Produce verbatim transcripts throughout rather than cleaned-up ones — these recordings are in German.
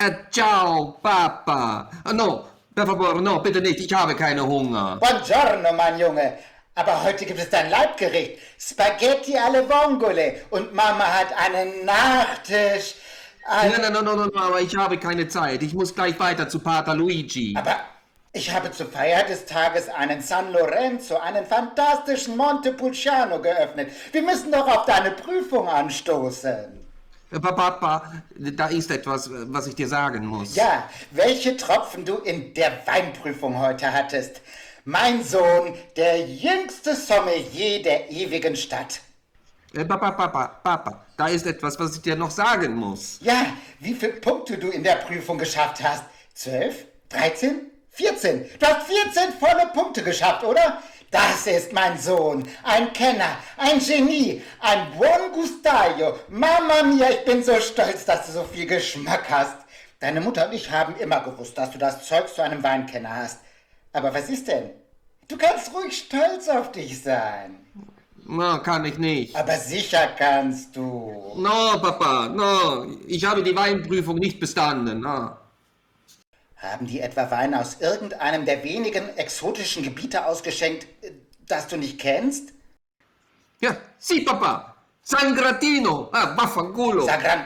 Äh, ciao, Papa. Ah, no, per favore, no, bitte nicht, ich habe keinen Hunger. Buongiorno, mein Junge. Aber heute gibt es dein Leibgericht. Spaghetti alle Vongole. Und Mama hat einen Nachtisch. Ein... Nein, nein, nein, nein, nein, aber ich habe keine Zeit. Ich muss gleich weiter zu Pater Luigi. Aber ich habe zur Feier des Tages einen San Lorenzo, einen fantastischen Montepulciano geöffnet. Wir müssen doch auf deine Prüfung anstoßen. Papa, da ist etwas, was ich dir sagen muss. Ja, welche Tropfen du in der Weinprüfung heute hattest. Mein Sohn, der jüngste Sommelier der ewigen Stadt. Papa, Papa, Papa, da ist etwas, was ich dir noch sagen muss. Ja, wie viele Punkte du in der Prüfung geschafft hast? Zwölf? Dreizehn? vierzehn. Du hast vierzehn volle Punkte geschafft, oder? Das ist mein Sohn, ein Kenner, ein Genie, ein buon gustaio. Mama mia, ich bin so stolz, dass du so viel Geschmack hast. Deine Mutter und ich haben immer gewusst, dass du das Zeug zu einem Weinkenner hast. Aber was ist denn? Du kannst ruhig stolz auf dich sein. No, kann ich nicht. Aber sicher kannst du. No, Papa, no, ich habe die Weinprüfung nicht bestanden, no. Haben die etwa Wein aus irgendeinem der wenigen exotischen Gebiete ausgeschenkt, das du nicht kennst? Ja, sì, Papa. San Gratino. Ah, vaffanculo. Sagran...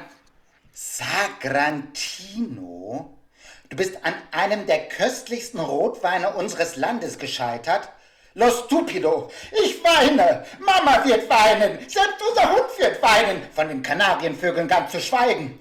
Sagrantino? Du bist an einem der köstlichsten Rotweine unseres Landes gescheitert? Lo stupido! Ich weine! Mama wird weinen! Selbst unser Hund wird weinen! Von den Kanarienvögeln ganz zu schweigen.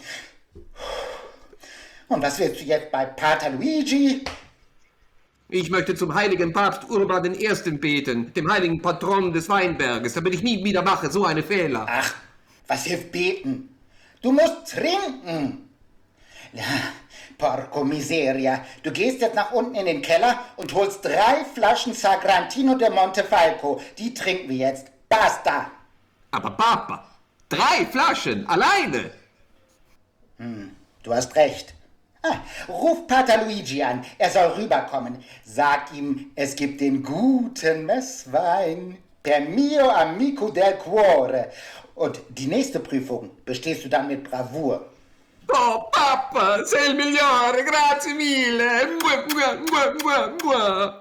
Und was willst du jetzt bei Pater Luigi? Ich möchte zum heiligen Papst Urban der Erste beten, dem heiligen Patron des Weinberges, damit ich nie wieder mache so eine Fehler. Ach, was hilft beten? Du musst trinken. Ja, porco miseria. Du gehst jetzt nach unten in den Keller und holst drei Flaschen Sagrantino de Montefalco. Die trinken wir jetzt. Basta. Aber Papa, drei Flaschen, alleine? Hm, du hast recht. Ah, ruf Pater Luigi an, er soll rüberkommen. Sag ihm, es gibt den guten Messwein. Per mio amico del cuore. Und die nächste Prüfung bestehst du dann mit Bravour. Oh, Papa, sei il migliore, grazie mille. Mua, mua, mua, mua, mua.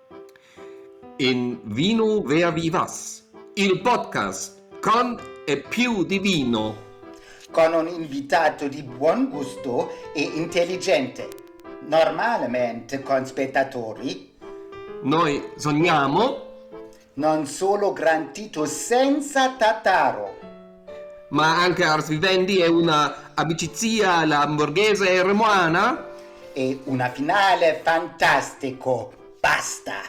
In Vino Ver Vivas, il podcast con e più di vino. Con un invitato di buon gusto e intelligente. Normalmente con spettatori. Noi sogniamo, Non solo Grantito senza Tataro. ma anche Ars Vivendi è una amicizia alla hamburghese e remoana. E una finale fantastico. Basta.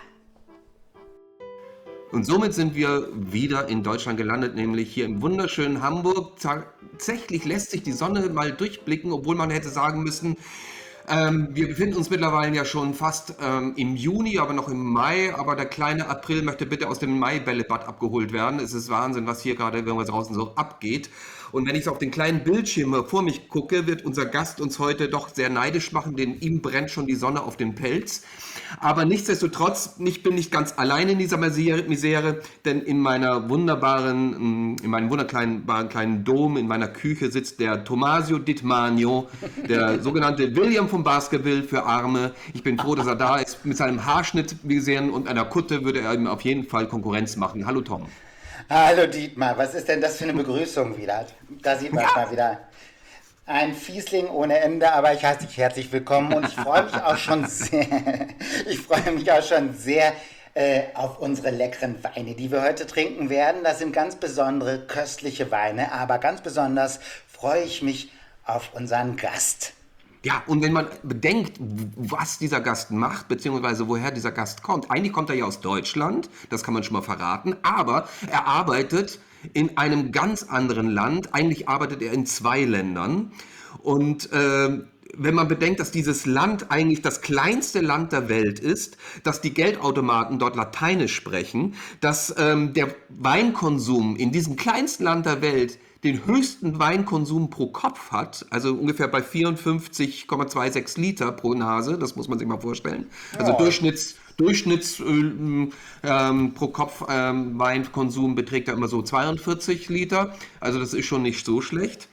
Und somit sind wir wieder in Deutschland gelandet, nämlich hier im wunderschönen Hamburg. Tatsächlich lässt sich die Sonne mal durchblicken, obwohl man hätte sagen müssen, ähm, wir befinden uns mittlerweile ja schon fast ähm, im Juni, aber noch im Mai. Aber der kleine April möchte bitte aus dem Mai-Bällebad abgeholt werden. Es ist Wahnsinn, was hier gerade, wenn wir draußen so abgeht. Und wenn ich auf den kleinen Bildschirm vor mich gucke, wird unser Gast uns heute doch sehr neidisch machen, denn ihm brennt schon die Sonne auf den Pelz. Aber nichtsdestotrotz, ich bin nicht ganz allein in dieser Misere, denn in meiner wunderbaren, in meinem wunderkleinen kleinen Dom, in meiner Küche sitzt der Tommasio Ditmanio, der sogenannte William von Baskerville für Arme. Ich bin froh, dass er da ist. Mit seinem Haarschnitt, wie gesehen, und einer Kutte würde er ihm auf jeden Fall Konkurrenz machen. Hallo Tom. Hallo Dietmar, was ist denn das für eine Begrüßung wieder? Da sieht man es mal wieder. Ein Fiesling ohne Ende, aber ich heiße dich herzlich willkommen und ich freue mich auch schon sehr, ich freue mich auch schon sehr äh, auf unsere leckeren Weine, die wir heute trinken werden. Das sind ganz besondere, köstliche Weine, aber ganz besonders freue ich mich auf unseren Gast. Ja, und wenn man bedenkt, was dieser Gast macht, beziehungsweise woher dieser Gast kommt. Eigentlich kommt er ja aus Deutschland, das kann man schon mal verraten, aber er arbeitet in einem ganz anderen Land. Eigentlich arbeitet er in zwei Ländern. Und äh, wenn man bedenkt, dass dieses Land eigentlich das kleinste Land der Welt ist, dass die Geldautomaten dort Lateinisch sprechen, dass ähm, der Weinkonsum in diesem kleinsten Land der Welt den höchsten Weinkonsum pro Kopf hat, also ungefähr bei vierundfünfzig Komma sechsundzwanzig Liter pro Nase, das muss man sich mal vorstellen. Also Ja. Durchschnitts, Durchschnitts ähm, ähm, pro Kopf ähm, Weinkonsum beträgt ja immer so zweiundvierzig Liter, also das ist schon nicht so schlecht.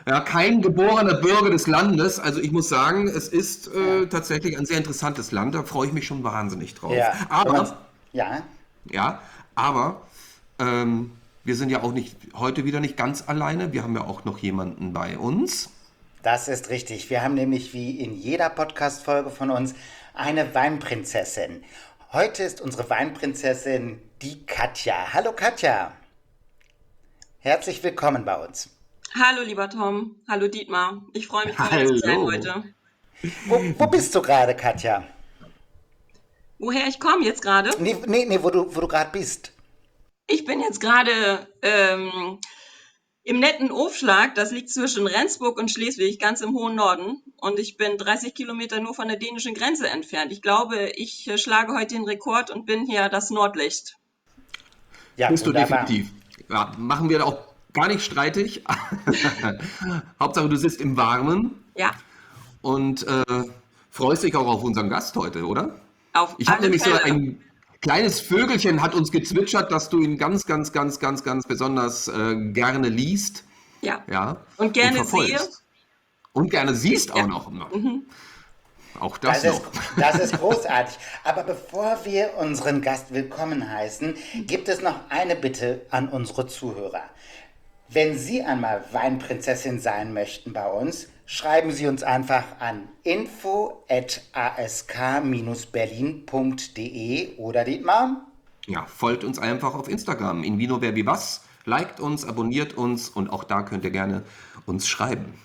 Ja, kein geborener Bürger des Landes. Also ich muss sagen, es ist äh, tatsächlich ein sehr interessantes Land. Da freue ich mich schon wahnsinnig drauf. Ja, wenn man's, Aber, ja, ja, aber ähm, wir sind ja auch nicht heute wieder nicht ganz alleine. Wir haben ja auch noch jemanden bei uns. das ist richtig. Wir haben nämlich wie in jeder Podcast-Folge von uns eine Weinprinzessin. Heute ist unsere Weinprinzessin die Katja. Hallo Katja, herzlich willkommen bei uns. Hallo, lieber Tom. Hallo, Dietmar. Ich freue mich, bei euch zu sein Hallo. heute. Wo, wo bist du gerade, Katja? Woher ich komme jetzt gerade? Nee, nee, nee wo du, wo du gerade bist. Ich bin jetzt gerade ähm, im netten Ofschlag. Das liegt zwischen Rendsburg und Schleswig, ganz im hohen Norden. Und ich bin dreißig Kilometer nur von der dänischen Grenze entfernt. Ich glaube, ich äh, schlage heute den Rekord und bin hier das Nordlicht. Ja, Bist du wunderbar. definitiv. Ja, machen wir auch gar nicht streitig. Hauptsache, du sitzt im Warmen Ja, und äh, freust dich auch auf unseren Gast heute, oder? auf Ich habe alle nämlich so Fälle. ein kleines Vögelchen hat uns gezwitschert, dass du ihn ganz, ganz, ganz, ganz, ganz besonders äh, gerne liest, Ja. ja, Und gerne verfolgst. sehe. Und gerne siehst auch Ja. noch. Mhm. Auch das, Das ist, noch. das ist großartig. Aber bevor wir unseren Gast willkommen heißen, gibt es noch eine Bitte an unsere Zuhörer. Wenn Sie einmal Weinprinzessin sein möchten bei uns, schreiben Sie uns einfach an info at ask berlin punkt de oder Dietmar? Ja, folgt uns einfach auf Instagram, in Vino Verbi Was, liked uns, abonniert uns und auch da könnt ihr gerne uns schreiben.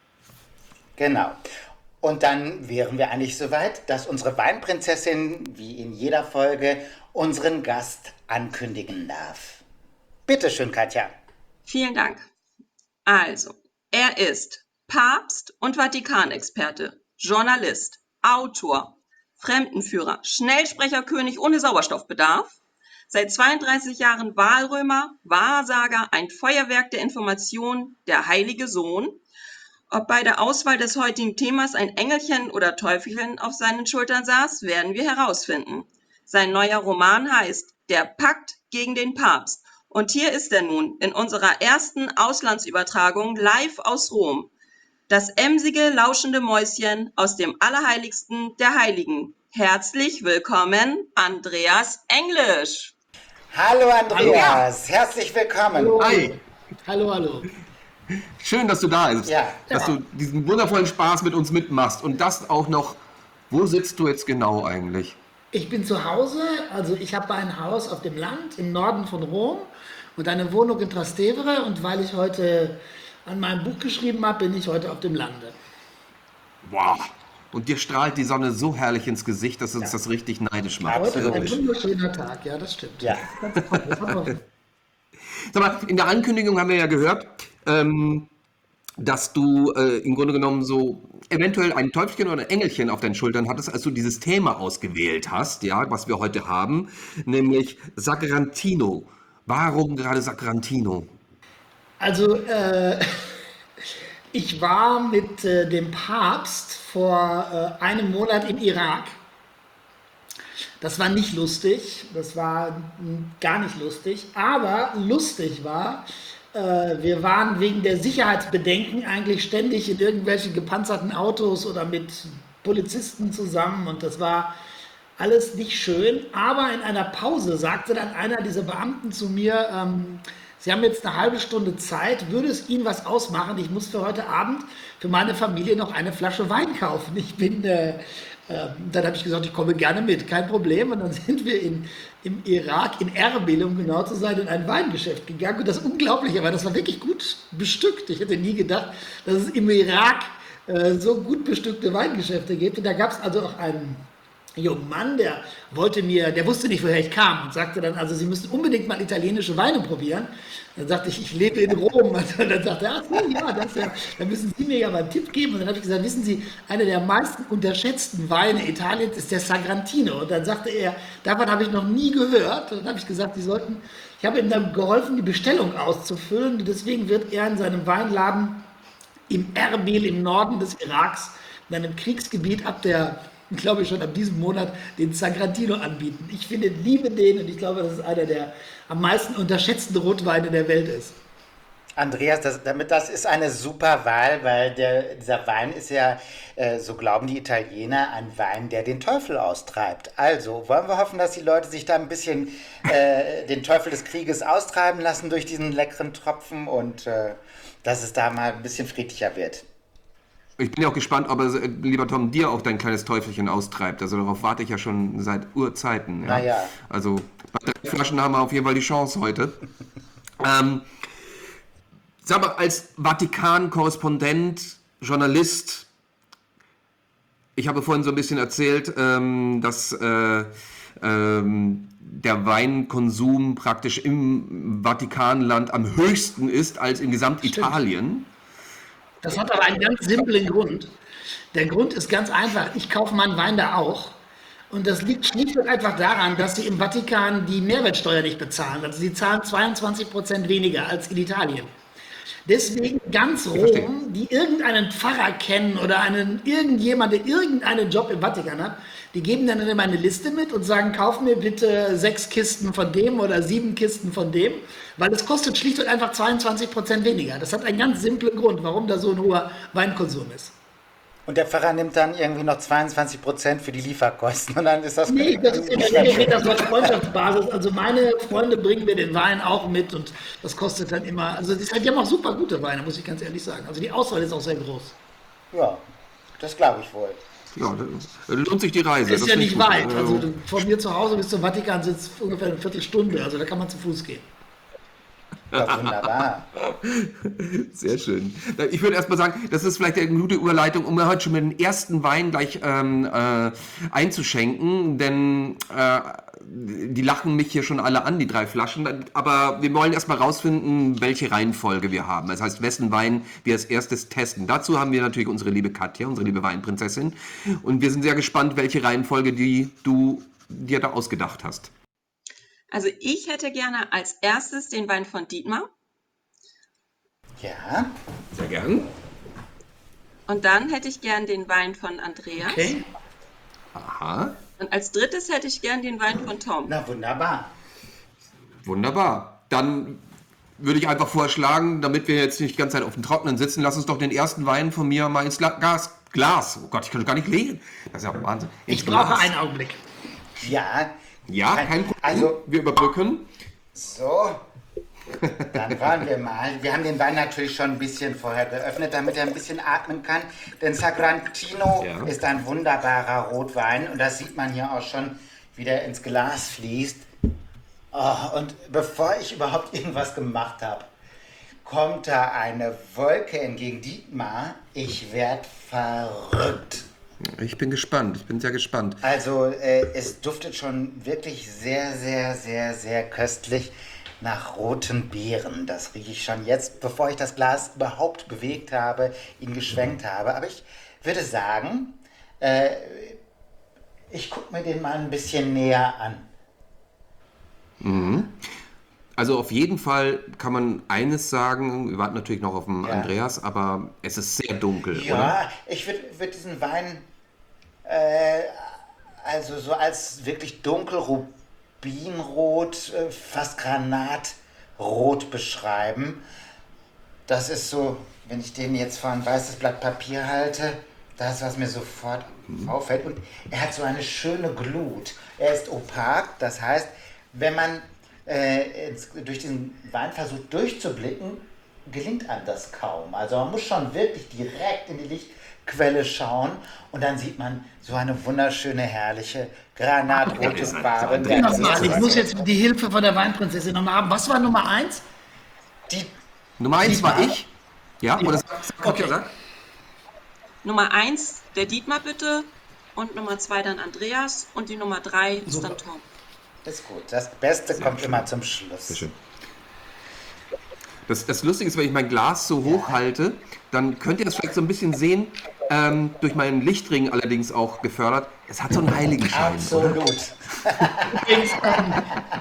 Genau. Und dann wären wir eigentlich soweit, dass unsere Weinprinzessin, wie in jeder Folge, unseren Gast ankündigen darf. Bitte schön, Katja. Vielen Dank. Also, er ist Papst und Vatikanexperte, Journalist, Autor, Fremdenführer, Schnellsprecherkönig ohne Sauerstoffbedarf, seit zweiunddreißig Jahren Wahlrömer, Wahrsager, ein Feuerwerk der Information, der heilige Sohn. Ob bei der Auswahl des heutigen Themas ein Engelchen oder Teufelchen auf seinen Schultern saß, werden wir herausfinden. Sein neuer Roman heißt Der Pakt gegen den Papst. Und hier ist er nun in unserer ersten Auslandsübertragung live aus Rom. Das emsige, lauschende Mäuschen aus dem Allerheiligsten der Heiligen. Herzlich willkommen, Andreas Englisch. Hallo Andreas, herzlich willkommen. Hallo. Hi, Hallo, hallo. schön, dass du da bist, Ja. dass du diesen wundervollen Spaß mit uns mitmachst und das auch noch, wo sitzt du jetzt genau eigentlich? Ich bin zu Hause, also ich habe ein Haus auf dem Land im Norden von Rom und eine Wohnung in Trastevere und weil ich heute an meinem Buch geschrieben habe, bin ich heute auf dem Lande. Wow. Und dir strahlt die Sonne so herrlich ins Gesicht, dass uns das richtig neidisch macht. Heute ist ein Wirklich. wunderschöner Tag, ja, das stimmt. Ja. Ganz toll, das haben wir. Sag mal, in der Ankündigung haben wir ja gehört, ähm, dass du äh, im Grunde genommen so eventuell ein Teufelchen oder ein Engelchen auf deinen Schultern hattest, als du dieses Thema ausgewählt hast, ja, was wir heute haben, nämlich Sagrantino. Warum gerade Sagrantino? Also, äh, ich war mit äh, dem Papst vor äh, einem Monat im Irak. Das war nicht lustig, das war mm, gar nicht lustig, aber lustig war, äh, wir waren wegen der Sicherheitsbedenken eigentlich ständig in irgendwelchen gepanzerten Autos oder mit Polizisten zusammen und das war alles nicht schön, aber in einer Pause sagte dann einer dieser Beamten zu mir, ähm, Sie haben jetzt eine halbe Stunde Zeit, würde es Ihnen was ausmachen? Ich muss für heute Abend für meine Familie noch eine Flasche Wein kaufen. Ich bin, äh, äh, dann habe ich gesagt, ich komme gerne mit, kein Problem. Und dann sind wir in, im Irak, in Erbil, um genau zu sein, in ein Weingeschäft gegangen. Und das Unglaubliche war, das war wirklich gut bestückt. Ich hätte nie gedacht, dass es im Irak äh, so gut bestückte Weingeschäfte gibt. Und da gab es also auch einen jungen Mann, der wollte mir, der wusste nicht, woher ich kam und sagte dann, also Sie müssen unbedingt mal italienische Weine probieren. Dann sagte ich, ich lebe in Rom. Und dann sagte er, ach so, ja, das ja, dann müssen Sie mir ja mal einen Tipp geben. Und dann habe ich gesagt, wissen Sie, einer der meisten unterschätzten Weine Italiens ist der Sagrantino. Und dann sagte er, davon habe ich noch nie gehört. Und dann habe ich gesagt, Sie sollten, ich habe ihm dann geholfen, die Bestellung auszufüllen. Und deswegen wird er in seinem Weinladen im Erbil im Norden des Iraks, in einem Kriegsgebiet ab der glaube ich, schon ab diesem Monat den Sagrantino anbieten. Ich finde, liebe den und ich glaube, dass es einer der am meisten unterschätzten Rotweine der Welt ist. Andreas, das, damit das ist eine super Wahl, weil der, dieser Wein ist ja, äh, so glauben die Italiener, ein Wein, der den Teufel austreibt. Also wollen wir hoffen, dass die Leute sich da ein bisschen äh, den Teufel des Krieges austreiben lassen durch diesen leckeren Tropfen und äh, dass es da mal ein bisschen friedlicher wird. Ich bin ja auch gespannt, ob er, äh, lieber Tom, dir auch dein kleines Teufelchen austreibt. Also darauf warte ich ja schon seit Urzeiten. Ja? Naja. Also bei drei Flaschen haben wir auf jeden Fall die Chance heute. ähm, sag mal, als Vatikan-Korrespondent, Journalist, ich habe vorhin so ein bisschen erzählt, ähm, dass äh, ähm, der Weinkonsum praktisch im Vatikanland am höchsten ist als in Gesamtitalien. Das hat aber einen ganz simplen Grund. Der Grund ist ganz einfach. Ich kaufe meinen Wein da auch. Und das liegt schlicht und einfach daran, dass sie im Vatikan die Mehrwertsteuer nicht bezahlen. Also sie zahlen zweiundzwanzig Prozent weniger als in Italien. Deswegen ganz verstehe. Rom, die irgendeinen Pfarrer kennen oder einen, irgendjemand, der irgendeinen Job im Vatikan hat, die geben dann immer eine Liste mit und sagen, kauf mir bitte sechs Kisten von dem oder sieben Kisten von dem, weil es kostet schlicht und einfach zweiundzwanzig Prozent weniger. Das hat einen ganz simplen Grund, warum da so ein hoher Weinkonsum ist. Und der Pfarrer nimmt dann irgendwie noch zweiundzwanzig Prozent für die Lieferkosten und dann ist das... Nee, das ist in der Regel geht das auf Freundschaftsbasis. Also meine Freunde bringen mir den Wein auch mit und das kostet dann immer, also das ist halt, die haben auch super gute Weine, muss ich ganz ehrlich sagen. Also die Auswahl ist auch sehr groß. Ja, das glaube ich wohl. Ja, da lohnt sich die Reise. Ist das ja finde ich nicht gut. weit. Also du- von mir zu Hause bis zum Vatikan sind es ungefähr eine Viertelstunde. Also da kann man zu Fuß gehen. Ja, wunderbar. Sehr schön. Ich würde erstmal sagen, das ist vielleicht eine gute Überleitung, um heute schon mit dem ersten Wein gleich ähm, äh, einzuschenken, denn äh, die lachen mich hier schon alle an, die drei Flaschen, aber wir wollen erstmal rausfinden, welche Reihenfolge wir haben. Das heißt, wessen Wein wir als erstes testen. Dazu haben wir natürlich unsere liebe Katja, unsere liebe Weinprinzessin, und wir sind sehr gespannt, welche Reihenfolge die du dir da ausgedacht hast. Also ich hätte gerne als erstes den Wein von Dietmar Ja, Sehr gern. und dann hätte ich gern den Wein von Andreas Okay? Aha, und als drittes hätte ich gern den Wein von Tom. na wunderbar. wunderbar. Dann würde ich einfach vorschlagen, damit wir jetzt nicht die ganze Zeit auf dem Trockenen sitzen, lass uns doch den ersten Wein von mir mal ins Gla- Gas, Glas. Oh Gott, ich kann doch gar nicht lesen. Das ist ja Wahnsinn. Ich Ins brauche Glas. einen Augenblick. Ja, Ja, kein Problem. Also- wir überbrücken. so. Dann wollen wir mal. Wir haben den Wein natürlich schon ein bisschen vorher geöffnet, damit er ein bisschen atmen kann. Denn Sagrantino Ja. ist ein wunderbarer Rotwein und das sieht man hier auch schon, wie der ins Glas fließt. Oh, und bevor ich überhaupt irgendwas gemacht habe, kommt da eine Wolke entgegen. Dietmar, ich werd verrückt. Ich bin gespannt. Ich bin sehr gespannt. Also äh, es duftet schon wirklich sehr, sehr, sehr, sehr köstlich nach roten Beeren. Das rieche ich schon jetzt, bevor ich das Glas überhaupt bewegt habe, ihn geschwenkt habe. Aber ich würde sagen, äh, ich gucke mir den mal ein bisschen näher an. Also auf jeden Fall kann man eines sagen, wir warten natürlich noch auf den Ja. Andreas, aber es ist sehr dunkel, oder? Ja, ich würde würd diesen Wein äh, also so als wirklich dunkel rubinrot, äh, fast granatrot beschreiben. Das ist so, wenn ich den jetzt vor ein weißes Blatt Papier halte, das, was mir sofort auffällt. Und er hat so eine schöne Glut. Er ist opak, das heißt, wenn man äh, ins, durch diesen Wein versucht durchzublicken, gelingt einem das kaum. Also man muss schon wirklich direkt in die Lichtquelle schauen und dann sieht man so eine wunderschöne, herrliche, granatrote ist ein Farbe. Andreas. Das ist Nochmal, ich also muss jetzt die Hilfe von der Weinprinzessin nochmal haben. Was war Nummer eins? die, Nummer eins war Dietmar. ich. Ja, oder sag, sag, Okay. sag. Nummer eins der Dietmar bitte und Nummer zwei dann Andreas und die Nummer drei ist Super. dann Tom. ist gut. Das Beste kommt immer zum Schluss. Sehr schön. Das, das Lustige ist, wenn ich mein Glas so hoch halte, dann könnt ihr das vielleicht so ein bisschen sehen, ähm, durch meinen Lichtring allerdings auch gefördert. Es hat so einen Heiligenschein. Oder? Absolut. Übrigens, ähm,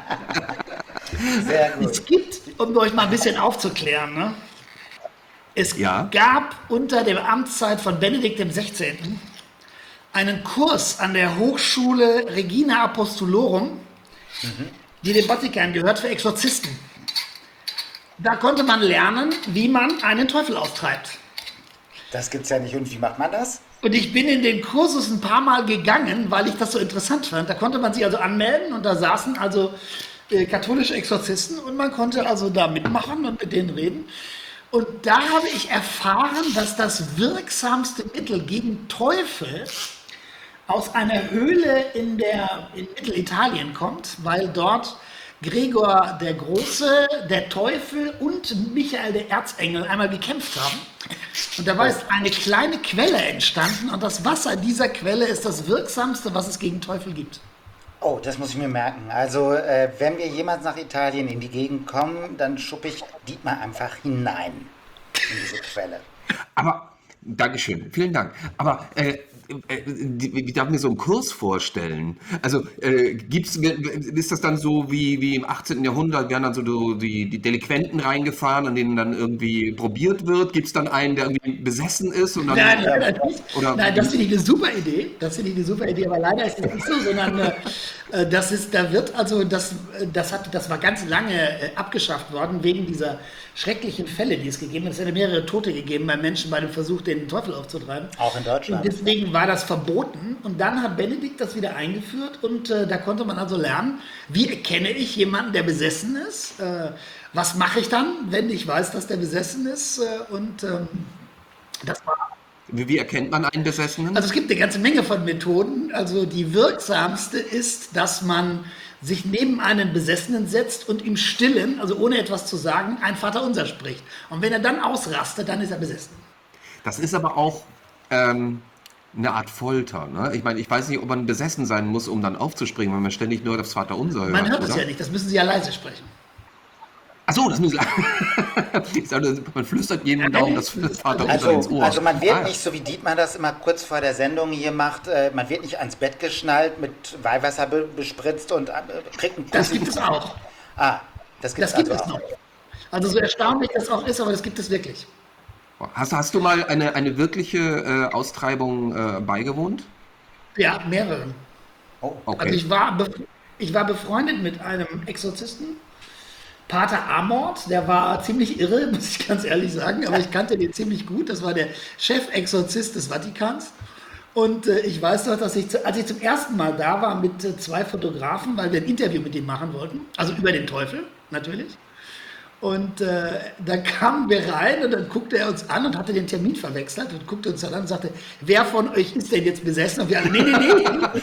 Sehr gut. es gibt, um euch mal ein bisschen aufzuklären, ne? Es Ja. gab unter der Amtszeit von Benedikt dem Sechzehnten einen Kurs an der Hochschule Regina Apostolorum, die dem Vatikan gehört, für Exorzisten. Da konnte man lernen, wie man einen Teufel austreibt. Das gibt's ja nicht. Und wie macht man das? Und ich bin in den Kursus ein paar Mal gegangen, weil ich das so interessant fand. Da konnte man sich also anmelden und da saßen also äh, katholische Exorzisten und man konnte also da mitmachen und mit denen reden. Und da habe ich erfahren, dass das wirksamste Mittel gegen Teufel aus einer Höhle in, der, in Mittelitalien kommt, weil dort Gregor der Große, der Teufel und Michael der Erzengel einmal gekämpft haben. Und dabei ist eine kleine Quelle entstanden und das Wasser dieser Quelle ist das Wirksamste, was es gegen Teufel gibt. Oh, das muss ich mir merken. Also, äh, wenn wir jemals nach Italien in die Gegend kommen, dann schuppe ich Dietmar einfach hinein in diese Quelle. Aber, Dankeschön, vielen Dank. Aber äh, äh, die- wie darf ich mir so einen Kurs vorstellen? Also äh, gibt's, ist das dann so wie, wie im achtzehnten. Jahrhundert, werden dann so die, die Delinquenten reingefahren, an denen dann irgendwie probiert wird? Gibt es dann einen, der irgendwie besessen ist und dann... Nein, leider nicht. Oder- Nein, das finde ich eine super Idee. Das finde ich eine super Idee, aber leider ist es nicht so, sondern äh, äh, das ist, da wird also, das, äh, das hat, das war ganz lange äh, abgeschafft worden wegen dieser schrecklichen Fälle, die es gegeben hat. Es hätte mehrere Tote gegeben bei Menschen bei dem Versuch, den Teufel aufzutreiben. Auch in Deutschland. Und deswegen war das verboten. Und dann hat Benedikt das wieder eingeführt und äh, da konnte man also lernen, wie erkenne ich jemanden, der besessen ist? Äh, was mache ich dann, wenn ich weiß, dass der besessen ist? Äh, und ähm, das war Wie, wie erkennt man einen Besessenen? also es gibt eine ganze Menge von Methoden. Also die wirksamste ist, dass man sich neben einen Besessenen setzt und im Stillen, also ohne etwas zu sagen, ein Vaterunser spricht. Und wenn er dann ausrastet, dann ist er besessen. Das ist aber auch ähm, eine Art Folter. Ne? Ich meine, ich weiß nicht, ob man besessen sein muss, um dann aufzuspringen, weil man ständig nur das Vaterunser hört. Man hört oder? es ja nicht, das müssen Sie ja leise sprechen. Ach so, das müssen ich sage, man flüstert jedem Daumen das Vaterunser ins Also, Ohr. also man wird Ah, nicht, so wie Dietmar das immer kurz vor der Sendung hier macht, äh, man wird nicht ans Bett geschnallt, mit Weihwasser be bespritzt und äh, kriegt einen Das Kuss. gibt es auch. Ah, das gibt Das es gibt also es auch. noch. Also so erstaunlich das auch ist, aber das gibt es wirklich. Hast, hast du mal eine, eine wirkliche äh, Austreibung äh, beigewohnt? Ja, mehrere. Oh, Okay. Also ich war, bef ich war befreundet mit einem Exorzisten, Pater Amort, der war ziemlich irre, muss ich ganz ehrlich sagen, aber ich kannte den ziemlich gut. Das war der Chefexorzist des Vatikans. Und äh, ich weiß noch, dass ich, zu- als ich zum ersten Mal da war mit äh, zwei Fotografen, weil wir ein Interview mit ihm machen wollten, also über den Teufel natürlich. Und äh, dann kamen wir rein und dann guckte er uns an und hatte den Termin verwechselt und guckte uns dann an und sagte, wer von euch ist denn jetzt besessen? Und wir alle, nee, nee, nee.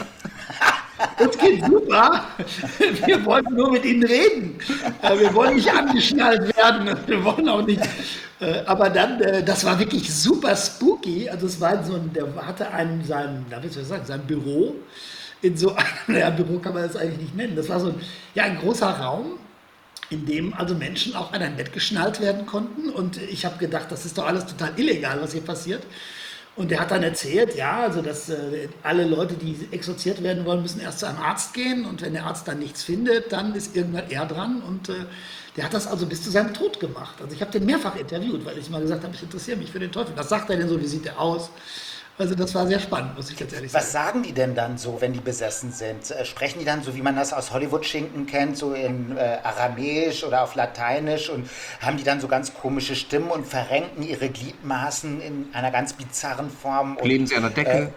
Uns geht super. Wir wollten nur mit Ihnen reden. Äh, Wir wollen nicht angeschnallt werden. Wir wollen auch nicht. äh, Aber dann, äh, das war wirklich super spooky. Also es war so ein, der hatte einen, sein, na, wie soll ich sagen, sein Büro in so einem, ja, Büro kann man das eigentlich nicht nennen. Das war so ein, ja, ein großer Raum, in dem also Menschen auch an ein Bett geschnallt werden konnten. Und ich habe gedacht, das ist doch alles total illegal, was hier passiert. Und er hat dann erzählt, ja, also dass äh, alle Leute, die exorziert werden wollen, müssen erst zu einem Arzt gehen. Und wenn der Arzt dann nichts findet, dann ist irgendwann er dran. Und äh, der hat das also bis zu seinem Tod gemacht. Also ich habe den mehrfach interviewt, weil ich mal gesagt habe, ich interessiere mich für den Teufel. Was sagt er denn so, wie sieht der aus? Also das war sehr spannend, muss ich ganz ehrlich sagen. was sagen die denn dann so, wenn die besessen sind? Äh, Sprechen die dann so, wie man das aus Hollywood-Schinken kennt, so in äh, Aramäisch oder auf Lateinisch und haben die dann so ganz komische Stimmen und verrenken ihre Gliedmaßen in einer ganz bizarren Form? Und, Kleben sie an der Decke?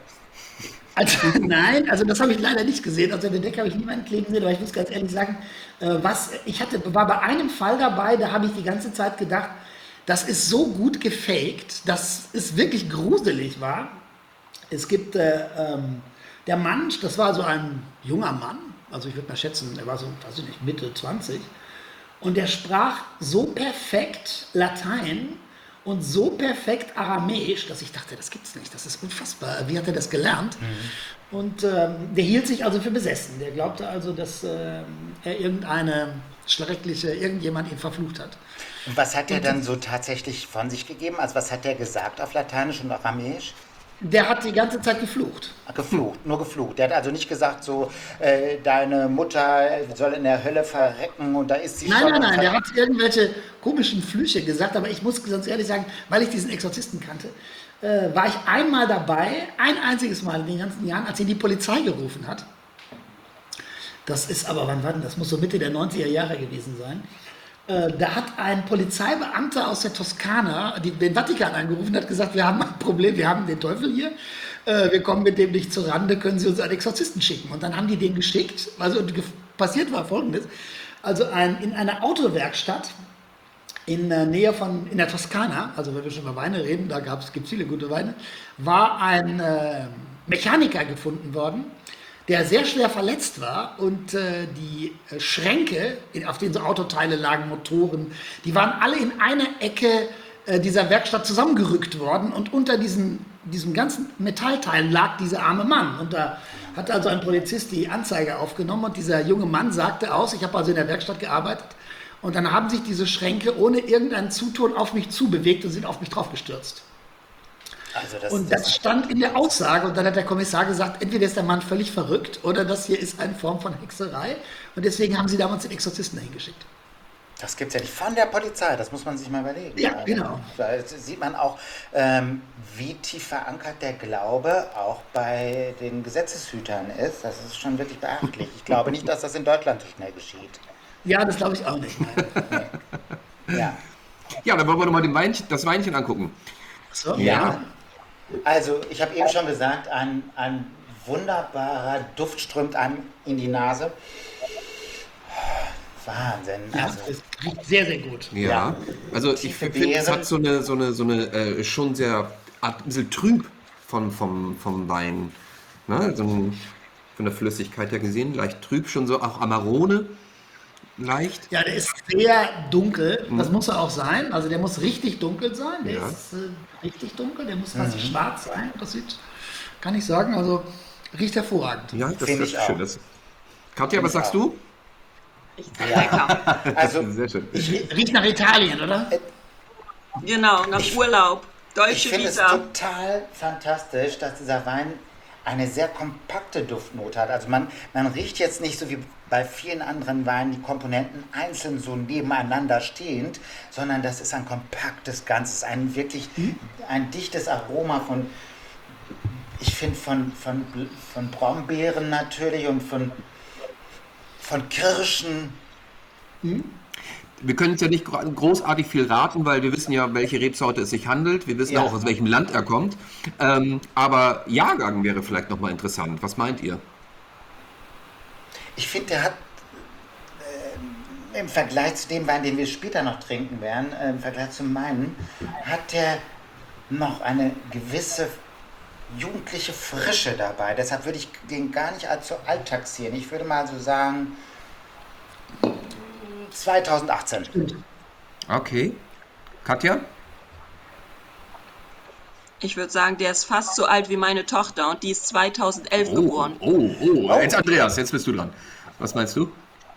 Also, nein, also das habe ich leider nicht gesehen. Also an der Decke habe ich niemanden kleben sehen, aber ich muss ganz ehrlich sagen, äh, was ich hatte, war bei einem Fall dabei, da habe ich die ganze Zeit gedacht, das ist so gut gefaked, dass es wirklich gruselig war. Es gibt äh, ähm, der Mann, das war so ein junger Mann, also ich würde mal schätzen, er war so, weiß ich nicht, Mitte zwanzig, und der sprach so perfekt Latein und so perfekt Aramäisch, dass ich dachte, das gibt's nicht, das ist unfassbar. Wie hat er das gelernt? Und ähm, der hielt sich also für besessen. Der glaubte also, dass ähm, er irgendeine schreckliche, irgendjemand ihn verflucht hat. und was hat der dann so tatsächlich von sich gegeben? Also was hat der gesagt auf Lateinisch und Aramäisch? Der hat die ganze Zeit geflucht. Geflucht, nur geflucht. Der hat also nicht gesagt so, äh, deine Mutter soll in der Hölle verrecken und da ist sie Nein, schon. nein, und nein, ver- der hat irgendwelche komischen Flüche gesagt, aber ich muss ganz ehrlich sagen, weil ich diesen Exorzisten kannte, äh, war ich einmal dabei, ein einziges Mal in den ganzen Jahren, als ihn die Polizei gerufen hat. Das ist aber, wann war denn das? Das muss so Mitte der neunziger Jahre gewesen sein. Äh, da hat ein Polizeibeamter aus der Toskana die, den Vatikan angerufen und hat gesagt, wir haben ein Problem, wir haben den Teufel hier, äh, wir kommen mit dem nicht zur Rande, können Sie uns einen Exorzisten schicken? Und dann haben die den geschickt. Also und passiert war Folgendes, also ein, in einer Autowerkstatt in der Nähe von, in der Toskana, also wenn wir schon über Weine reden, da gibt es viele gute Weine, war ein äh, Mechaniker gefunden worden, der sehr schwer verletzt war und äh, die äh, Schränke, in, auf denen so Autoteile lagen, Motoren, die waren alle in einer Ecke äh, dieser Werkstatt zusammengerückt worden und unter diesen, diesem ganzen Metallteil lag dieser arme Mann. Und da hat also ein Polizist die Anzeige aufgenommen und dieser junge Mann sagte aus, ich habe also in der Werkstatt gearbeitet und dann haben sich diese Schränke ohne irgendein Zutun auf mich zubewegt und sind auf mich draufgestürzt. Also das, Und das stand in der Aussage und dann hat der Kommissar gesagt, entweder ist der Mann völlig verrückt oder das hier ist eine Form von Hexerei und deswegen haben sie damals den Exorzisten dahin geschickt. Das gibt es ja nicht von der Polizei, das muss man sich mal überlegen. Ja, Also, genau. da sieht man auch, ähm, wie tief verankert der Glaube auch bei den Gesetzeshütern ist. Das ist schon wirklich beachtlich. Ich glaube nicht, dass das in Deutschland so schnell geschieht. Ja, das glaube ich auch nicht. Nein. Ja. Ja, dann wollen wir doch mal den Weinchen, das Weinchen angucken. So, Ja. Also, ich habe eben schon gesagt, ein, ein wunderbarer Duft strömt einem in die Nase. Wahnsinn. Ja, Also, das riecht sehr, sehr gut. Ja, Ja. also ich Tiefe finde, es Beeren. hat so eine, so eine, so eine äh, schon sehr Art, ein bisschen trüb von, vom, vom Wein. Ne? So ein, von der Flüssigkeit her gesehen, leicht trüb, schon so auch Amarone, leicht. Ja, der ist sehr dunkel. Das muss er auch sein. Also der muss richtig dunkel sein. Der Ja. ist äh, richtig dunkel. Der muss fast schwarz sein. Das sieht, kann ich sagen. Also riecht hervorragend. Ja, das Finde ist ich auch. schön. Das. Katja, was Finde ich sagst auch. du? Ich, lecker. also Sehr schön. Riecht nach Italien, oder? Genau, nach Urlaub. ich Deutsche finde es Vita. total fantastisch, dass dieser Wein eine sehr kompakte Duftnote hat. Also man, man riecht jetzt nicht so wie bei vielen anderen Weinen die Komponenten einzeln so nebeneinander stehend, sondern das ist ein kompaktes Ganzes, ein wirklich ein dichtes Aroma von, ich finde von, von, von Brombeeren natürlich und von, von Kirschen. Wir können es ja nicht gro- großartig viel raten, weil wir wissen ja, welche Rebsorte es sich handelt. Wir wissen Ja. auch, aus welchem Land er kommt. Ähm, aber Jahrgang wäre vielleicht nochmal interessant. Was meint ihr? Ich finde, der hat äh, im Vergleich zu dem Wein, den wir später noch trinken werden, äh, im Vergleich zu meinen, hat der noch eine gewisse jugendliche Frische dabei. Deshalb würde ich den gar nicht allzu alt taxieren. Ich würde mal so sagen zweitausendachtzehn. Okay. Katja? Ich würde sagen, der ist fast so alt wie meine Tochter und die ist zweitausendelf Oh, geboren. oh, oh. Jetzt Andreas, jetzt bist du dran. Was meinst du?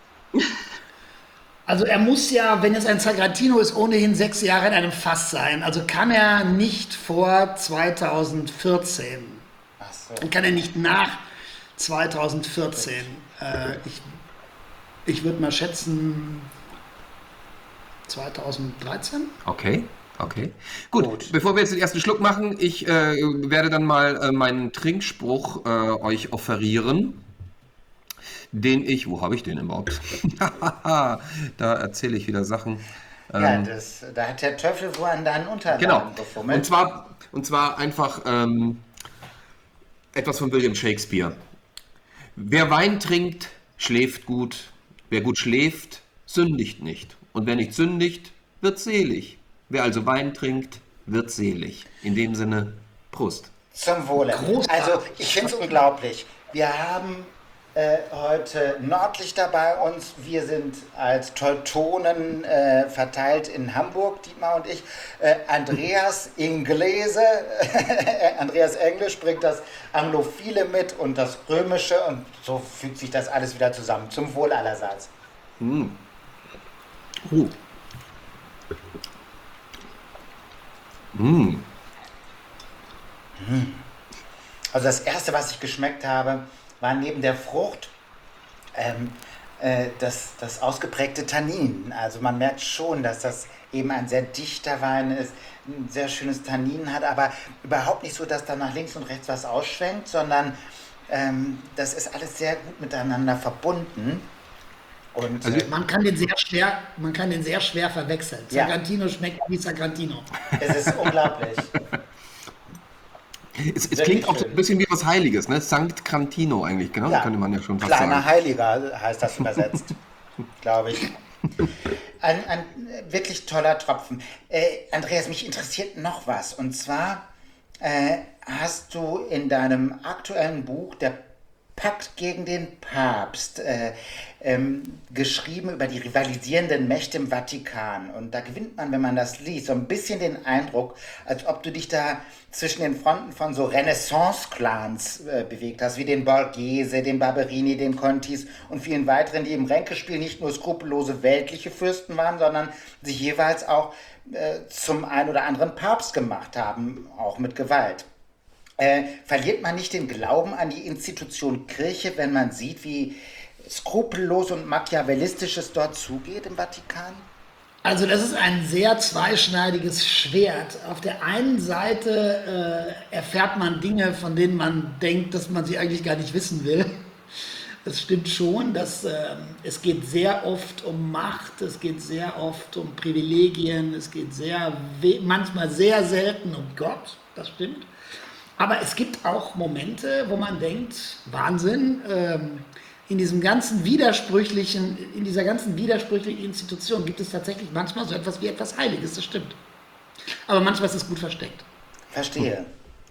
Also er muss ja, wenn es ein Sagrantino ist, ohnehin sechs Jahre in einem Fass sein. Also kann er nicht vor zweitausendvierzehn. Ach so. Dann kann er nicht nach zweitausendvierzehn. Äh, ich ich würde mal schätzen zweitausenddreizehn. Okay, okay. Gut, Gut. bevor wir jetzt den ersten Schluck machen, ich äh, werde dann mal äh, meinen Trinkspruch äh, euch offerieren, den ich, wo habe ich den überhaupt? Da erzähle ich wieder Sachen. Ja, Ähm, das, da hat der Teufel wohl an deinen Unterlagen genau. gefummelt. Und zwar, und zwar einfach ähm, etwas von William Shakespeare. Wer Wein trinkt, schläft gut. Wer gut schläft, sündigt nicht. Und wer nicht sündigt, wird selig. Wer also Wein trinkt, wird selig. In dem Sinne, Prost. Zum Wohle. Großartig. Also, ich finde es unglaublich. Wir haben äh, heute Nordlicht bei uns. Wir sind als Teutonen äh, verteilt in Hamburg, Dietmar und ich. Äh, Andreas Inglese, Andreas Englisch bringt das Anglophile mit und das Römische und so fügt sich das alles wieder zusammen. Zum Wohl allerseits. Uh. Mm. Also das Erste, was ich geschmeckt habe, war neben der Frucht ähm, äh, das, das ausgeprägte Tannin. Also man merkt schon, dass das eben ein sehr dichter Wein ist, ein sehr schönes Tannin hat, aber überhaupt nicht so, dass da nach links und rechts was ausschwenkt, sondern ähm, das ist alles sehr gut miteinander verbunden. Und Also äh, Man kann den sehr schwer, man kann den sehr schwer verwechseln. ja, Sagrantino schmeckt wie Sagrantino. es ist unglaublich. es, es klingt Wirklich auch so ein schön. bisschen wie was Heiliges, ne? Sankt Crantino eigentlich, genau, Ja, könnte man ja schon fast kleiner sagen. Heiliger heißt das übersetzt, glaube ich. Ein, ein äh, wirklich toller Tropfen. Äh, Andreas, mich interessiert noch was. Und zwar äh, hast du in deinem aktuellen Buch Der Pakt gegen den Papst äh, ähm, geschrieben über die rivalisierenden Mächte im Vatikan. Und da gewinnt man, wenn man das liest, so ein bisschen den Eindruck, als ob du dich da zwischen den Fronten von so Renaissance-Clans äh, bewegt hast, wie den Borghese, den Barberini, den Contis und vielen weiteren, die im Ränkespiel nicht nur skrupellose weltliche Fürsten waren, sondern sich jeweils auch äh, zum ein oder anderen Papst gemacht haben, auch mit Gewalt. Äh, verliert man nicht den Glauben an die Institution Kirche, wenn man sieht, wie skrupellos und machiavellistisch es dort zugeht im Vatikan? Also das ist ein sehr zweischneidiges Schwert. Auf der einen Seite äh, erfährt man Dinge, von denen man denkt, dass man sie eigentlich gar nicht wissen will. Es stimmt schon, dass äh, es geht sehr oft um Macht, es geht sehr oft um Privilegien, es geht sehr we- manchmal sehr selten um Gott, das stimmt. Aber es gibt auch Momente, wo man denkt, Wahnsinn, ähm, in diesem ganzen widersprüchlichen, in dieser ganzen widersprüchlichen Institution gibt es tatsächlich manchmal so etwas wie etwas Heiliges, das stimmt. Aber manchmal ist es gut versteckt. Verstehe.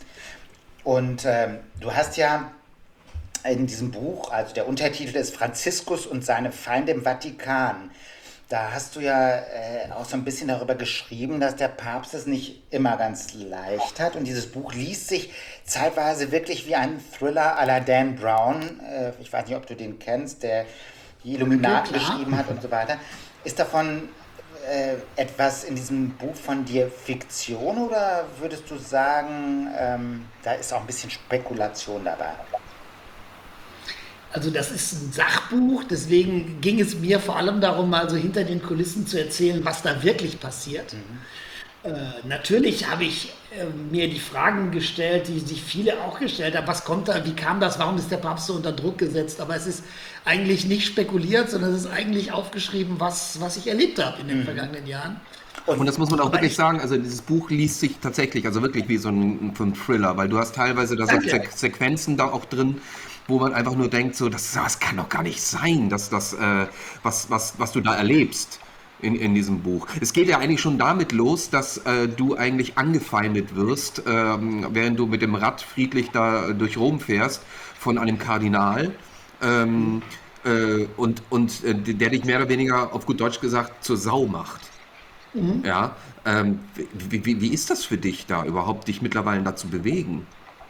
Und ähm, du hast ja in diesem Buch, also der Untertitel ist Franziskus und seine Feinde im Vatikan. Da hast du ja äh, auch so ein bisschen darüber geschrieben, dass der Papst es nicht immer ganz leicht hat. Und dieses Buch liest sich zeitweise wirklich wie ein Thriller à la Dan Brown. Äh, ich weiß nicht, ob du den kennst, der die Illuminaten Ja, klar. geschrieben hat und so weiter. Ist davon äh, etwas in diesem Buch von dir Fiktion oder würdest du sagen, ähm, da ist auch ein bisschen Spekulation dabei? Also das ist ein Sachbuch, deswegen ging es mir vor allem darum, mal so hinter den Kulissen zu erzählen, was da wirklich passiert. Äh, natürlich habe ich äh, mir die Fragen gestellt, die sich viele auch gestellt haben. Was kommt da, wie kam das, warum ist der Papst so unter Druck gesetzt? Aber es ist eigentlich nicht spekuliert, sondern es ist eigentlich aufgeschrieben, was, was ich erlebt habe in den vergangenen Jahren. Und das muss man auch Aber wirklich ich, sagen, also dieses Buch liest sich tatsächlich, also wirklich wie so ein, so ein Thriller, weil du hast teilweise da so danke. Se Sequenzen da auch drin, wo man einfach nur denkt, so, das, das kann doch gar nicht sein, dass das, äh, was, was, was du da erlebst in, in diesem Buch. Es geht ja eigentlich schon damit los, dass äh, du eigentlich angefeindet wirst, ähm, während du mit dem Rad friedlich da durch Rom fährst, von einem Kardinal. Ähm, äh, und und äh, der dich mehr oder weniger, auf gut Deutsch gesagt, zur Sau macht. Ja, ähm, wie, wie, wie ist das für dich da überhaupt, dich mittlerweile dazu bewegen?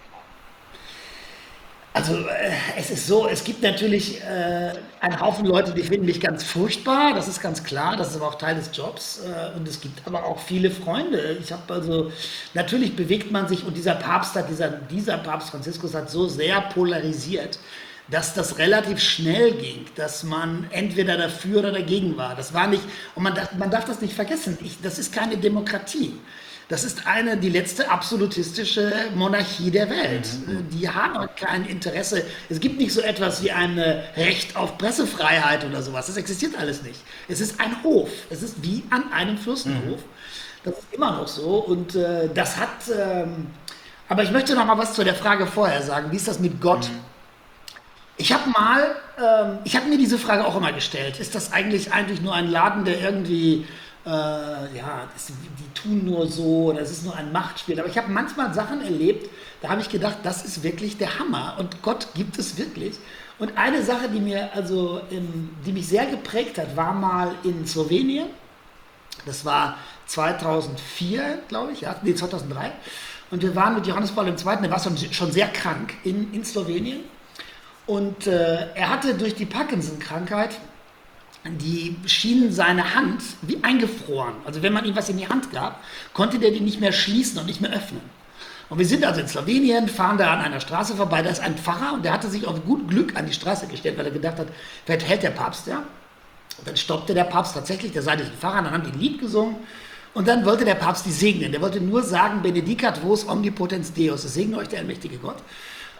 Also äh, es ist so, es gibt natürlich äh, einen Haufen Leute, die finden mich ganz furchtbar, das ist ganz klar, das ist aber auch Teil des Jobs äh, und es gibt aber auch viele Freunde. Ich habe also, natürlich bewegt man sich und dieser Papst hat, dieser, dieser Papst Franziskus hat so sehr polarisiert, dass das relativ schnell ging, dass man entweder dafür oder dagegen war. Das war nicht, und man darf, man darf das nicht vergessen, ich, das ist keine Demokratie. Das ist eine, die letzte absolutistische Monarchie der Welt. Die haben kein Interesse. Es gibt nicht so etwas wie ein Recht auf Pressefreiheit oder sowas. Das existiert alles nicht. Es ist ein Hof. Es ist wie an einem Fürstenhof. Das ist immer noch so. Und äh, das hat. Ähm, aber ich möchte noch mal was zu der Frage vorher sagen. Wie ist das mit Gott? Ich habe mal, ähm, ich habe mir diese Frage auch immer gestellt. Ist das eigentlich eigentlich nur ein Laden, der irgendwie äh, ja, das, die tun nur so, oder es ist nur ein Machtspiel. Aber ich habe manchmal Sachen erlebt, da habe ich gedacht, das ist wirklich der Hammer und Gott gibt es wirklich. Und eine Sache, die mir also, ähm, die mich sehr geprägt hat, war mal in Slowenien. Das war zweitausendvier, glaube ich, ja, nee, zweitausenddrei. Und wir waren mit Johannes Paul der Zweite, der war schon, schon sehr krank in, in Slowenien. Und äh, er hatte durch die Parkinson-Krankheit, die schien seine Hand wie eingefroren. Also wenn man ihm was in die Hand gab, konnte der die nicht mehr schließen und nicht mehr öffnen. Und wir sind also in Slowenien, fahren da an einer Straße vorbei, da ist ein Pfarrer und der hatte sich auf gut Glück an die Straße gestellt, weil er gedacht hat, vielleicht hält der Papst ja. Und dann stoppte der Papst tatsächlich, der seitliche Pfarrer, dann haben die ein Lied gesungen und dann wollte der Papst die segnen. Der wollte nur sagen, Benedicat vos omnipotens Deus, es segne euch der allmächtige Gott.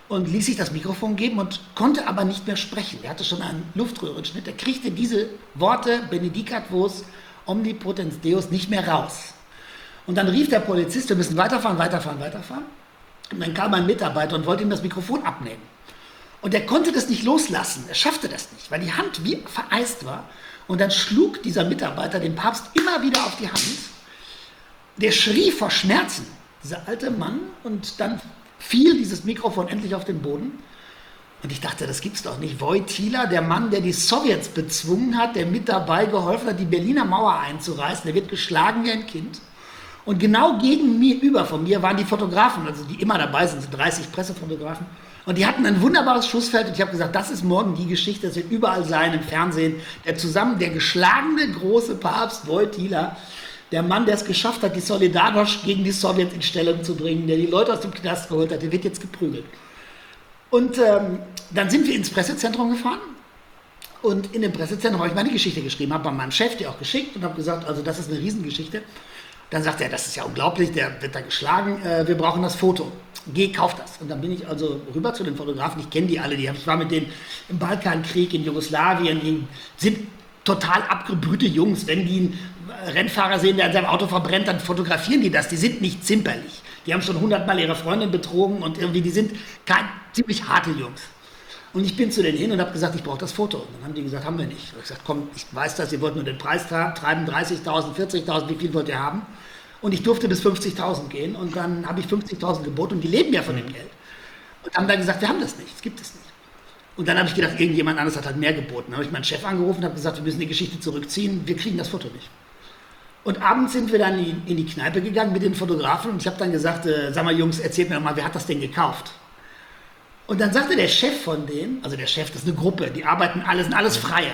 und ließ sich das Mikrofon geben und konnte aber nicht mehr sprechen. Er hatte schon einen Luftröhrenschnitt. Er kriegte diese Worte, Benedicat vos omnipotens Deus, nicht mehr raus. Und dann rief der Polizist, wir müssen weiterfahren, weiterfahren, weiterfahren. Und dann kam ein Mitarbeiter und wollte ihm das Mikrofon abnehmen. Und er konnte das nicht loslassen. Er schaffte das nicht, weil die Hand wie vereist war. Und dann schlug dieser Mitarbeiter den Papst immer wieder auf die Hand. Der schrie vor Schmerzen, dieser alte Mann, und dann fiel dieses Mikrofon endlich auf den Boden. Und ich dachte, das gibt's doch nicht. Wojtyla, der Mann, der die Sowjets bezwungen hat, der mit dabei geholfen hat, die Berliner Mauer einzureißen, der wird geschlagen wie ein Kind. Und genau gegenüber von mir waren die Fotografen, also die immer dabei sind, so dreißig Pressefotografen. Und die hatten ein wunderbares Schussfeld und ich habe gesagt, das ist morgen die Geschichte, das wird überall sein im Fernsehen. Der zusammen, der geschlagene große Papst Wojtyla, der Mann, der es geschafft hat, die Solidarność gegen die Sowjets in Stellung zu bringen, der die Leute aus dem Knast geholt hat, der wird jetzt geprügelt. Und ähm, dann sind wir ins Pressezentrum gefahren und in dem Pressezentrum habe ich meine Geschichte geschrieben, habe bei meinem Chef die auch geschickt und habe gesagt, also das ist eine Riesengeschichte. Dann sagt er, das ist ja unglaublich, der wird da geschlagen, äh, wir brauchen das Foto. Geh, kauf das. Und dann bin ich also rüber zu den Fotografen, ich kenne die alle, die hab, ich war mit denen im Balkankrieg, in Jugoslawien, die sind total abgebrühte Jungs. Wenn die einen Rennfahrer sehen, der an seinem Auto verbrennt, dann fotografieren die das. Die sind nicht zimperlich. Die haben schon hundertmal ihre Freundin betrogen und irgendwie, die sind kein, ziemlich harte Jungs. Und ich bin zu denen hin und habe gesagt, ich brauche das Foto. Und dann haben die gesagt, haben wir nicht. Ich habe gesagt, komm, ich weiß das, ihr wollt nur den Preis treiben, dreißigtausend, vierzigtausend, wie viel wollt ihr haben? Und ich durfte bis fünfzigtausend gehen und dann habe ich fünfzigtausend geboten und die leben ja von dem Geld. Und haben dann gesagt, wir haben das nicht, es gibt es nicht. Und dann habe ich gedacht, irgendjemand anderes hat halt mehr geboten. Dann habe ich meinen Chef angerufen und habe gesagt, wir müssen die Geschichte zurückziehen, wir kriegen das Foto nicht. Und abends sind wir dann in die, in die Kneipe gegangen mit den Fotografen und ich habe dann gesagt, äh, sag mal Jungs, erzählt mir doch mal, wer hat das denn gekauft? Und dann sagte der Chef von denen, also der Chef, das ist eine Gruppe, die arbeiten alle, sind alles Freie.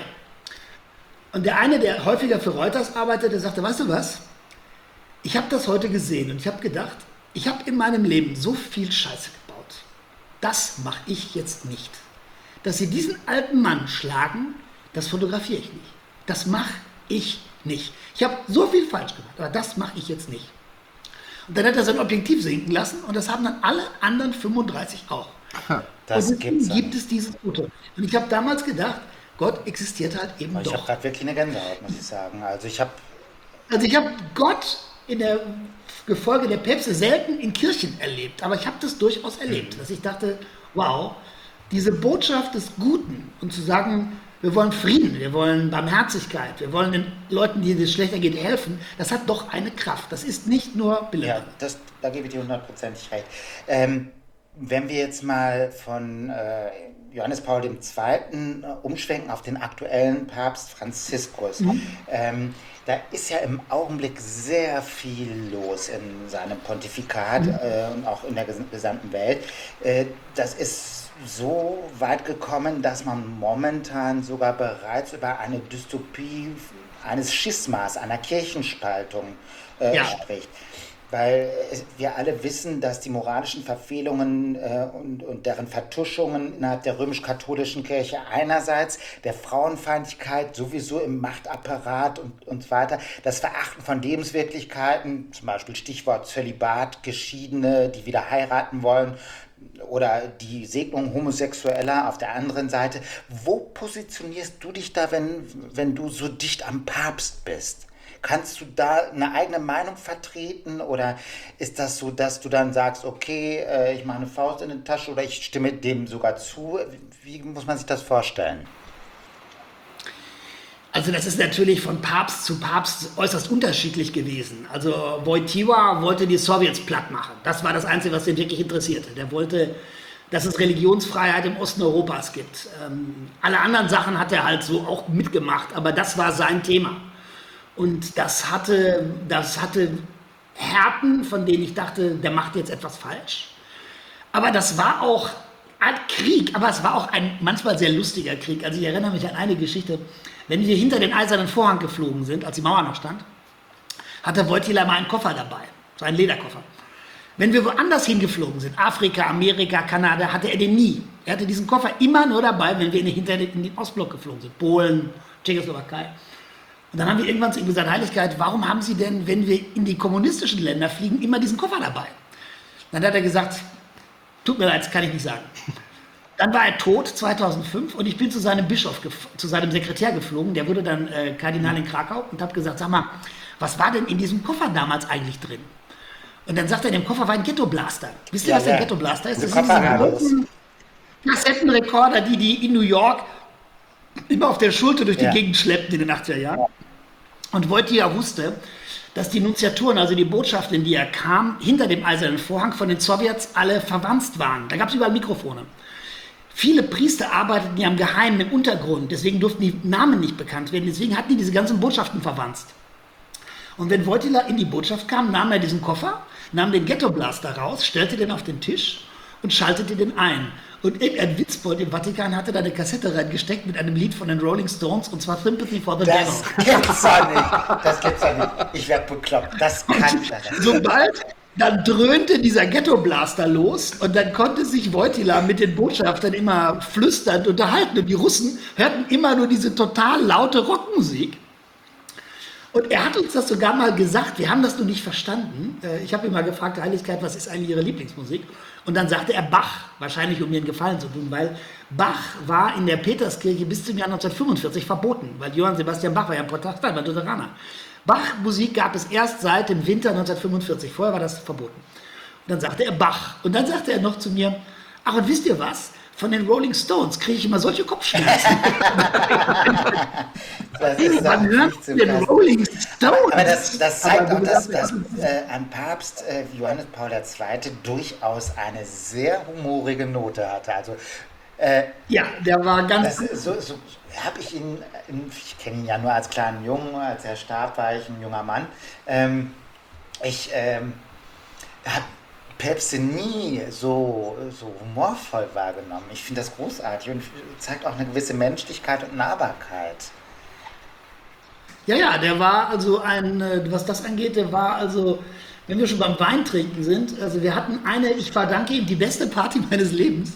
Und der eine, der häufiger für Reuters arbeitet, der sagte, weißt du was, ich habe das heute gesehen und ich habe gedacht, ich habe in meinem Leben so viel Scheiße gebaut. Das mache ich jetzt nicht. Dass sie diesen alten Mann schlagen, das fotografiere ich nicht. Das mache ich nicht. Ich habe so viel falsch gemacht, aber das mache ich jetzt nicht. Und dann hat er sein Objektiv sinken lassen und das haben dann alle anderen fünfunddreißig auch. Das und gibt's gibt es dieses Foto. Und ich habe damals gedacht, Gott existiert halt eben Ich habe doch. gerade wirklich eine Gänsehaut, muss ich sagen. Also ich habe Also ich habe Gott in der Gefolge der Päpste selten in Kirchen erlebt, aber ich habe das durchaus erlebt, dass ich dachte, wow, diese Botschaft des Guten und zu sagen, wir wollen Frieden, wir wollen Barmherzigkeit, wir wollen den Leuten, denen es schlechter geht, helfen, das hat doch eine Kraft. Das ist nicht nur Bilder. Ja, das, da gebe ich dir hundertprozentig recht. Ähm, wenn wir jetzt mal von äh, Johannes Paul der Zweite. Äh, umschwenken auf den aktuellen Papst Franziskus, mhm. ähm, da ist ja im Augenblick sehr viel los in seinem Pontifikat mhm. äh, und auch in der ges- gesamten Welt. Äh, das ist so weit gekommen, dass man momentan sogar bereits über eine Dystopie eines Schismas, einer Kirchenspaltung äh, Ja. spricht. Weil es- wir alle wissen, dass die moralischen Verfehlungen äh, und, und deren Vertuschungen innerhalb der römisch-katholischen Kirche einerseits, der Frauenfeindlichkeit sowieso im Machtapparat und, und so weiter, das Verachten von Lebenswirklichkeiten, zum Beispiel Stichwort Zölibat, Geschiedene, die wieder heiraten wollen, oder die Segnung Homosexueller auf der anderen Seite. Wo positionierst du dich da, wenn, wenn du so dicht am Papst bist? Kannst du da eine eigene Meinung vertreten oder ist das so, dass du dann sagst, okay, äh, ich mache eine Faust in die Tasche oder ich stimme dem sogar zu? Wie muss man sich das vorstellen? Also das ist natürlich von Papst zu Papst äußerst unterschiedlich gewesen. Also Wojtyła wollte die Sowjets platt machen. Das war das Einzige, was ihn wirklich interessierte. Der wollte, dass es Religionsfreiheit im Osten Europas gibt. Ähm, alle anderen Sachen hat er halt so auch mitgemacht, aber das war sein Thema. Und das hatte, das hatte Härten, von denen ich dachte, der macht jetzt etwas falsch. Aber das war auch ein Krieg, aber es war auch ein manchmal sehr lustiger Krieg. Also ich erinnere mich an eine Geschichte, wenn wir hinter den Eisernen Vorhang geflogen sind, als die Mauer noch stand, hatte Wojtyła mal einen Koffer dabei, so einen Lederkoffer. Wenn wir woanders hingeflogen sind, Afrika, Amerika, Kanada, hatte er den nie. Er hatte diesen Koffer immer nur dabei, wenn wir in den, hinter den, in den Ostblock geflogen sind, Polen, Tschechoslowakei. Und dann haben wir irgendwann zu ihm gesagt, Heiligkeit, warum haben Sie denn, wenn wir in die kommunistischen Länder fliegen, immer diesen Koffer dabei? Dann hat er gesagt, Tut mir leid, das kann ich nicht sagen. Dann war er tot, zweitausendfünf, und ich bin zu seinem Bischof, zu seinem Sekretär geflogen, der wurde dann äh, Kardinal in Krakau, und habe gesagt, sag mal, was war denn in diesem Koffer damals eigentlich drin? Und dann sagt er, in dem Koffer war ein Ghetto-Blaster. Wisst ihr, Ja, was ein ja. Ghetto-Blaster ist? Das Ein sind diese Kopfhörer. großen Kassettenrekorder, die die in New York immer auf der Schulter durch die Ja. Gegend schleppten in den achtziger Jahren. Und Wojtyła wusste, dass die Nunziaturen, also die Botschaften, in die er kam, hinter dem Eisernen Vorhang von den Sowjets alle verwanzt waren. Da gab es überall Mikrofone. Viele Priester arbeiteten ja im Geheimen, im Untergrund, deswegen durften die Namen nicht bekannt werden, deswegen hatten die diese ganzen Botschaften verwanzt. Und wenn Wojtyła in die Botschaft kam, nahm er diesen Koffer, nahm den Ghetto-Blaster raus, stellte den auf den Tisch und schaltete den ein. Und irgendein Witzbold im Vatikan hatte da eine Kassette reingesteckt mit einem Lied von den Rolling Stones, und zwar Sympathy for the Das Devil. gibt's doch nicht. Das gibt's doch nicht. Ich werd bekloppt. Das kann ich nicht. Sobald dann dröhnte dieser Ghetto-Blaster los, und dann konnte sich Wojtyła mit den Botschaftern immer flüsternd unterhalten, und die Russen hörten immer nur diese total laute Rockmusik. Und er hat uns das sogar mal gesagt, wir haben das nur nicht verstanden. Äh, Ich habe ihn mal gefragt, Heiligkeit, was ist eigentlich Ihre Lieblingsmusik? Und dann sagte er Bach, wahrscheinlich um mir einen Gefallen zu tun, weil Bach war in der Peterskirche bis zum Jahr neunzehnhundertfünfundvierzig verboten, weil Johann Sebastian Bach war ja ein Protestant, war Lutheraner. Bach-Musik gab es erst seit dem Winter neunzehnhundertfünfundvierzig, vorher war das verboten. Und dann sagte er Bach. Und dann sagte er noch zu mir, ach, und wisst ihr was? Von den Rolling Stones kriege ich immer solche Kopfschmerzen. Das ist Man doch hört nicht zu den fassen. Rolling Stones. Aber das, das zeigt Aber auch, wie dass, gesagt, dass äh, ein Papst äh, Johannes Paul der Zweite durchaus eine sehr humorige Note hatte. Also äh, Ja, der war ganz das, ist so, so habe ich ihn, ich kenne ihn ja nur als kleinen Jungen, als er starb, war ich ein junger Mann. Ähm, ich ähm, habe Päpste nie so, so humorvoll wahrgenommen. Ich finde das großartig und zeigt auch eine gewisse Menschlichkeit und Nahbarkeit. Ja, ja, der war also ein, äh, was das angeht, der war also, wenn wir schon beim Weintrinken sind, also wir hatten eine, ich verdanke ihm die beste Party meines Lebens.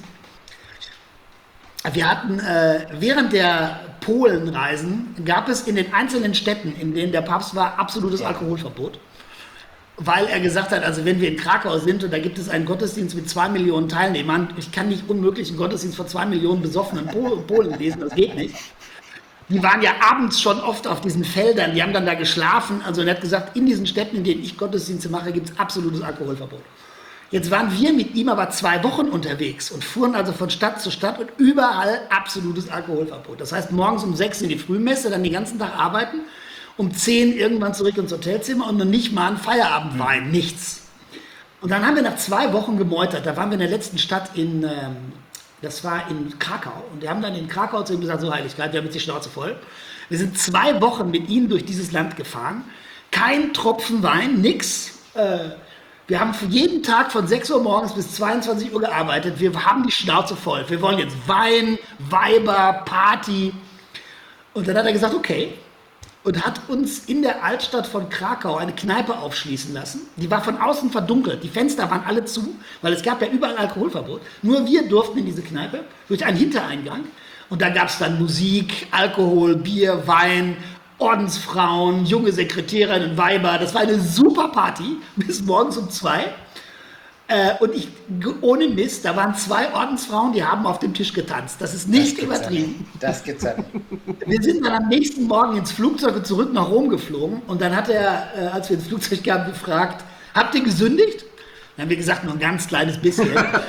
Wir hatten äh, während der Polenreisen, gab es in den einzelnen Städten, in denen der Papst war, absolutes Ja. Alkoholverbot. Weil er gesagt hat, also wenn wir in Krakau sind und da gibt es einen Gottesdienst mit zwei Millionen Teilnehmern, ich kann nicht unmöglich einen Gottesdienst vor zwei Millionen besoffenen Pol- Polen lesen, das geht nicht. Die waren ja abends schon oft auf diesen Feldern, die haben dann da geschlafen. Also er hat gesagt, in diesen Städten, in denen ich Gottesdienste mache, gibt es absolutes Alkoholverbot. Jetzt waren wir mit ihm aber zwei Wochen unterwegs und fuhren also von Stadt zu Stadt und überall absolutes Alkoholverbot. Das heißt, morgens um sechs in die Frühmesse, dann den ganzen Tag arbeiten, um zehn irgendwann zurück ins Hotelzimmer und noch nicht mal ein Feierabendwein, nichts. Und dann haben wir nach zwei Wochen gemeutert. Da waren wir in der letzten Stadt in, ähm, das war in Krakau. Und wir haben dann in Krakau zu ihm gesagt, so Heiligkeit, wir haben jetzt die Schnauze voll. Wir sind zwei Wochen mit ihm durch dieses Land gefahren. Kein Tropfen Wein, nix. Äh, wir haben für jeden Tag von sechs Uhr morgens bis zweiundzwanzig Uhr gearbeitet. Wir haben die Schnauze voll. Wir wollen jetzt Wein, Weiber, Party. Und dann hat er gesagt, okay. Und hat uns in der Altstadt von Krakau eine Kneipe aufschließen lassen. Die war von außen verdunkelt. Die Fenster waren alle zu, weil es gab ja überall Alkoholverbot. Nur wir durften in diese Kneipe durch einen Hintereingang. Und da gab es dann Musik, Alkohol, Bier, Wein, Ordensfrauen, junge Sekretärinnen, Weiber. Das war eine super Party bis morgens um zwei. Äh, und ich, ohne Mist, da waren zwei Ordensfrauen, die haben auf dem Tisch getanzt. Das ist nicht Das gibt's ja übertrieben. nicht. Das gibt's ja nicht. Wir sind dann am nächsten Morgen ins Flugzeug und zurück nach Rom geflogen. Und dann hat er, äh, als wir ins Flugzeug kamen, gefragt, habt ihr gesündigt? Dann haben wir gesagt, nur ein ganz kleines bisschen.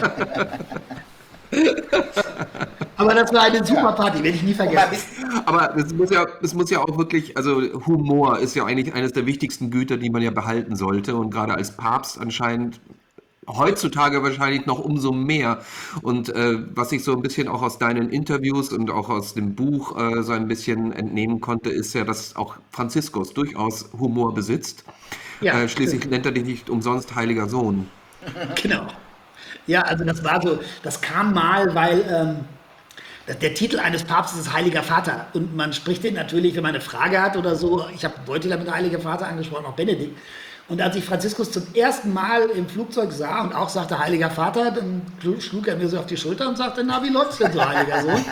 Aber das war eine super Party, werde ich nie Guck mal, vergessen. bis- Aber es muss ja, es muss ja auch wirklich, also Humor ist ja eigentlich eines der wichtigsten Güter, die man ja behalten sollte. Und gerade als Papst anscheinend heutzutage wahrscheinlich noch umso mehr. Und äh, was ich so ein bisschen auch aus deinen Interviews und auch aus dem Buch äh, so ein bisschen entnehmen konnte, ist ja, dass auch Franziskus durchaus Humor besitzt. Ja, Äh, schließlich nennt er dich nicht umsonst Heiliger Sohn. Genau. Ja, also das war so, das kam mal, weil ähm, das- der Titel eines Papstes ist Heiliger Vater. Und man spricht den natürlich, wenn man eine Frage hat oder so. Ich habe Wojtyła mit Heiliger Vater angesprochen, auch Benedikt. Und als ich Franziskus zum ersten Mal im Flugzeug sah und auch sagte Heiliger Vater, dann schlug- schlug er mir so auf die Schulter und sagte, na, wie läuft's denn so, Heiliger Sohn?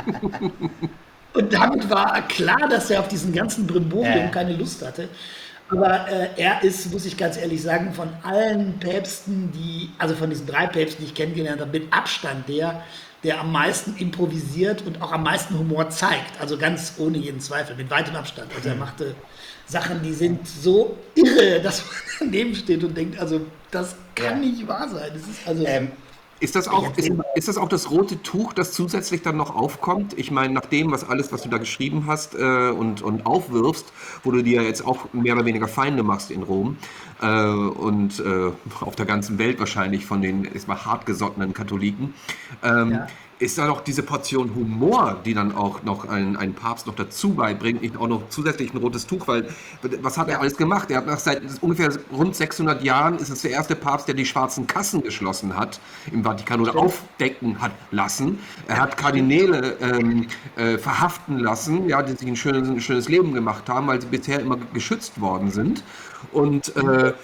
Und damit war klar, dass er auf diesen ganzen Brimborium Ja. keine Lust hatte. Aber äh, er ist, muss ich ganz ehrlich sagen, von allen Päpsten, die, also von diesen drei Päpsten, die ich kennengelernt habe, mit Abstand der, der am meisten improvisiert und auch am meisten Humor zeigt. Also ganz ohne jeden Zweifel, mit weitem Abstand. Also er machte Sachen, die sind so irre, dass man daneben steht und denkt, also das kann Ja. nicht wahr sein. Das ist also, Ähm, Ist das, auch, ist, ist das auch das rote Tuch, das zusätzlich dann noch aufkommt? Ich meine, nach dem, was alles, was du da geschrieben hast äh, und, und aufwirfst, wo du dir jetzt auch mehr oder weniger Feinde machst in Rom äh, und äh, auf der ganzen Welt wahrscheinlich von den erstmal hartgesottenen Katholiken, ähm, ja. ist da noch diese Portion Humor, die dann auch noch ein, ein Papst noch dazu beibringt, nicht auch noch zusätzlich ein rotes Tuch, weil was hat er alles gemacht? Er hat nach seit ungefähr rund sechshundert Jahren ist es der erste Papst, der die schwarzen Kassen geschlossen hat im Vatikan oder aufdecken hat lassen. Er hat Kardinäle ähm, äh, verhaften lassen, ja, die sich ein schönes, ein schönes Leben gemacht haben, weil sie bisher immer geschützt worden sind. Und äh,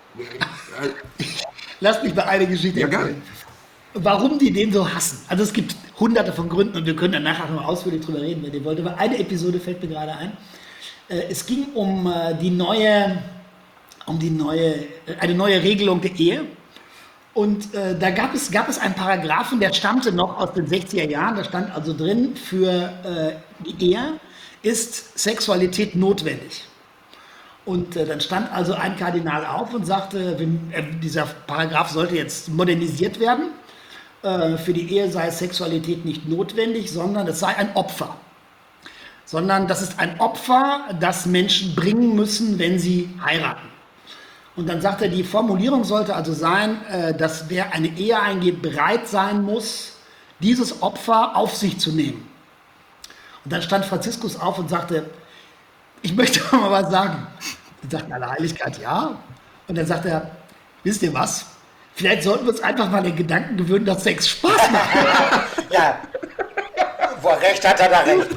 Lass mich mal eine Geschichte Ja, erzählen. gerne. Warum die den so hassen. Also es gibt hunderte von Gründen und wir können dann nachher noch ausführlich drüber reden, wenn ihr wollt. Aber eine Episode fällt mir gerade ein. Äh, Es ging um äh, die neue, um die neue, äh, eine neue Regelung der Ehe. Und äh, da gab es, gab es einen Paragraphen, der stammte noch aus den sechziger Jahren. Da stand also drin, für äh, die Ehe ist Sexualität notwendig. Und äh, dann stand also ein Kardinal auf und sagte, wenn, äh, dieser Paragraph sollte jetzt modernisiert werden. Äh, für die Ehe sei Sexualität nicht notwendig, sondern es sei ein Opfer. Sondern das ist ein Opfer, das Menschen bringen müssen, wenn sie heiraten. Und dann sagt er, die Formulierung sollte also sein, äh, dass wer eine Ehe eingeht, bereit sein muss, dieses Opfer auf sich zu nehmen. Und dann stand Franziskus auf und sagte, ich möchte mal was sagen. Dann sagt alle Heiligkeit, ja. Und dann sagt er, wisst ihr was? Vielleicht sollten wir uns einfach mal den Gedanken gewöhnen, dass Sex Spaß macht. ja, wo er recht hat, hat er recht.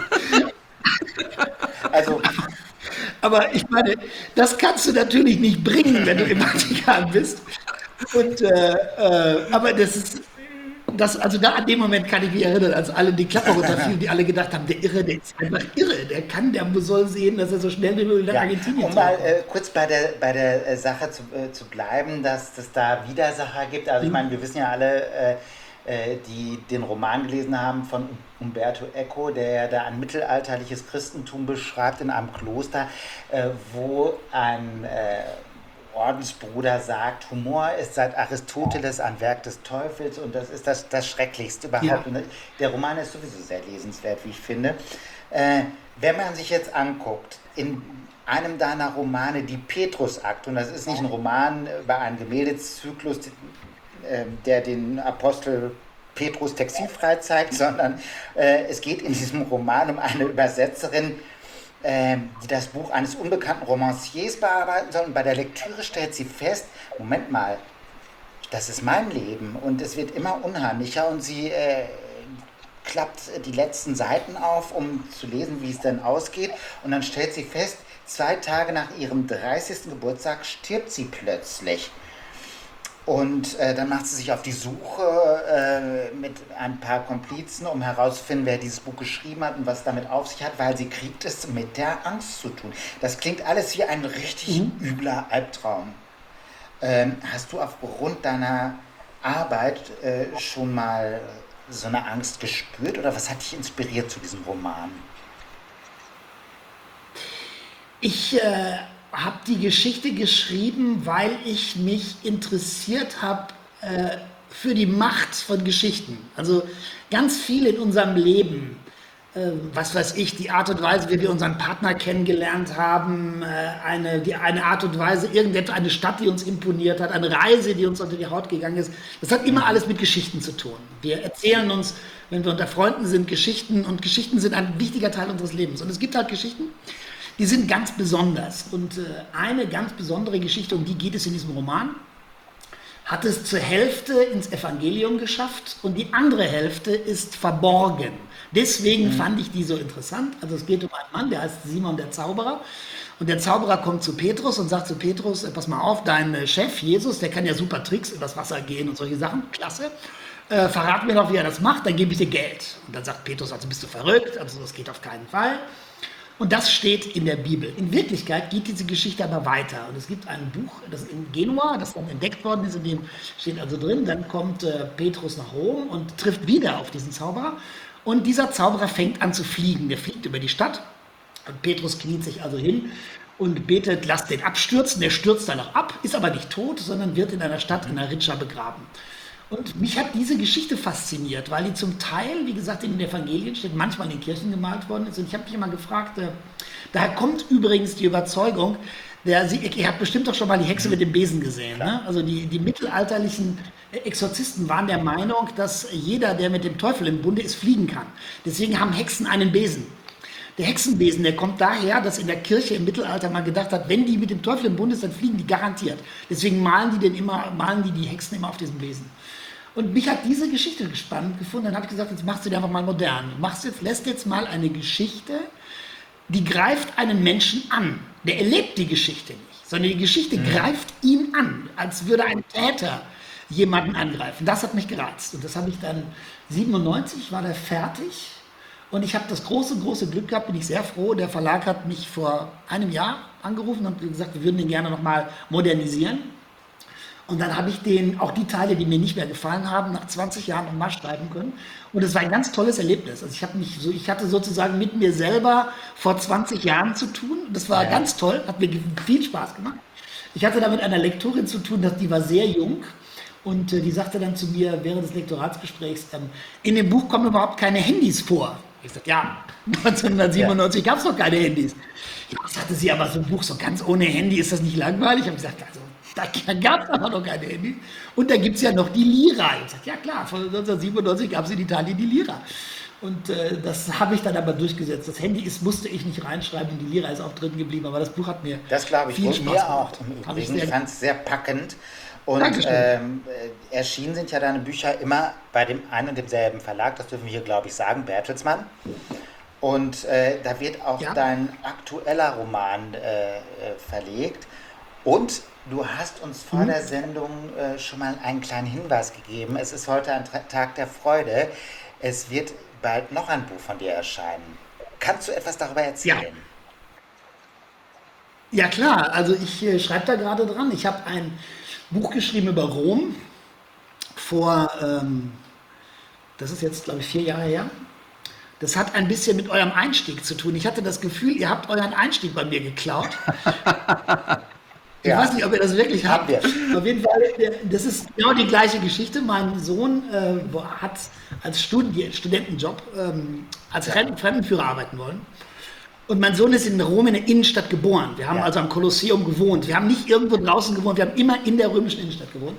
Also, Aber ich meine, das kannst du natürlich nicht bringen, wenn du im Vatikan bist. Und, äh, äh, aber das ist, das, also da an dem Moment kann ich mich erinnern, als alle die Klappe runterfielen, die alle gedacht haben, der Irre, der ist einfach irre, der kann, der soll sehen, dass er so schnell wie möglich nach ja, Argentinien um mal zurückkommt. äh, kurz bei der, bei der äh, Sache zu, äh, zu bleiben, dass es da Widersacher gibt. Also ich meine, wir wissen ja alle, äh, äh, die den Roman gelesen haben von Umberto Eco, der ja da ein mittelalterliches Christentum beschreibt in einem Kloster, äh, wo ein äh, Ordensbruder sagt, Humor ist seit Aristoteles ein Werk des Teufels und das ist das, das Schrecklichste überhaupt. Ja. Und der Roman ist sowieso sehr lesenswert, wie ich finde. Äh, wenn man sich jetzt anguckt, in einem deiner Romane, die Petrusakte, und das ist nicht ein Roman über einen Gemäldezyklus, äh, der den Apostel Petrus textilfrei zeigt, sondern äh, es geht in diesem Roman um eine Übersetzerin, die das Buch eines unbekannten Romanciers bearbeiten soll. Und bei der Lektüre stellt sie fest, Moment mal, das ist mein Leben und es wird immer unheimlicher und sie äh, klappt die letzten Seiten auf, um zu lesen, wie es denn ausgeht und dann stellt sie fest, zwei Tage nach ihrem dreißigsten Geburtstag stirbt sie plötzlich. Und äh, dann macht sie sich auf die Suche äh, mit ein paar Komplizen, um herauszufinden, wer dieses Buch geschrieben hat und was damit auf sich hat, weil sie kriegt es mit der Angst zu tun. Das klingt alles wie ein richtig mhm. übler Albtraum. Ähm, hast du aufgrund deiner Arbeit äh, schon mal so eine Angst gespürt oder was hat dich inspiriert zu diesem Roman? Ich äh, habe die Geschichte geschrieben, weil ich mich interessiert habe äh, für die Macht von Geschichten. Also ganz viel in unserem Leben, äh, was weiß ich, die Art und Weise, wie wir unseren Partner kennengelernt haben, äh, eine, die, eine Art und Weise, irgendetwas, eine Stadt, die uns imponiert hat, eine Reise, die uns unter die Haut gegangen ist. Das hat immer alles mit Geschichten zu tun. Wir erzählen uns, wenn wir unter Freunden sind, Geschichten und Geschichten sind ein wichtiger Teil unseres Lebens. Und es gibt halt Geschichten, die sind ganz besonders. Und äh, eine ganz besondere Geschichte, um die geht es in diesem Roman, hat es zur Hälfte ins Evangelium geschafft und die andere Hälfte ist verborgen. Deswegen mhm. fand ich die so interessant. Also es geht um einen Mann, der heißt Simon der Zauberer. Und der Zauberer kommt zu Petrus und sagt zu Petrus, pass mal auf, dein Chef Jesus, der kann ja super Tricks übers Wasser gehen und solche Sachen, klasse. Äh, verrat mir doch, wie er das macht, dann gebe ich dir Geld. Und dann sagt Petrus, also bist du verrückt, also das geht auf keinen Fall. Und das steht in der Bibel. In Wirklichkeit geht diese Geschichte aber weiter. Und es gibt ein Buch, das in Genua, das dann entdeckt worden ist, in dem steht also drin, dann kommt äh, Petrus nach Rom und trifft wieder auf diesen Zauberer. Und dieser Zauberer fängt an zu fliegen. Der fliegt über die Stadt. Und Petrus kniet sich also hin und betet, lasst den abstürzen. Der stürzt dann auch ab, ist aber nicht tot, sondern wird in einer Stadt, in einer Ridscha begraben. Und mich hat diese Geschichte fasziniert, weil die zum Teil, wie gesagt, in den Evangelien steht, manchmal in den Kirchen gemalt worden ist. Und ich habe mich immer gefragt, äh, daher kommt übrigens die Überzeugung, der, Sie, ihr habt bestimmt doch schon mal die Hexe mit dem Besen gesehen. Ne? Also die, die mittelalterlichen Exorzisten waren der Meinung, dass jeder, der mit dem Teufel im Bunde ist, fliegen kann. Deswegen haben Hexen einen Besen. Der Hexenbesen, der kommt daher, dass in der Kirche im Mittelalter mal gedacht hat, wenn die mit dem Teufel im Bund ist, dann fliegen die garantiert. Deswegen malen die, den immer, malen die die Hexen immer auf diesem Besen. Und mich hat diese Geschichte spannend gefunden. Dann habe ich gesagt, jetzt machst du die einfach mal modern. Du machst jetzt, lässt jetzt mal eine Geschichte, die greift einen Menschen an. Der erlebt die Geschichte nicht, sondern die Geschichte mhm. greift ihn an, als würde ein Täter jemanden angreifen. Das hat mich gereizt. Und das habe ich dann siebenundneunzig, war der fertig. Und ich habe das große, große Glück gehabt, bin ich sehr froh. Der Verlag hat mich vor einem Jahr angerufen und gesagt, wir würden den gerne nochmal modernisieren. Und dann habe ich den, auch die Teile, die mir nicht mehr gefallen haben, nach zwanzig Jahren nochmal schreiben können. Und es war ein ganz tolles Erlebnis. Also ich, habe mich so, ich hatte sozusagen mit mir selber vor zwanzig Jahren zu tun. Das war ja. ganz toll, hat mir viel Spaß gemacht. Ich hatte da mit einer Lektorin zu tun, die war sehr jung. Und äh, die sagte dann zu mir während des Lektoratsgesprächs, ähm, in dem Buch kommen überhaupt keine Handys vor. Ich sagte, ja, neunzehnhundertsiebenundneunzig ja. gab es noch keine Handys. Ja, sagte sie, aber so ein Buch so ganz ohne Handy, ist das nicht langweilig? Ich habe gesagt, also da gab es aber noch keine Handys. Und da gibt es ja noch die Lira. Ich sagte, ja klar, von neunzehnhundertsiebenundneunzig gab es in Italien die Lira. Und äh, das habe ich dann aber durchgesetzt. Das Handy ist, musste ich nicht reinschreiben, die Lira ist auch drin geblieben, aber das Buch hat mir das glaube ich, viel und Spaß mir gemacht. auch. Im Übrigen, ich fand es sehr packend. Und ähm, erschienen sind ja deine Bücher immer bei dem einen und demselben Verlag, das dürfen wir hier, glaube ich, sagen, Bertelsmann. Und äh, da wird auch ja. dein aktueller Roman äh, verlegt. Und du hast uns vor mhm. der Sendung äh, schon mal einen kleinen Hinweis gegeben. Es ist heute ein Tag der Freude. Es wird bald noch ein Buch von dir erscheinen. Kannst du etwas darüber erzählen? Ja. Ja klar, also ich äh, schreibe da gerade dran. Ich habe ein Buch geschrieben über Rom vor, ähm, das ist jetzt glaube ich vier Jahre her. Das hat ein bisschen mit eurem Einstieg zu tun. Ich hatte das Gefühl, ihr habt euren Einstieg bei mir geklaut. Ich ja. weiß nicht, ob ihr das wirklich habt. Auf jeden Fall, das ist genau die gleiche Geschichte. Mein Sohn äh, hat als Studi- Studentenjob ähm, als ja. Fremdenführer arbeiten wollen. Und mein Sohn ist in Rom in der Innenstadt geboren. Wir haben ja. also am Kolosseum gewohnt. Wir haben nicht irgendwo draußen gewohnt, wir haben immer in der römischen Innenstadt gewohnt.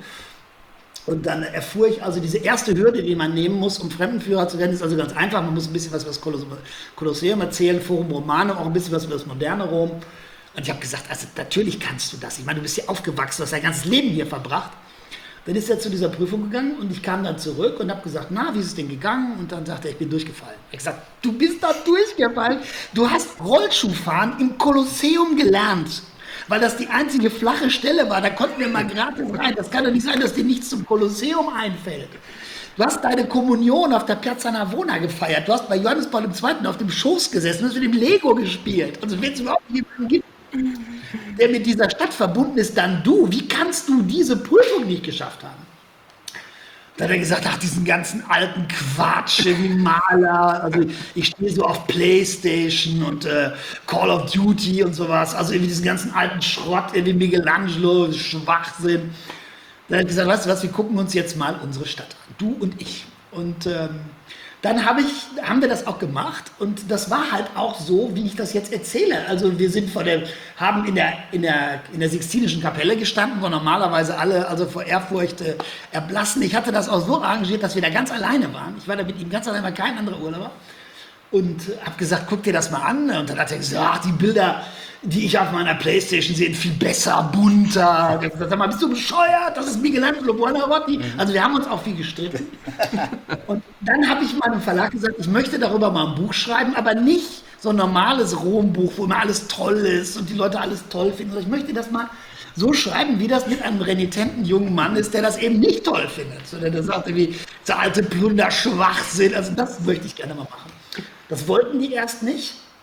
Und dann erfuhr ich also diese erste Hürde, die man nehmen muss, um Fremdenführer zu werden, ist also ganz einfach. Man muss ein bisschen was über das Kolosseum erzählen, Forum Romanum, auch ein bisschen was über das moderne Rom. Und ich habe gesagt, also natürlich kannst du das. Ich meine, du bist hier aufgewachsen, du hast dein ganzes Leben hier verbracht. Dann ist er zu dieser Prüfung gegangen und ich kam dann zurück und habe gesagt, na, wie ist es denn gegangen? Und dann sagte er, ich bin durchgefallen. Ich habe gesagt, du bist da durchgefallen. Du hast Rollschuhfahren im Kolosseum gelernt, weil das die einzige flache Stelle war. Da konnten wir mal gratis rein. Das kann doch nicht sein, dass dir nichts zum Kolosseum einfällt. Du hast deine Kommunion auf der Piazza Navona gefeiert. Du hast bei Johannes Paul der Zweite auf dem Schoß gesessen und hast mit dem Lego gespielt. Also wenn es überhaupt jemanden gibt, der mit dieser Stadt verbunden ist, dann du. Wie kannst du diese Prüfung nicht geschafft haben? Da hat er gesagt, ach, diesen ganzen alten Quatsch, wie Maler. Also ich stehe so auf Playstation und äh, Call of Duty und sowas. Also irgendwie diesen ganzen alten Schrott, irgendwie Michelangelo, Schwachsinn. Da hat er gesagt, weißt du was, wir gucken uns jetzt mal unsere Stadt an. Du und ich. Und ähm, dann hab ich, haben wir das auch gemacht und das war halt auch so, wie ich das jetzt erzähle. Also wir sind vor der, haben in der, in der, in der Sixtinischen Kapelle gestanden, wo normalerweise alle also vor Ehrfurcht äh, erblassen. Ich hatte das auch so arrangiert, dass wir da ganz alleine waren. Ich war da mit ihm ganz alleine, war kein anderer Urlauber. Und habe gesagt, guck dir das mal an. Und dann hat er gesagt, ach, die Bilder, die ich auf meiner Playstation sehe, sind viel besser, bunter. Ich habe gesagt, sag mal, bist du bescheuert? Das ist Michelangelo Buonarroti. Mhm. Also wir haben uns auch viel gestritten. Und dann habe ich meinem Verlag gesagt, ich möchte darüber mal ein Buch schreiben, aber nicht so ein normales Rom-Buch, wo immer alles toll ist und die Leute alles toll finden. Ich möchte das mal so schreiben, wie das mit einem renitenten jungen Mann ist, der das eben nicht toll findet. Sondern der sagt irgendwie, der alte Plunder, Schwachsinn. Also das möchte ich gerne mal machen. Das wollten die erst nicht.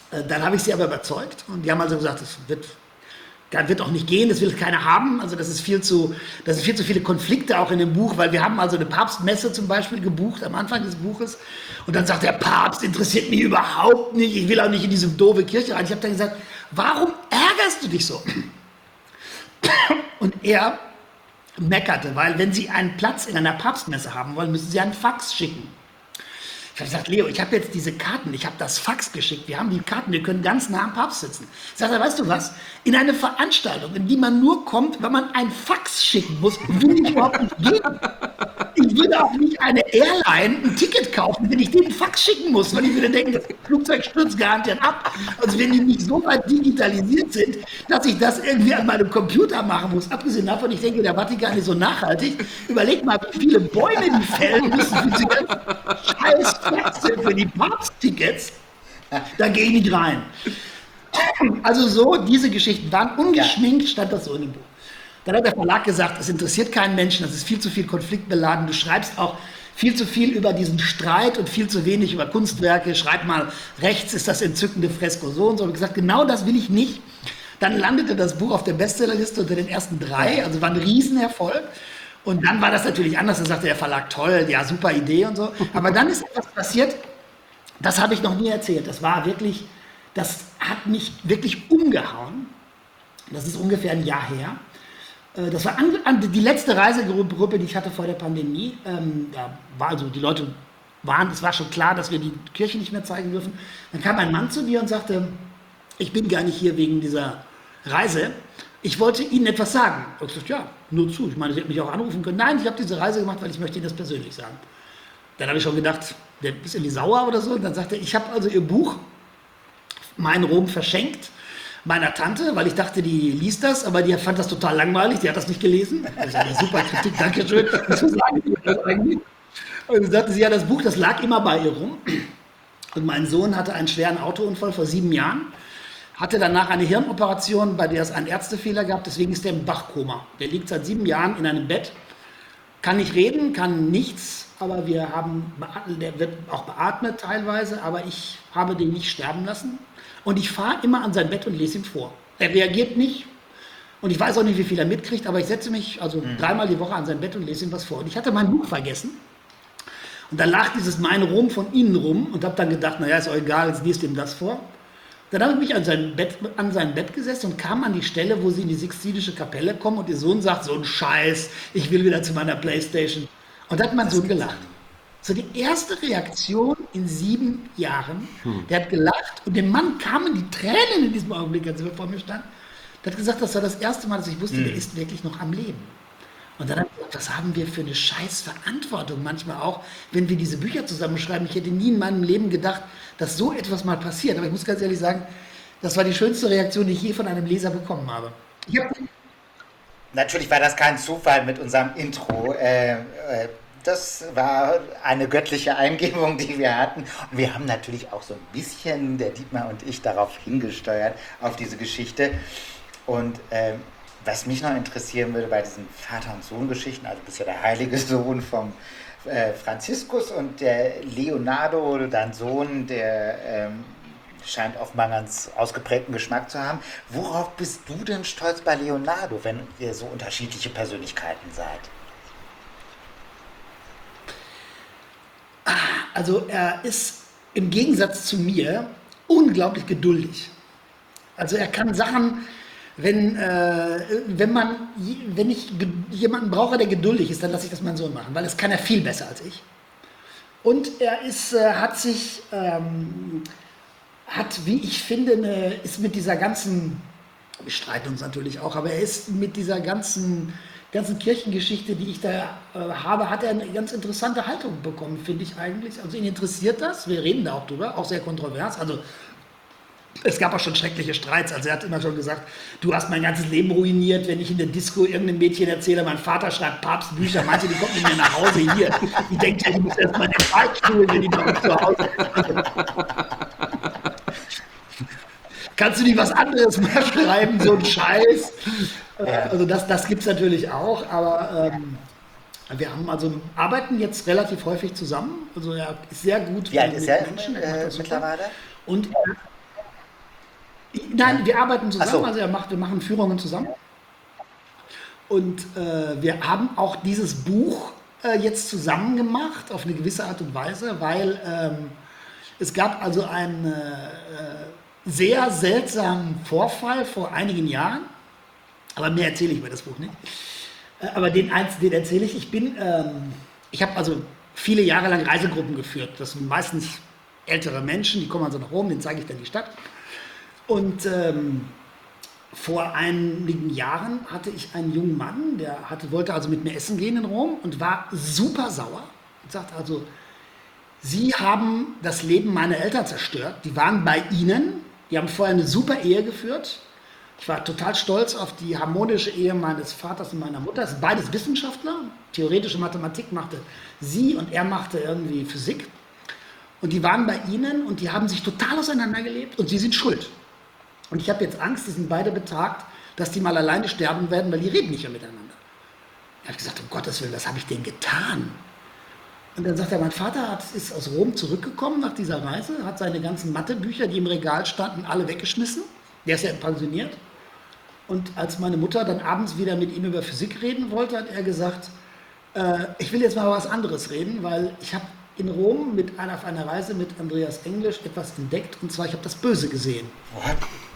Äh, Dann habe ich sie aber überzeugt und die haben also gesagt, das wird, das wird auch nicht gehen, das will keiner haben. Also das ist viel zu, das sind viel zu viele Konflikte auch in dem Buch, weil wir haben also eine Papstmesse zum Beispiel gebucht am Anfang des Buches und dann sagt der Papst, interessiert mich überhaupt nicht, ich will auch nicht in diese doofe Kirche rein. Ich habe dann gesagt, warum ärgerst du dich so? Und er meckerte, weil wenn Sie einen Platz in einer Papstmesse haben wollen, müssen Sie einen Fax schicken. Ich habe gesagt, Leo, ich habe jetzt diese Karten, ich habe das Fax geschickt, wir haben die Karten, wir können ganz nah am Papst sitzen. Sagt er, weißt du was, in eine Veranstaltung, in die man nur kommt, wenn man ein Fax schicken muss, will ich überhaupt nicht gehen. Ich würde auch nicht eine Airline ein Ticket kaufen, wenn ich den Fax schicken muss, weil ich würde denken, das Flugzeug stürzt garantiert ab. Also wenn die nicht so weit digitalisiert sind, dass ich das irgendwie an meinem Computer machen muss. Abgesehen davon, ich denke, der Vatikan ist so nachhaltig. Überleg mal, wie viele Bäume die fällen müssen für diese ganzen scheiß Faxe für die Papsttickets. Da gehe ich nicht rein. Also so, diese Geschichten waren ungeschminkt, stand das so in dem Buch. Dann hat der Verlag gesagt, es interessiert keinen Menschen, das ist viel zu viel konfliktbeladen, du schreibst auch viel zu viel über diesen Streit und viel zu wenig über Kunstwerke, schreib mal, rechts ist das entzückende Fresko so und so. Und gesagt, genau das will ich nicht. Dann landete das Buch auf der Bestsellerliste unter den ersten drei, also war ein Riesenerfolg. Und dann war das natürlich anders, da sagte der Verlag, toll, ja, super Idee und so. Aber dann ist etwas passiert, das habe ich noch nie erzählt, das war wirklich, das hat mich wirklich umgehauen. Das ist ungefähr ein Jahr her. Das war an, an, die letzte Reisegruppe, die ich hatte vor der Pandemie. Ähm, da war also, die Leute waren, es war schon klar, dass wir die Kirche nicht mehr zeigen dürfen. Dann kam ein Mann zu mir und sagte, ich bin gar nicht hier wegen dieser Reise. Ich wollte Ihnen etwas sagen. Und ich sagte, ja, nur zu. Ich meine, Sie hätten mich auch anrufen können. Nein, ich habe diese Reise gemacht, weil ich möchte Ihnen das persönlich sagen. Dann habe ich schon gedacht, der ist irgendwie sauer oder so. Und dann sagte er, ich habe also Ihr Buch, Mein Rom, verschenkt meiner Tante, weil ich dachte, die liest das, aber die fand das total langweilig, die hat das nicht gelesen. Also, ja, super Kritik, danke schön. Und dann sagte sie, ja, das Buch, das lag immer bei ihr rum. Und mein Sohn hatte einen schweren Autounfall vor sieben Jahren, hatte danach eine Hirnoperation, bei der es einen Ärztefehler gab, deswegen ist er im Wachkoma. Der liegt seit sieben Jahren in einem Bett, kann nicht reden, kann nichts, aber wir haben, der wird auch beatmet teilweise, aber ich habe den nicht sterben lassen. Und ich fahre immer an sein Bett und lese ihm vor. Er reagiert nicht und ich weiß auch nicht, wie viel er mitkriegt, aber ich setze mich also mhm. dreimal die Woche an sein Bett und lese ihm was vor. Und ich hatte mein Buch vergessen und da lag dieses Mein Rom von Ihnen rum und habe dann gedacht, naja, ist auch egal, jetzt liest ihm das vor. Dann habe ich mich an sein, Bett, an sein Bett gesetzt und kam an die Stelle, wo sie in die Sixtinische Kapelle kommen und ihr Sohn sagt, so ein Scheiß, ich will wieder zu meiner Playstation. Und da hat mein Sohn gelacht. So die erste Reaktion in sieben Jahren. Hm. Der hat gelacht und dem Mann kamen die Tränen in diesem Augenblick, als er vor mir stand. Der hat gesagt, das war das erste Mal, dass ich wusste, hm. der ist wirklich noch am Leben. Und dann habe ich gesagt, was haben wir für eine scheiß Verantwortung manchmal auch, wenn wir diese Bücher zusammenschreiben. Ich hätte nie in meinem Leben gedacht, dass so etwas mal passiert. Aber ich muss ganz ehrlich sagen, das war die schönste Reaktion, die ich je von einem Leser bekommen habe. Ich hab Natürlich war das kein Zufall mit unserem Intro. Äh, äh, Das war eine göttliche Eingebung, die wir hatten. Und wir haben natürlich auch so ein bisschen, der Dietmar und ich, darauf hingesteuert, auf diese Geschichte. Und ähm, was mich noch interessieren würde bei diesen Vater- und Sohn-Geschichten, also bist ja der heilige Sohn vom äh, Franziskus und der Leonardo, dein Sohn, der ähm, scheint offenbar einen ganz ausgeprägten Geschmack zu haben. Worauf bist du denn stolz bei Leonardo, wenn ihr so unterschiedliche Persönlichkeiten seid? Also er ist im Gegensatz zu mir unglaublich geduldig. Also er kann Sachen, wenn, äh, wenn, man, wenn ich jemanden brauche, der geduldig ist, dann lasse ich das meinen Sohn machen, weil das kann er viel besser als ich. Und er ist, äh, hat sich, ähm, hat, wie ich finde, eine, ist mit dieser ganzen, wir streiten uns natürlich auch, aber er ist mit dieser ganzen ganzen Kirchengeschichte, die ich da äh, habe, hat er eine ganz interessante Haltung bekommen, finde ich eigentlich. Also ihn interessiert das, wir reden da auch drüber, auch sehr kontrovers. Also es gab auch schon schreckliche Streits. Also er hat immer schon gesagt, du hast mein ganzes Leben ruiniert, wenn ich in der Disco irgendeinem Mädchen erzähle, mein Vater schreibt Papstbücher, manche, die kommen mit mir nach Hause hier. Die denken, du musst erst mal in den Beichtstuhl, wenn die bei uns zu Hause ist. Kannst du nicht was anderes mal schreiben, so ein Scheiß? Ja. Also das, das gibt es natürlich auch, aber ähm, wir haben also arbeiten jetzt relativ häufig zusammen. Also er ist sehr gut Wie alt ist er Menschen. äh, mittlerweile? Und Nein, wir arbeiten Ach zusammen, so. also er macht, wir machen Führungen zusammen. Und äh, wir haben auch dieses Buch äh, jetzt zusammen gemacht, auf eine gewisse Art und Weise, weil ähm, es gab also einen äh, sehr seltsamen Vorfall vor einigen Jahren, aber mehr erzähle ich über das Buch nicht. Äh, aber den, eins, den erzähle ich. Ich bin, ähm, ich habe also viele Jahre lang Reisegruppen geführt. Das sind meistens ältere Menschen, die kommen also nach Rom, denen zeige ich dann die Stadt. Und ähm, vor einigen Jahren hatte ich einen jungen Mann, der hatte, wollte also mit mir essen gehen in Rom und war super sauer und sagte also, Sie haben das Leben meiner Eltern zerstört. Die waren bei Ihnen, die haben vorher eine super Ehe geführt. Ich war total stolz auf die harmonische Ehe meines Vaters und meiner Mutter. Das sind beides Wissenschaftler. Theoretische Mathematik machte sie und er machte irgendwie Physik. Und die waren bei Ihnen und die haben sich total auseinandergelebt und Sie sind schuld. Und ich habe jetzt Angst, die sind beide betagt, dass die mal alleine sterben werden, weil die reden nicht mehr miteinander. Ich habe gesagt, um Gottes Willen, was habe ich denn getan? Und dann sagt er, mein Vater hat, ist aus Rom zurückgekommen nach dieser Reise, hat seine ganzen Mathebücher, die im Regal standen, alle weggeschmissen. Der ist ja pensioniert. Und als meine Mutter dann abends wieder mit ihm über Physik reden wollte, hat er gesagt, äh, ich will jetzt mal was anderes reden, weil ich habe in Rom mit einer, auf einer Reise mit Andreas Englisch etwas entdeckt, und zwar ich habe das Böse gesehen. What?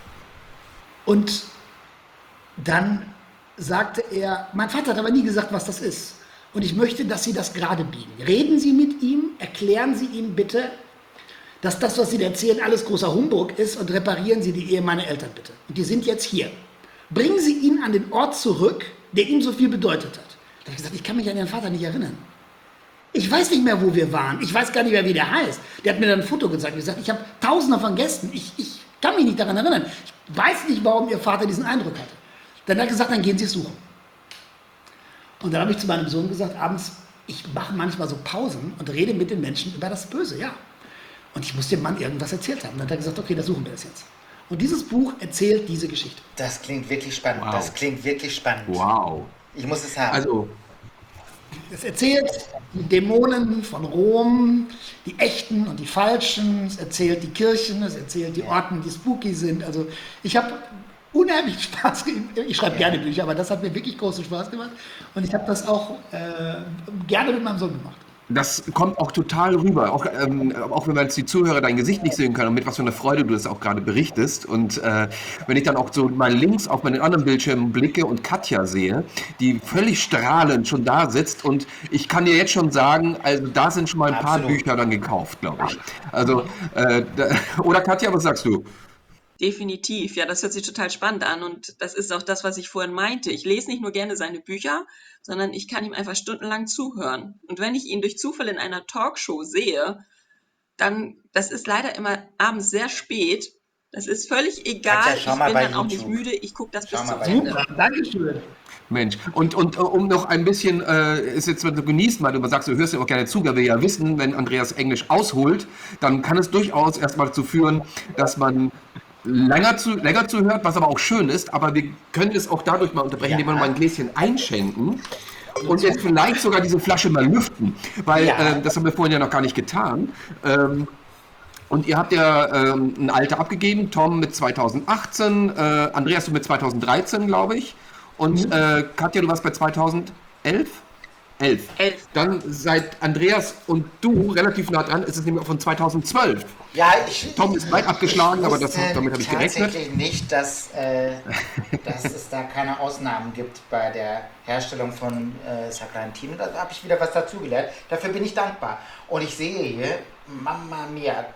Und dann sagte er, mein Vater hat aber nie gesagt, was das ist. Und ich möchte, dass Sie das gerade biegen. Reden Sie mit ihm, erklären Sie ihm bitte, dass das, was Sie da erzählen, alles großer Humbug ist, und reparieren Sie die Ehe meiner Eltern bitte. Und die sind jetzt hier. Bringen Sie ihn an den Ort zurück, der ihm so viel bedeutet hat. Da habe ich gesagt, ich kann mich an Ihren Vater nicht erinnern. Ich weiß nicht mehr, wo wir waren. Ich weiß gar nicht mehr, wie der heißt. Der hat mir dann ein Foto gezeigt und gesagt, ich habe Tausende von Gästen. Ich, ich kann mich nicht daran erinnern. Ich weiß nicht, warum Ihr Vater diesen Eindruck hatte. Dann hat er gesagt, dann gehen Sie es suchen. Und dann habe ich zu meinem Sohn gesagt, abends, ich mache manchmal so Pausen und rede mit den Menschen über das Böse, ja. Und ich muss dem Mann irgendwas erzählt haben. Und dann hat er gesagt, okay, da suchen wir das jetzt. Und dieses Buch erzählt diese Geschichte. Das klingt wirklich spannend. Wow. Das klingt wirklich spannend. Wow. Ich muss es haben. Also, Es erzählt die Dämonen von Rom, die echten und die falschen. Es erzählt die Kirchen, es erzählt die Orten, die spooky sind. Also ich habe unheimlich Spaß gemacht. Ich schreibe gerne Bücher, aber das hat mir wirklich großen Spaß gemacht. Und ich habe das auch äh, gerne mit meinem Sohn gemacht. das kommt auch total rüber, auch, ähm, auch wenn man jetzt die Zuhörer dein Gesicht nicht sehen kann und mit was für einer Freude du das auch gerade berichtest. Und äh, wenn ich dann auch so mal links auf meinen anderen Bildschirm blicke und Katja sehe, die völlig strahlend schon da sitzt, und ich kann dir jetzt schon sagen, also da sind schon mal ein paar Absolut. Bücher dann gekauft, glaube ich. Also, äh, da, oder Katja, was sagst du? Definitiv, ja, das hört sich total spannend an, und das ist auch das, was ich vorhin meinte. Ich lese nicht nur gerne seine Bücher, sondern ich kann ihm einfach stundenlang zuhören. Und wenn ich ihn durch Zufall in einer Talkshow sehe, dann, das ist leider immer abends sehr spät. Das ist völlig egal. Katja, Ich schau mal bin bei dann auch nicht YouTube. müde. Ich gucke das Schau bis mal zum bei Ende. Super, Dankeschön. Mensch, und, und äh, um noch ein bisschen, äh, ist jetzt, wenn du genießt, weil du sagst, du hörst ja auch gerne zu, weil wir ja wissen, wenn Andreas Englisch ausholt, dann kann es durchaus erstmal dazu führen, dass man länger, zu, länger zuhört, was aber auch schön ist, aber wir können es auch dadurch mal unterbrechen, Ja. indem wir mal ein Gläschen einschenken und jetzt vielleicht sogar diese Flasche mal lüften, weil Ja. äh, das haben wir vorhin ja noch gar nicht getan. Ähm, Und ihr habt ja ähm, ein Alter abgegeben, Tom mit zweitausendachtzehn, äh, Andreas du mit zweitausenddreizehn, glaube ich. Und äh, Katja, du warst bei zweitausendelf? Elf. Elf. Dann seid Andreas und du relativ nah dran, ist es nämlich auch von zweitausendzwölf. Ja, ich, Tom ist weit abgeschlagen, ich aber das, wusste damit habe ich gerechnet. tatsächlich nicht, dass, äh, dass es da keine Ausnahmen gibt bei der Herstellung von äh, Saccharintino. Da habe ich wieder was dazugelernt. Dafür bin ich dankbar. Und ich sehe hier, Mamma mia,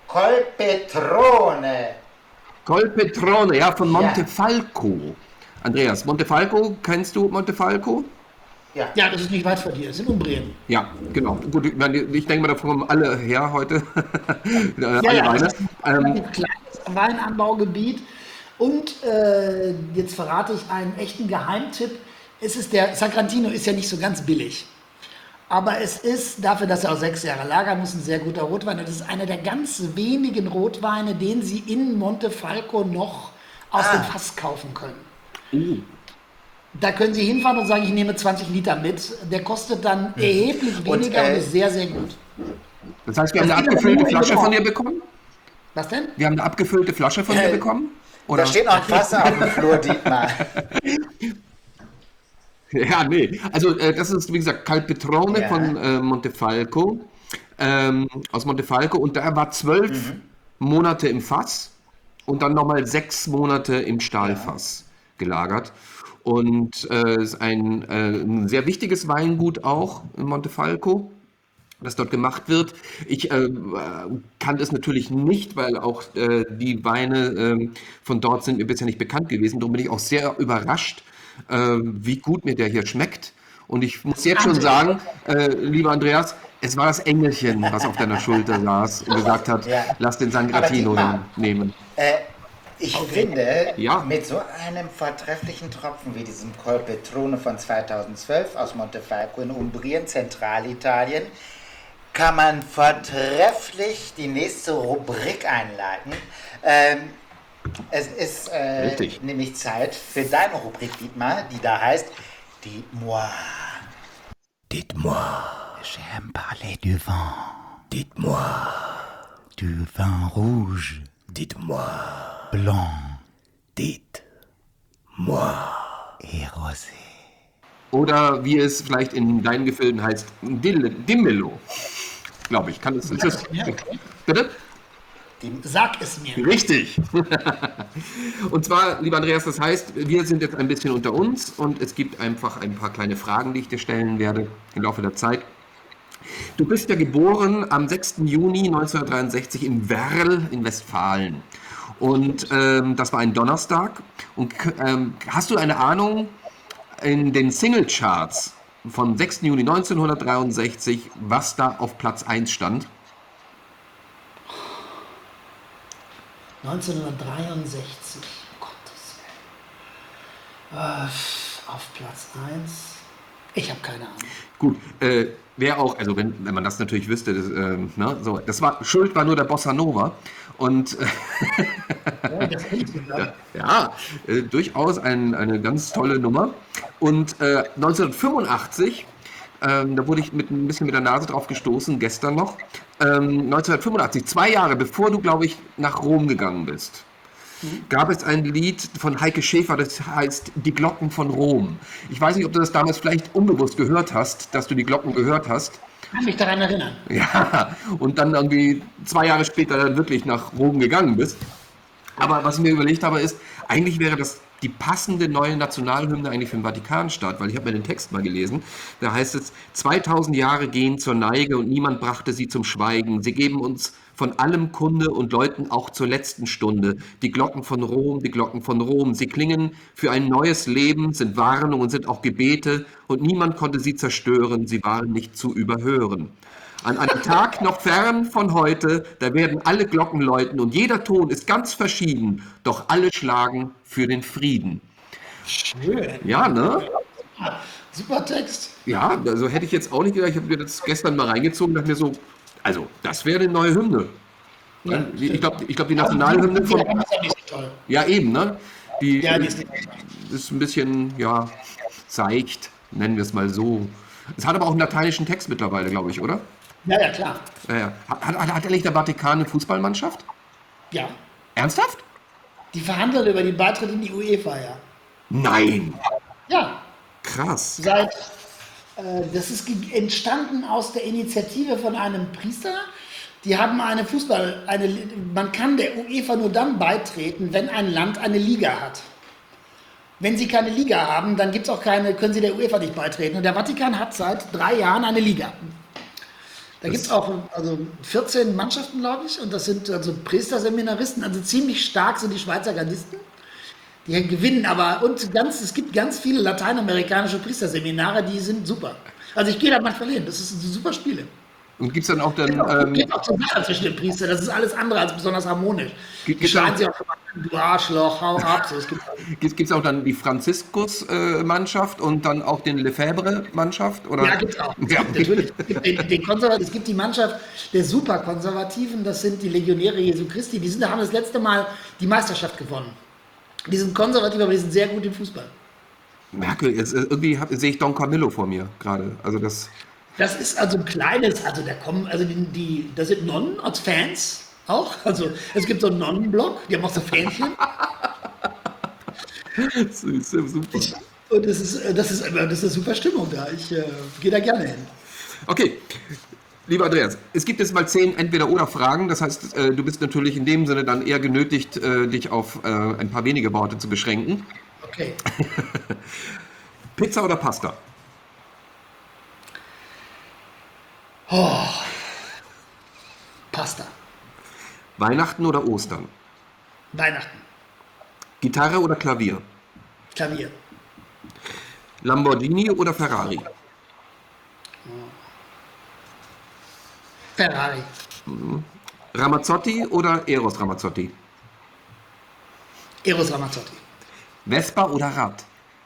Colpetrone. Colpetrone, ja, von Ja. Montefalco. Andreas, Montefalco, kennst du Montefalco? Ja, Ja, das ist nicht weit von dir, das ist in Umbrien. Ja, genau. Gut, ich, meine, ich denke mal, da kommen alle her heute. äh, alle Ja, ja, Weine. das ist ein Ähm, relativ kleines Weinanbaugebiet. Und äh, jetzt verrate ich einen echten Geheimtipp. Es ist der Saccharintino ist ja nicht so ganz billig. Aber es ist, dafür, dass er auch sechs Jahre lagern muss, ein sehr guter Rotwein. Und das ist einer der ganz wenigen Rotweine, den Sie in Montefalco noch aus Ah. dem Fass kaufen können. Da können Sie hinfahren und sagen, ich nehme zwanzig Liter mit. Der kostet dann erheblich weniger und, äh, ist sehr, sehr gut. das heißt, wir haben Das eine geht aber abgefüllte nur in Flasche Rom. von dir bekommen? Was denn? Wir haben eine abgefüllte Flasche von dir Äh, bekommen? Oder? Da steht noch ein Fass auf dem Flur, Dietmar. Ja, nee. Also äh, das ist, wie gesagt, Calpetrone Ja. von äh, Montefalco, ähm, aus Montefalco. Und da war zwölf Mhm. Monate im Fass und dann nochmal sechs Monate im Stahlfass gelagert. Und äh, ist ein, äh, ein sehr wichtiges Weingut auch in Montefalco, das dort gemacht wird. Ich äh, kannte es natürlich nicht, weil auch äh, die Weine ähm, von dort sind mir bisher nicht bekannt gewesen. Darum bin ich auch sehr überrascht, äh, wie gut mir der hier schmeckt. Und ich muss jetzt schon sagen, äh, lieber Andreas, es war das Engelchen, was auf deiner Schulter saß und gesagt hat, Ja. lass den San Aber Gratino Dietmar, nehmen. Äh, ich finde, Ja. mit so einem vortrefflichen Tropfen wie diesem Colpetrone von zweitausendzwölf aus Montefalco in Umbrien, Zentralitalien, kann man vortrefflich die nächste Rubrik einleiten. Ähm, es ist äh, Richtig. nämlich Zeit für deine Rubrik, Dietmar, die da heißt Dites-moi. Dites-moi. J'aime parler du vin. Dites-moi. Du vin rouge. Dites-moi. Blanc. Dites-moi. Et rosé. Oder wie es vielleicht in deinen Gefilden heißt, Dill- Dimmelo. Glaube ich. Kann es, ist es, Ja, okay. bitte? Sag es mir. Richtig. Und zwar, lieber Andreas, das heißt, wir sind jetzt ein bisschen unter uns und es gibt einfach ein paar kleine Fragen, die ich dir stellen werde im Laufe der Zeit. Du bist ja geboren am sechsten Juni neunzehnhundertdreiundsechzig in Werl in Westfalen. Und ähm, das war ein Donnerstag. Und ähm, hast du eine Ahnung in den Singlecharts von sechsten Juni neunzehnhundertdreiundsechzig, was da auf Platz eins stand? neunzehnhundertdreiundsechzig, um Gottes Willen. Äh, auf Platz eins. Ich habe keine Ahnung. Gut, äh, wäre auch, also wenn, wenn man das natürlich wüsste, das, ähm, ne, so, das war, Schuld war nur der Bossa Nova. Und äh, Ja, das hätte ich gesagt. ja, äh, durchaus ein, eine ganz tolle Nummer. Und äh, neunzehnhundertfünfundachtzig, ähm, da wurde ich mit, ein bisschen mit der Nase drauf gestoßen, gestern noch. Ähm, neunzehnhundertfünfundachtzig, zwei Jahre bevor du, glaube ich, nach Rom gegangen bist, gab es ein Lied von Heike Schäfer, das heißt Die Glocken von Rom. Ich weiß nicht, ob du das damals vielleicht unbewusst gehört hast, dass du die Glocken gehört hast. Ich kann mich daran erinnern. Ja, und dann irgendwie zwei Jahre später dann wirklich nach Rom gegangen bist. Aber was ich mir überlegt habe, ist, eigentlich wäre das die passende neue Nationalhymne eigentlich für den Vatikanstaat, weil ich habe mir den Text mal gelesen. Da heißt es, zweitausend Jahre gehen zur Neige und niemand brachte sie zum Schweigen. Sie geben uns von allem Kunde und läuten auch zur letzten Stunde. Die Glocken von Rom, die Glocken von Rom. Sie klingen für ein neues Leben, sind Warnung und sind auch Gebete und niemand konnte sie zerstören. Sie waren nicht zu überhören. An einem Tag noch fern von heute, da werden alle Glocken läuten und jeder Ton ist ganz verschieden, doch alle schlagen für den Frieden. Schön. Ja, ne? Super Text. Ja, also hätte ich jetzt auch nicht gedacht, ich habe mir das gestern mal reingezogen und dachte mir so, also das wäre eine neue Hymne. Ja, ich glaube, ich glaub, die Nationalhymne von... Die ist ja nicht so toll. Ja, eben, ne? Die Ja, die ist nicht so toll. ist ein bisschen, ja, seicht, nennen wir es mal so. Es hat aber auch einen lateinischen Text mittlerweile, glaube ich, oder? Ja, ja, klar. Ja, ja. Hat, hat, hat eigentlich der Vatikan eine Fußballmannschaft? Ja. Ernsthaft? Die verhandeln über den Beitritt in die UEFA, ja. Nein! Ja, Krass. seit, äh, das ist ge- entstanden aus der Initiative von einem Priester. Die haben eine Fußball, eine, man kann der UEFA nur dann beitreten, wenn ein Land eine Liga hat. Wenn sie keine Liga haben, dann gibt's auch keine, können sie der UEFA nicht beitreten. Und der Vatikan hat seit drei Jahren eine Liga. Da gibt es auch also vierzehn Mannschaften, glaube ich, und das sind also Priesterseminaristen, also ziemlich stark sind die Schweizer Gardisten. Die gewinnen aber, und ganz, es gibt ganz viele lateinamerikanische Priesterseminare, die sind super. Also ich gehe da manchmal hin, das sind super Spiele. Und gibt es dann auch dann... Es Ähm, geht auch zur Sache zwischen den Priestern, das ist alles andere als besonders harmonisch. Gibt- Die gibt's schreien auch- sich auch immer an, du Arschloch, hau ab. So, es gibt gibt es auch dann die Franziskus-Mannschaft und dann auch den Lefebvre-Mannschaft? Ja, gibt es auch. Es Ja. gibt natürlich. Es gibt, den, den Konservat- es gibt die Mannschaft der Superkonservativen, das sind die Legionäre Jesu Christi. Die sind, haben das letzte Mal die Meisterschaft gewonnen. Die sind konservativ, aber die sind sehr gut im Fußball. Merkel, jetzt, äh, irgendwie hab, sehe ich Don Camillo vor mir gerade. Also das... Das ist also ein kleines, also da kommen, also die, die da sind Nonnen als Fans auch. Also es gibt so einen Nonnenblock, die haben auch so Fähnchen. Das ist ja super. Ich, und das ist, äh, das, ist, das ist eine super Stimmung da. Ich äh, gehe da gerne hin. Okay, lieber Andreas, es gibt jetzt mal zehn Entweder-Oder-Fragen. Das heißt, äh, du bist natürlich in dem Sinne dann eher genötigt, äh, dich auf äh, ein paar wenige Worte zu beschränken. Okay. Pizza oder Pasta? Oh, Pasta. Weihnachten oder Ostern? Weihnachten. Gitarre oder Klavier? Klavier. Lamborghini oder Ferrari? Ferrari. Ramazzotti oder Eros Ramazzotti? Eros Ramazzotti. Vespa oder Rad?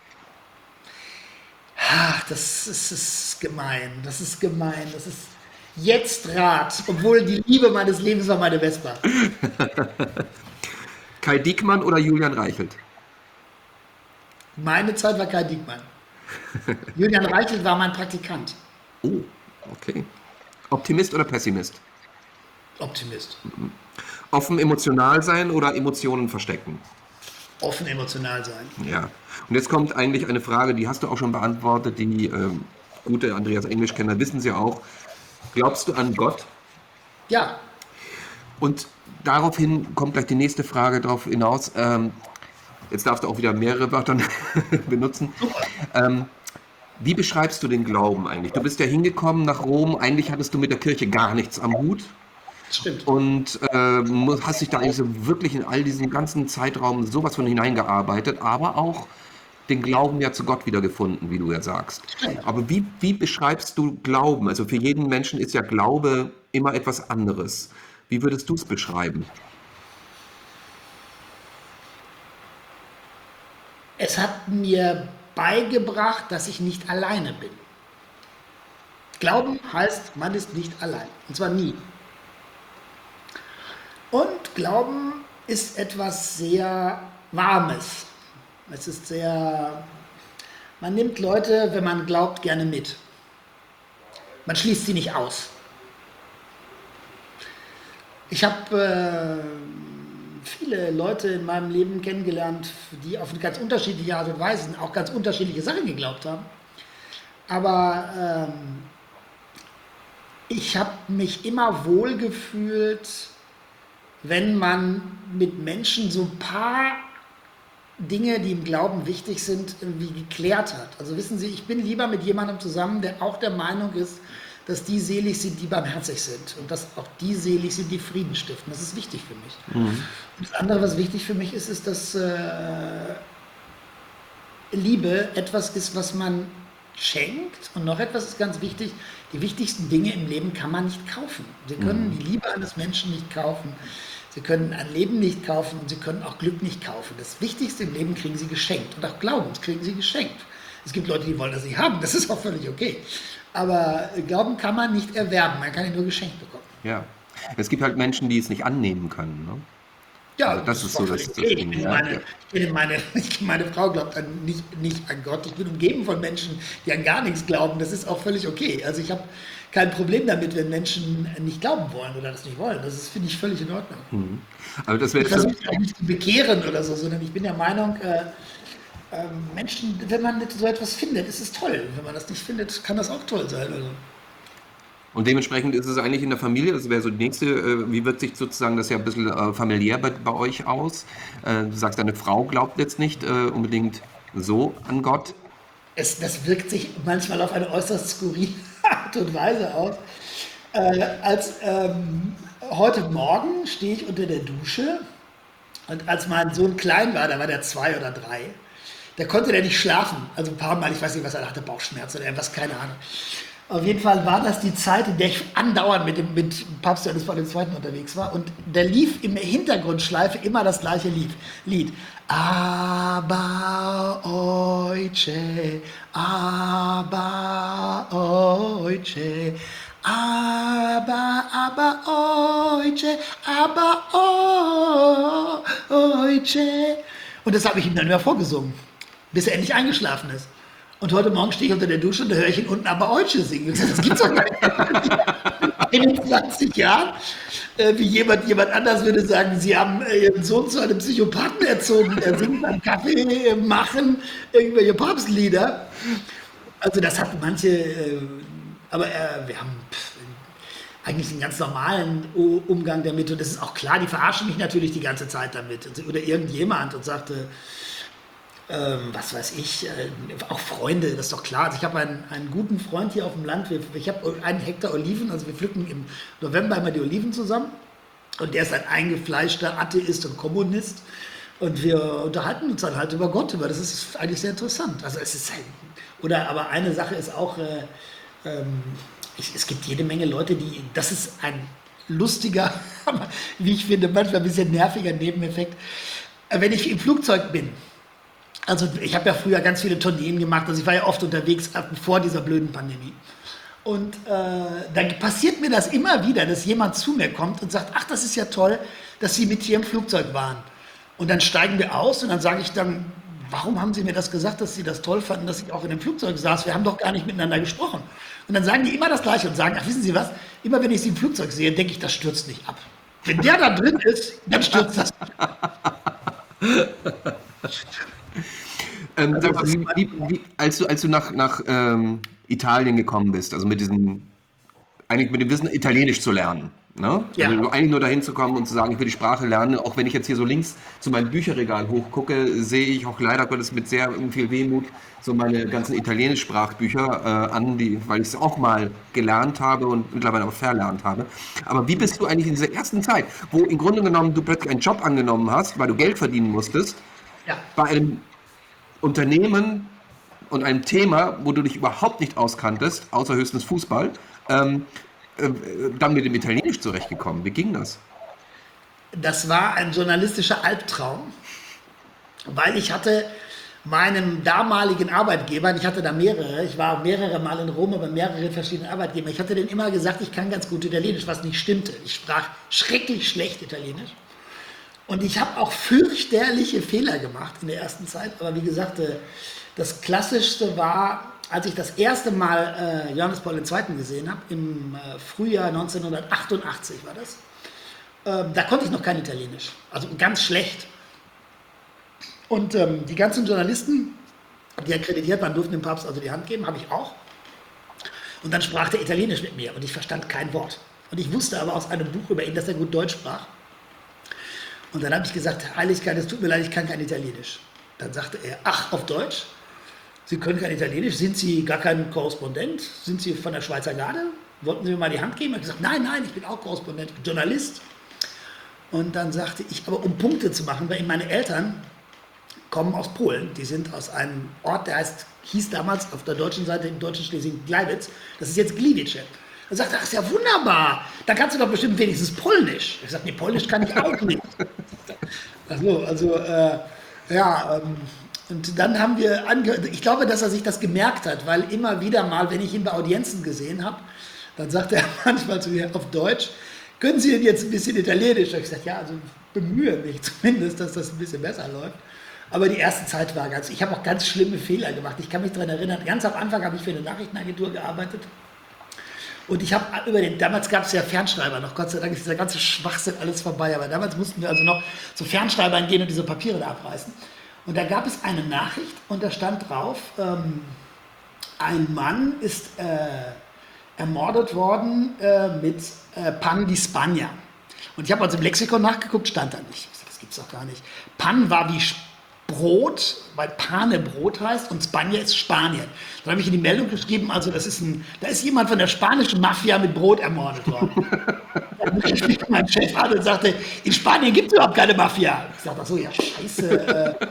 Ach, das ist, das ist gemein. Das ist gemein. Das ist jetzt Rad. Obwohl die Liebe meines Lebens war meine Vespa. Kai Diekmann oder Julian Reichelt? Meine Zeit war Kai Diekmann. Julian Reichelt war mein Praktikant. Oh, okay. Optimist oder Pessimist? Optimist. Offen emotional sein oder Emotionen verstecken? Offen emotional sein. Ja. Und jetzt kommt eigentlich eine Frage, die hast du auch schon beantwortet, die ähm, gute Andreas Englischkenner wissen sie auch. Glaubst du an Gott? Ja. Und daraufhin kommt gleich die nächste Frage darauf hinaus. Ähm, jetzt darfst du auch wieder mehrere Wörter benutzen. Ähm, wie beschreibst du den Glauben eigentlich? Du bist ja hingekommen nach Rom, eigentlich hattest du mit der Kirche gar nichts am Hut. Stimmt. Und äh, mu- hast dich da eigentlich so wirklich in all diesen ganzen Zeitraum sowas von hineingearbeitet, aber auch den Glauben ja zu Gott wiedergefunden, wie du ja sagst. Aber wie, wie beschreibst du Glauben? Also für jeden Menschen ist ja Glaube immer etwas anderes. Wie würdest du es beschreiben? Es hat mir beigebracht, dass ich nicht alleine bin. Glauben heißt, man ist nicht allein. Und zwar nie. Und Glauben ist etwas sehr Warmes. Es ist sehr, man nimmt Leute, wenn man glaubt, gerne mit. Man schließt sie nicht aus. Ich habe äh, viele Leute in meinem Leben kennengelernt, die auf eine ganz unterschiedliche Art und Weise auch ganz unterschiedliche Sachen geglaubt haben. Aber ähm, ich habe mich immer wohl gefühlt, wenn man mit Menschen so ein paar Dinge, die im Glauben wichtig sind, irgendwie geklärt hat. Also wissen Sie, ich bin lieber mit jemandem zusammen, der auch der Meinung ist, dass die selig sind, die barmherzig sind und dass auch die selig sind, die Frieden stiften. Das ist wichtig für mich. Mhm. Und das andere, was wichtig für mich ist, ist, dass äh, Liebe etwas ist, was man schenkt. Und noch etwas ist ganz wichtig, die wichtigsten Dinge im Leben kann man nicht kaufen. Sie können mhm. die Liebe eines Menschen nicht kaufen. Sie können ein Leben nicht kaufen und Sie können auch Glück nicht kaufen. Das Wichtigste im Leben kriegen Sie geschenkt. Und auch Glauben kriegen Sie geschenkt. Es gibt Leute, die wollen das nicht haben. Das ist auch völlig okay. Aber Glauben kann man nicht erwerben. Man kann ihn nur geschenkt bekommen. Ja. Es gibt halt Menschen, die es nicht annehmen können. Ne? Ja, also das, das ist so das, das okay. Ding. Ich Ja. meine, ich bin meine, meine Frau glaubt an, nicht, nicht an Gott. Ich bin umgeben von Menschen, die an gar nichts glauben. Das ist auch völlig okay. Also ich habe kein Problem damit, wenn Menschen nicht glauben wollen oder das nicht wollen. Das ist, finde ich, völlig in Ordnung. Mhm. Aber das wäre Ich versuche auch nicht zu bekehren oder so, sondern ich bin der Meinung, äh, äh, Menschen, wenn man so etwas findet, ist es toll. Wenn man das nicht findet, kann das auch toll sein. Also. Und dementsprechend ist es eigentlich in der Familie, das wäre so die nächste, äh, wie wirkt sich sozusagen das ja ein bisschen äh, familiär bei, bei euch aus? Äh, du sagst, deine Frau glaubt jetzt nicht äh, unbedingt so an Gott. Es, das wirkt sich manchmal auf eine äußerst skurrile Art und Weise aus. Äh, als ähm, heute Morgen stehe ich unter der Dusche und als mein Sohn klein war, da war der zwei oder drei, da konnte der nicht schlafen. Also ein paar Mal, ich weiß nicht, was er hatte, Bauchschmerzen oder irgendwas, keine Ahnung. Auf jeden Fall war das die Zeit, in der ich andauernd mit dem mit Papst Johannes Paul der Zweite unterwegs war. Und da lief im Hintergrundschleife immer das gleiche Lied. Lied. Aber Oice, aber Oice, aber, aber Oice, aber Oice. Und das habe ich ihm dann immer vorgesungen, bis er endlich eingeschlafen ist. Und heute Morgen stehe ich unter der Dusche und da höre ich ihn unten aber Oice singen. Ich sage, das gibt's doch gar nicht. einundzwanzig Jahren, äh, wie jemand, jemand anders würde sagen, sie haben äh, ihren Sohn zu einem Psychopathen erzogen, der singt beim Kaffee äh, machen irgendwelche Papstlieder. Also das hat manche, äh, aber äh, wir haben pff, eigentlich einen ganz normalen U- Umgang damit und das ist auch klar, die verarschen mich natürlich die ganze Zeit damit. Also, oder irgendjemand und sagte, ähm, was weiß ich, äh, auch Freunde, das ist doch klar. Also ich habe einen, einen guten Freund hier auf dem Land, wir, ich habe einen Hektar Oliven, also wir pflücken im November immer die Oliven zusammen und der ist ein eingefleischter Atheist und Kommunist und wir unterhalten uns dann halt über Gott, über das ist eigentlich sehr interessant. Also es ist halt, oder aber eine Sache ist auch, äh, ähm, ich, es gibt jede Menge Leute, die, das ist ein lustiger, aber wie ich finde, manchmal ein bisschen nerviger Nebeneffekt. Äh, Wenn ich im Flugzeug bin, also ich habe ja früher ganz viele Tourneen gemacht, also ich war ja oft unterwegs äh, vor dieser blöden Pandemie. Und äh, dann passiert mir das immer wieder, dass jemand zu mir kommt und sagt, ach, das ist ja toll, dass Sie mit hier im Flugzeug waren. Und dann steigen wir aus und dann sage ich dann, warum haben Sie mir das gesagt, dass Sie das toll fanden, dass ich auch in dem Flugzeug saß? Wir haben doch gar nicht miteinander gesprochen. Und dann sagen die immer das Gleiche und sagen, ach, wissen Sie was, immer wenn ich Sie im Flugzeug sehe, denke ich, das stürzt nicht ab. Wenn der da drin ist, dann stürzt das ab. Ähm, Also sag mal, das ist wie, wie, wie, als du, als du nach, nach ähm, Italien gekommen bist, also mit diesem, eigentlich mit dem Wissen, Italienisch zu lernen, ne? Ja. Also eigentlich nur dahin zu kommen und zu sagen, ich will die Sprache lernen, auch wenn ich jetzt hier so links zu meinem Bücherregal hochgucke, sehe ich auch leider Gottes mit sehr viel Wehmut so meine ganzen Italienisch-Sprachbücher äh, an, die, weil ich es auch mal gelernt habe und mittlerweile auch verlernt habe. Aber wie bist du eigentlich in dieser ersten Zeit, wo im Grunde genommen du plötzlich einen Job angenommen hast, weil du Geld verdienen musstest, Ja. bei einem Unternehmen und einem Thema, wo du dich überhaupt nicht auskanntest, außer höchstens Fußball, ähm, äh, dann mit dem Italienisch zurechtgekommen. Wie ging das? Das war ein journalistischer Albtraum, weil ich hatte meinem damaligen Arbeitgeber, ich hatte da mehrere, ich war mehrere Mal in Rom, bei mehreren verschiedenen Arbeitgebern, ich hatte denen immer gesagt, ich kann ganz gut Italienisch, was nicht stimmte. Ich sprach schrecklich schlecht Italienisch. Und ich habe auch fürchterliche Fehler gemacht in der ersten Zeit. Aber wie gesagt, äh, das Klassischste war, als ich das erste Mal äh, Johannes Paul der Zweite gesehen habe, im äh, Frühjahr neunzehnhundertachtundachtzig war das. Ähm, da konnte ich noch kein Italienisch, also ganz schlecht. Und ähm, die ganzen Journalisten, die akkreditiert waren, durften dem Papst also die Hand geben, habe ich auch. Und dann sprach der Italienisch mit mir und ich verstand kein Wort. Und ich wusste aber aus einem Buch über ihn, dass er gut Deutsch sprach. Und dann habe ich gesagt, Heiligkeit, es tut mir leid, ich kann kein Italienisch. Dann sagte er, ach, auf Deutsch? Sie können kein Italienisch? Sind Sie gar kein Korrespondent? Sind Sie von der Schweizer Garde? Wollten Sie mir mal die Hand geben? Ich habe gesagt, nein, nein, ich bin auch Korrespondent, ich bin Journalist. Und dann sagte ich, aber um Punkte zu machen, weil meine Eltern kommen aus Polen. Die sind aus einem Ort, der heißt, hieß damals auf der deutschen Seite im deutschen Schleswig-Gleiwitz. Das ist jetzt Gliwice. Dann sagt er, ach, ist ja wunderbar. Dann kannst du doch bestimmt wenigstens Polnisch. Ich sage, nee, Polnisch kann ich auch nicht. Also, also äh, ja, ähm, und dann haben wir angehört, ich glaube, dass er sich das gemerkt hat, weil immer wieder mal, wenn ich ihn bei Audienzen gesehen habe, dann sagt er manchmal zu mir auf Deutsch, können Sie denn jetzt ein bisschen Italienisch? Ich gesagt, ja, also bemühe mich zumindest, dass das ein bisschen besser läuft. Aber die erste Zeit war ganz, ich habe auch ganz schlimme Fehler gemacht. Ich kann mich daran erinnern, ganz am Anfang habe ich für eine Nachrichtenagentur gearbeitet. Und ich habe über den, damals gab es ja Fernschreiber noch, Gott sei Dank ist dieser ganze Schwachsinn alles vorbei, aber damals mussten wir also noch zu Fernschreibern gehen und diese Papiere da abreißen. Und da gab es eine Nachricht und da stand drauf, ähm, ein Mann ist äh, ermordet worden äh, mit äh, Pan di Spagna. Und ich habe also im Lexikon nachgeguckt, stand da nicht. Ich sag, das gibt's doch gar nicht. Pan war wie Brot, weil Pane Brot heißt und Spagna ist Spanien. Dann habe ich in die Meldung geschrieben, also das ist ein, da ist jemand von der spanischen Mafia mit Brot ermordet worden. Dann rief mich mein Chef an und sagte, in Spanien gibt es überhaupt keine Mafia. Ich sagte, ach so, ja scheiße. Äh.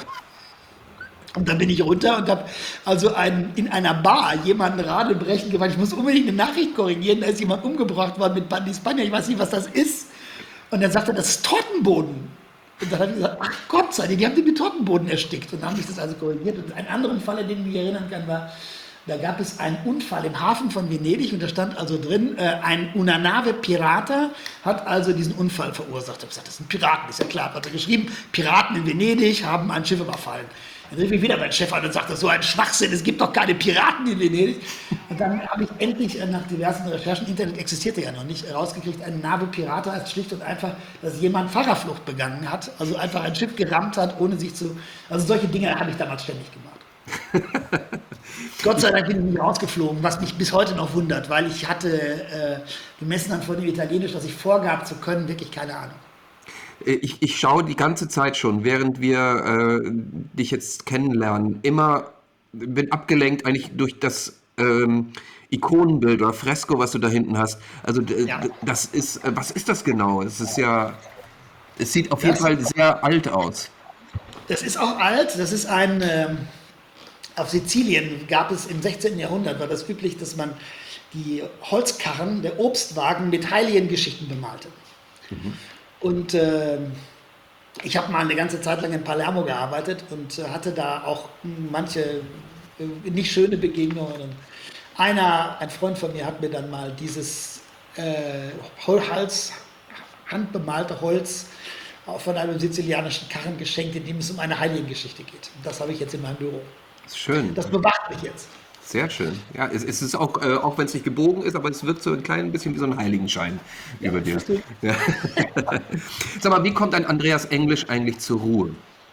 Und dann bin ich runter und habe also einen, in einer Bar jemanden Radebrechen gemacht. Ich muss unbedingt eine Nachricht korrigieren, da ist jemand umgebracht worden mit Pan di Spagna, ich weiß nicht, was das ist. Und dann sagte er, das ist Tortenboden. Und dann habe ich gesagt, ach Gott sei Dank, die haben den mit Tortenboden erstickt. Und dann habe ich das also korrigiert. Und einen anderen Fall, an den ich mich erinnern kann, war, da gab es einen Unfall im Hafen von Venedig und da stand also drin, äh, ein Una nave pirata hat also diesen Unfall verursacht. Ich habe gesagt, das sind Piraten, ist ja klar. Hat er geschrieben, Piraten in Venedig haben ein Schiff überfallen. Dann rief ich wieder meinen Chef an und sagte, so ein Schwachsinn, es gibt doch keine Piraten in Venedig. Und dann habe ich endlich äh, nach diversen Recherchen, Internet existierte ja noch nicht, herausgekriegt, ein Nave Pirata heißt schlicht und einfach, dass jemand Fahrerflucht begangen hat, also einfach ein Schiff gerammt hat, ohne sich zu... Also solche Dinge habe ich damals ständig gemacht. Gott sei Dank bin ich nicht rausgeflogen, was mich bis heute noch wundert, weil ich hatte, äh, gemessen an von dem Italienisch, das ich vorgab zu können, wirklich keine Ahnung. Ich, ich schaue die ganze Zeit schon, während wir äh, dich jetzt kennenlernen, immer, bin abgelenkt eigentlich durch das ähm, Ikonenbild oder Fresko, was du da hinten hast. Also d- Ja. d- das ist, äh, was ist das genau? Es ist ja, es sieht auf jeden Das, Fall sehr alt aus. das ist auch alt, das ist ein... Ähm, Auf Sizilien gab es im sechzehnten. Jahrhundert, war das üblich, dass man die Holzkarren der Obstwagen mit Heiligengeschichten bemalte. Und äh, ich habe mal eine ganze Zeit lang in Palermo gearbeitet und äh, hatte da auch manche äh, nicht schöne Begegnungen. Und einer, ein Freund von mir, hat mir dann mal dieses äh, Hals, handbemalte Holz von einem sizilianischen Karren geschenkt, in dem es um eine Heiligengeschichte geht. Das habe ich jetzt in meinem Büro. Schön, Das bewacht mich jetzt. sehr schön. Ja, es, es ist auch, äh, auch wenn es nicht gebogen ist, aber es wirkt so ein klein bisschen wie so ein Heiligenschein Ja, über dir. verstehe. Ja. Sag mal, wie kommt ein Andreas Englisch eigentlich zur Ruhe?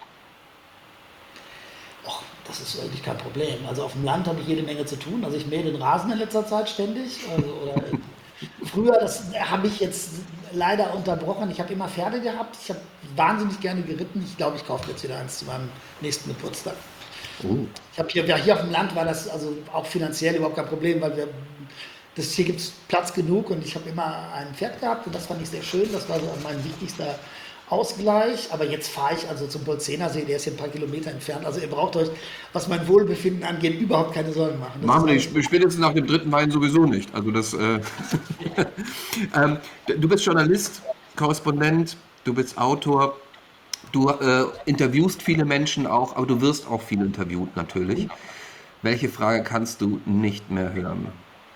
Och, das ist eigentlich kein Problem. Also auf dem Land habe ich jede Menge zu tun. Also ich mähe den Rasen in letzter Zeit ständig. Also, oder früher, das habe ich jetzt leider unterbrochen. Ich habe immer Pferde gehabt. Ich habe wahnsinnig gerne geritten. Ich glaube, ich kaufe jetzt wieder eins zu meinem nächsten Geburtstag. Oh. Ich habe hier, ja, hier auf dem Land war das also auch finanziell überhaupt kein Problem, weil wir, das, hier gibt es Platz genug und ich habe immer ein Pferd gehabt und das fand ich sehr schön. Das war so mein wichtigster Ausgleich. Aber jetzt fahre ich also zum Bolzenersee, der ist hier ein paar Kilometer entfernt. Also ihr braucht euch, was mein Wohlbefinden angeht, überhaupt keine Sorgen machen. Das Machen wir ist nicht, spätestens nach dem dritten Wein sowieso nicht. Also das, äh ähm, du bist Journalist, Korrespondent, du bist Autor, du äh, interviewst viele Menschen auch, aber du wirst auch viel interviewt natürlich. Welche Frage kannst du nicht mehr hören?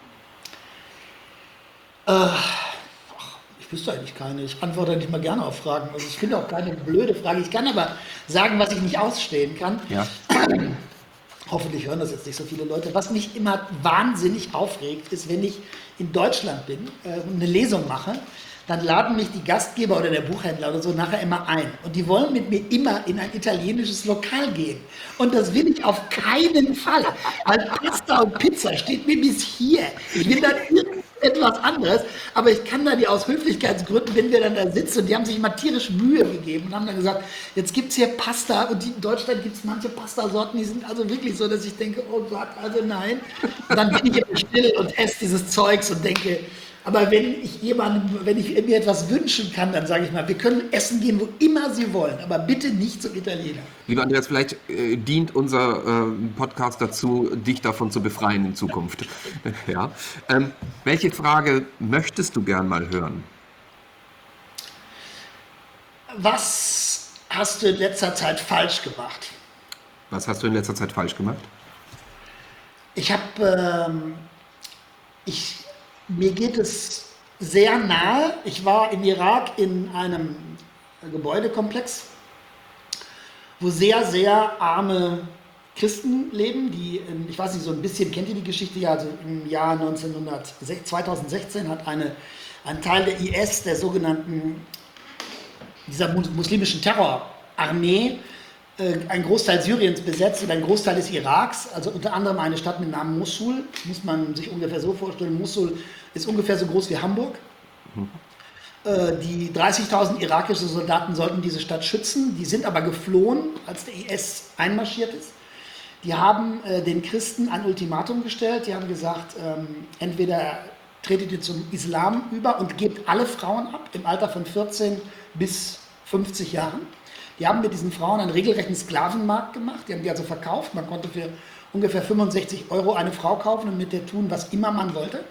Ich wüsste eigentlich keine. Ich antworte nicht mal gerne auf Fragen. Also ich finde auch keine blöde Frage. Ich kann aber sagen, was ich nicht ausstehen kann. Ja, Hoffentlich hören das jetzt nicht so viele Leute. Was mich immer wahnsinnig aufregt, ist, wenn ich in Deutschland bin äh, und eine Lesung mache, dann laden mich die Gastgeber oder der Buchhändler oder so nachher immer ein. Und die wollen mit mir immer in ein italienisches Lokal gehen. Und das will ich auf keinen Fall. Weil Pasta und Pizza steht mir bis hier. Ich will dann irgendetwas anderes. Aber ich kann da die aus Höflichkeitsgründen, wenn wir dann da sitzen, und die haben sich immer tierisch Mühe gegeben und haben dann gesagt, jetzt gibt es hier Pasta. Und die, in Deutschland gibt es manche Pastasorten, die sind also wirklich so, dass ich denke, oh Gott, also nein. Und dann bin ich immer still und esse dieses Zeugs und denke, aber wenn ich jemandem, wenn ich mir etwas wünschen kann, dann sage ich mal, wir können essen gehen, wo immer Sie wollen, aber bitte nicht zum Italiener. lieber Andreas, vielleicht äh, dient unser äh, Podcast dazu, dich davon zu befreien in Zukunft. Ja. Ähm, welche Frage möchtest du gern mal hören? Was hast du in letzter Zeit falsch gemacht? Was hast du in letzter Zeit falsch gemacht? Ich habe, ähm, ich, mir geht es sehr nahe. Ich war im Irak in einem Gebäudekomplex, wo sehr, sehr arme Christen leben, die, in, ich weiß nicht, so ein bisschen, kennt ihr die Geschichte? Ja, also im Jahr zweitausendsechzehn hat eine, ein Teil der I S, der sogenannten, dieser muslimischen Terrorarmee, äh, einen Großteil Syriens besetzt und einen Großteil des Iraks, also unter anderem eine Stadt mit Namen Mosul, muss man sich ungefähr so vorstellen. Mosul ist ungefähr so groß wie Hamburg. Mhm. Äh, die dreißigtausend irakische Soldaten sollten diese Stadt schützen, die sind aber geflohen, als der I S einmarschiert ist. Die haben äh, den Christen ein Ultimatum gestellt, die haben gesagt, ähm, entweder tretet ihr zum Islam über und gebt alle Frauen ab, im Alter von vierzehn bis fünfzig Jahren. Die haben mit diesen Frauen einen regelrechten Sklavenmarkt gemacht, die haben die also verkauft, man konnte für ungefähr fünfundsechzig Euro eine Frau kaufen und mit der tun, was immer man wollte.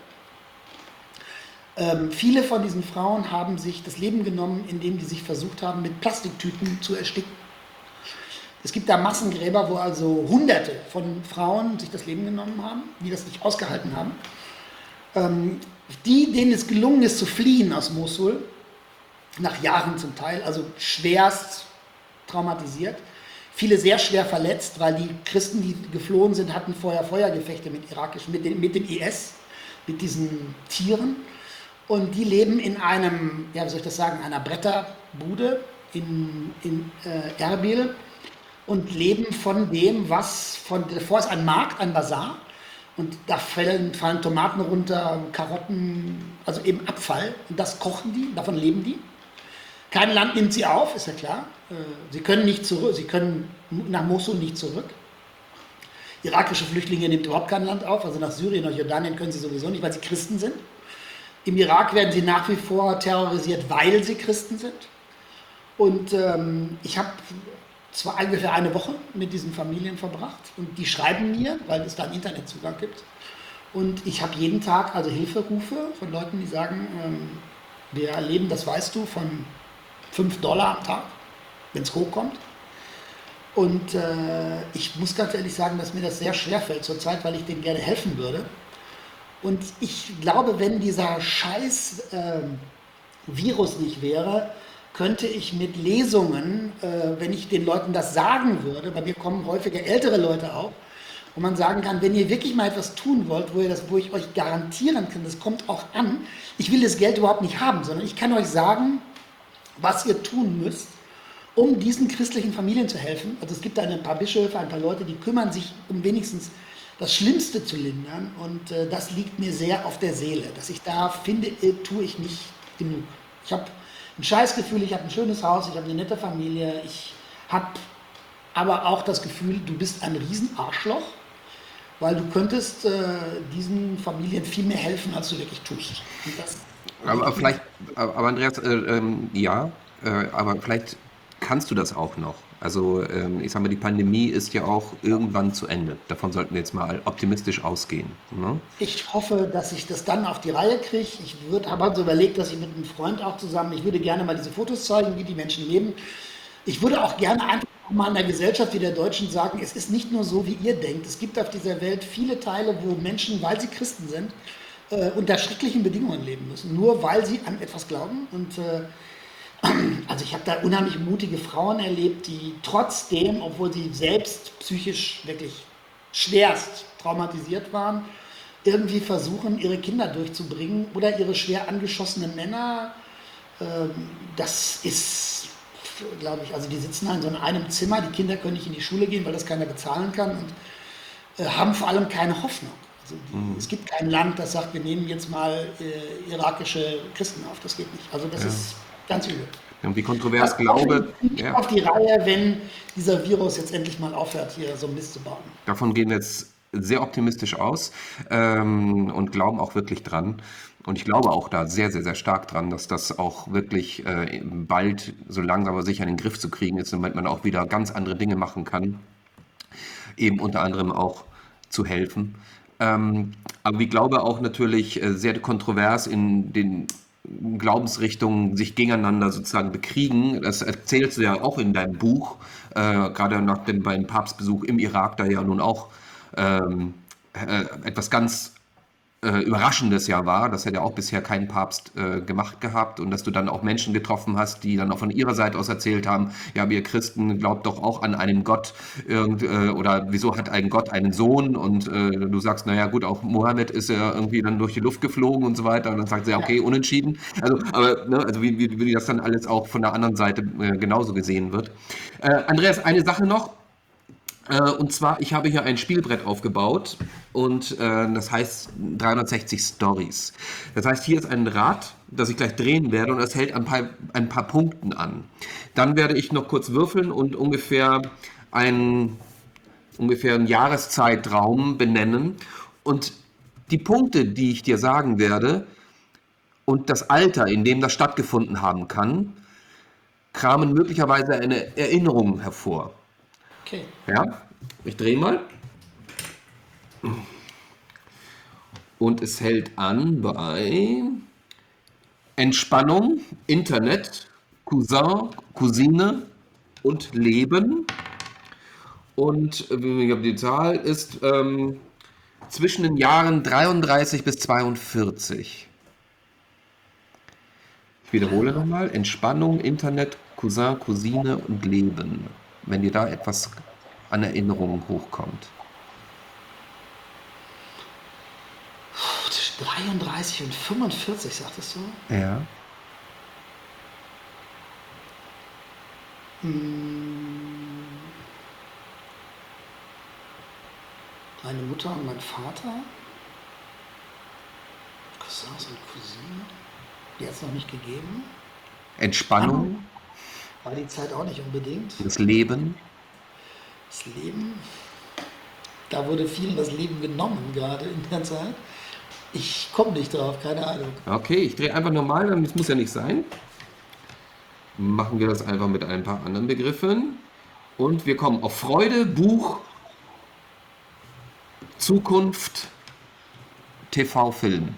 Ähm, viele von diesen Frauen haben sich das Leben genommen, indem die sich versucht haben, mit Plastiktüten zu ersticken. Es gibt da Massengräber, wo also Hunderte von Frauen sich das Leben genommen haben, die das nicht ausgehalten haben. Ähm, die, denen es gelungen ist zu fliehen aus Mosul, nach Jahren zum Teil, also schwerst traumatisiert. viele sehr schwer verletzt, weil die Christen, die geflohen sind, hatten vorher Feuergefechte mit irakischen, mit, den, mit dem I S, mit diesen Tieren. Und die leben in einem, ja, wie soll ich das sagen, einer Bretterbude in, in äh, Erbil und leben von dem, was, von, davor ist ein Markt, ein Bazar. Und da fallen, fallen Tomaten runter, Karotten, also eben Abfall. Und das kochen die, davon leben die. Kein Land nimmt sie auf, ist ja klar. Äh, Sie können nicht zurück, sie können nach Mosul nicht zurück. Irakische Flüchtlinge nimmt überhaupt kein Land auf, also nach Syrien oder Jordanien können sie sowieso nicht, weil sie Christen sind. Im Irak werden sie nach wie vor terrorisiert, weil sie Christen sind. Und ähm, ich habe zwar ungefähr eine Woche mit diesen Familien verbracht und die schreiben mir, weil es da einen Internetzugang gibt. Und ich habe jeden Tag also Hilferufe von Leuten, die sagen, ähm, wir erleben, das weißt du, von fünf Dollar am Tag, wenn es hochkommt. Und äh, ich muss ganz ehrlich sagen, dass mir das sehr schwer fällt zurzeit, weil ich denen gerne helfen würde. Und ich glaube, wenn dieser scheiß äh, Virus nicht wäre, könnte ich mit Lesungen, äh, wenn ich den Leuten das sagen würde, bei mir kommen häufiger ältere Leute auch, wo man sagen kann, wenn ihr wirklich mal etwas tun wollt, wo, ihr das, wo ich euch garantieren kann, das kommt auch an, ich will das Geld überhaupt nicht haben, sondern ich kann euch sagen, was ihr tun müsst, um diesen christlichen Familien zu helfen. Also es gibt da ein paar Bischöfe, ein paar Leute, die kümmern sich, um wenigstens das Schlimmste zu lindern. Und äh, das liegt mir sehr auf der Seele. Dass ich da finde, äh, tue ich nicht genug. Ich habe ein Scheißgefühl, ich habe ein schönes Haus, ich habe eine nette Familie. Ich habe aber auch das Gefühl, du bist ein Riesenarschloch, weil du könntest äh, diesen Familien viel mehr helfen, als du wirklich tust. Und das Aber vielleicht, aber Andreas, äh, ähm, ja, äh, aber vielleicht kannst du das auch noch. Also ähm, ich sage mal, die Pandemie ist ja auch irgendwann zu Ende. Davon sollten wir jetzt mal optimistisch ausgehen. Ne? Ich hoffe, dass ich das dann auf die Reihe kriege. Ich habe halt so überlegt, dass ich mit einem Freund auch zusammen, ich würde gerne mal diese Fotos zeigen, wie die Menschen leben. Ich würde auch gerne einfach mal in der Gesellschaft wie der Deutschen sagen, es ist nicht nur so, wie ihr denkt. Es gibt auf dieser Welt viele Teile, wo Menschen, weil sie Christen sind, äh, unter schrecklichen Bedingungen leben müssen. Nur weil sie an etwas glauben. Und äh, also ich habe da unheimlich mutige Frauen erlebt, die trotzdem, obwohl sie selbst psychisch wirklich schwerst traumatisiert waren, irgendwie versuchen, ihre Kinder durchzubringen oder ihre schwer angeschossenen Männer. Ähm, das ist, glaube ich, also die sitzen da in so einem Zimmer, die Kinder können nicht in die Schule gehen, weil das keiner bezahlen kann und äh, haben vor allem keine Hoffnung. Also die, Mhm. es gibt kein Land, das sagt, wir nehmen jetzt mal äh, irakische Christen auf. Das geht nicht. Also das Ja. ist ganz übel. Und wie kontrovers Das Glaube, kommt nicht ja, auf die Reihe, wenn dieser Virus jetzt endlich mal aufhört, hier so Mist zu bauen. davon gehen wir jetzt sehr optimistisch aus ähm, und glauben auch wirklich dran. Und ich glaube auch da sehr, sehr, sehr stark dran, dass das auch wirklich äh, bald so langsam aber sicher in den Griff zu kriegen ist, damit man auch wieder ganz andere Dinge machen kann, eben unter anderem auch zu helfen. Ähm, aber ich glaube auch natürlich äh, sehr kontrovers in den Glaubensrichtungen sich gegeneinander sozusagen bekriegen. Das erzählst du ja auch in deinem Buch, äh, gerade nach dem beim Papstbesuch im Irak, da ja nun auch ähm, äh, etwas ganz äh, Überraschendes ja war. Das hat ja auch bisher kein Papst äh, gemacht gehabt und dass du dann auch Menschen getroffen hast, die dann auch von ihrer Seite aus erzählt haben, ja, aber ihr Christen glaubt doch auch an einen Gott irgend, äh, oder wieso hat ein Gott einen Sohn und äh, du sagst, naja gut, auch Mohammed ist ja irgendwie dann durch die Luft geflogen und so weiter und dann sagt sie, ja, okay, unentschieden. Also, aber ne, also wie, wie, wie das dann alles auch von der anderen Seite äh, genauso gesehen wird. Äh, Andreas, eine Sache noch. Äh, Und zwar, ich habe hier ein Spielbrett aufgebaut und äh, das heißt dreihundertsechzig Stories. Das heißt, hier ist ein Rad, das ich gleich drehen werde und das hält ein paar, ein paar Punkten an. Dann werde ich noch kurz würfeln und ungefähr einen, ungefähr einen Jahreszeitraum benennen. Und die Punkte, die ich dir sagen werde und das Alter, in dem das stattgefunden haben kann, kramen möglicherweise eine Erinnerung hervor. Okay. Ja, ich drehe mal. Und es hält an bei Entspannung, Internet, Cousin, Cousine und Leben. Und äh, die Zahl ist ähm, zwischen den Jahren dreiunddreißig bis zweiundvierzig. Ich wiederhole nochmal. Entspannung, Internet, Cousin, Cousine und Leben. wenn dir da etwas an Erinnerungen hochkommt? Puh, zwischen dreiunddreißig und fünfundvierzig, sagtest du? Ja. Hm, meine Mutter und mein Vater, Cousins und Cousinen, die hat es noch nicht gegeben. Entspannung, War die Zeit auch nicht unbedingt. das Leben. Das Leben, da wurde vielen das Leben genommen, gerade in der Zeit. Ich komme nicht drauf, keine Ahnung. Okay, ich drehe einfach normal, das muss ja nicht sein. Machen wir das einfach mit ein paar anderen Begriffen. Und wir kommen auf Freude, Buch, Zukunft, T V, Film.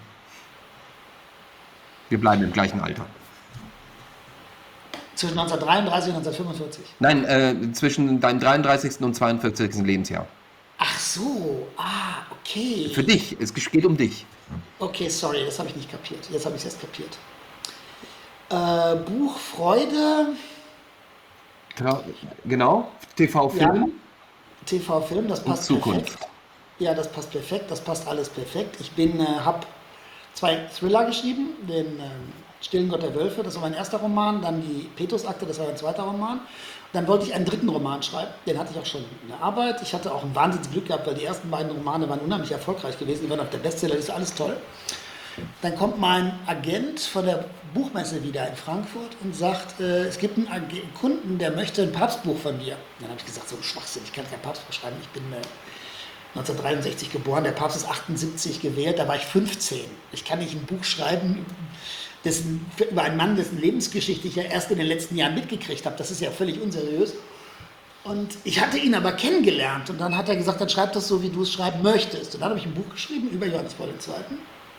Wir bleiben im gleichen Alter. Zwischen neunzehnhundertdreiunddreißig und neunzehnhundertfünfundvierzig. Nein, äh, zwischen deinem dreiunddreißigsten und zweiundvierzigsten Lebensjahr. Ach so, ah, okay. Für dich, es geht um dich. Okay, sorry, das habe ich nicht kapiert. Jetzt habe ich es erst kapiert. Äh, Buch Freude, Tra- Genau, T V, ja, Film T V-Film, das und passt Zukunft. perfekt. Ja, das passt perfekt, das passt alles perfekt. Ich bin, äh, habe zwei Thriller geschrieben, den ähm, Stillen Gott der Wölfe, das war mein erster Roman, dann die Petrusakte, das war mein zweiter Roman. Dann wollte ich einen dritten Roman schreiben, den hatte ich auch schon in der Arbeit. Ich hatte auch ein Wahnsinnsglück gehabt, weil die ersten beiden Romane waren unheimlich erfolgreich gewesen, die waren auf der Bestsellerliste, alles toll. Dann kommt mein Agent von der Buchmesse wieder in Frankfurt und sagt, äh, es gibt einen, Ag- einen Kunden, der möchte ein Papstbuch von dir. Dann habe ich gesagt, so ein Schwachsinn, ich kann kein Papstbuch schreiben, ich bin äh, neunzehnhundertdreiundsechzig geboren, der Papst ist achtundsiebzig gewählt, da war ich fünfzehn. Ich kann nicht ein Buch schreiben, dessen, über einen Mann, dessen Lebensgeschichte ich ja erst in den letzten Jahren mitgekriegt habe. Das ist ja völlig unseriös. Und ich hatte ihn aber kennengelernt und dann hat er gesagt, dann schreib das so, wie du es schreiben möchtest. Und dann habe ich ein Buch geschrieben über Johannes Paul der Zweite.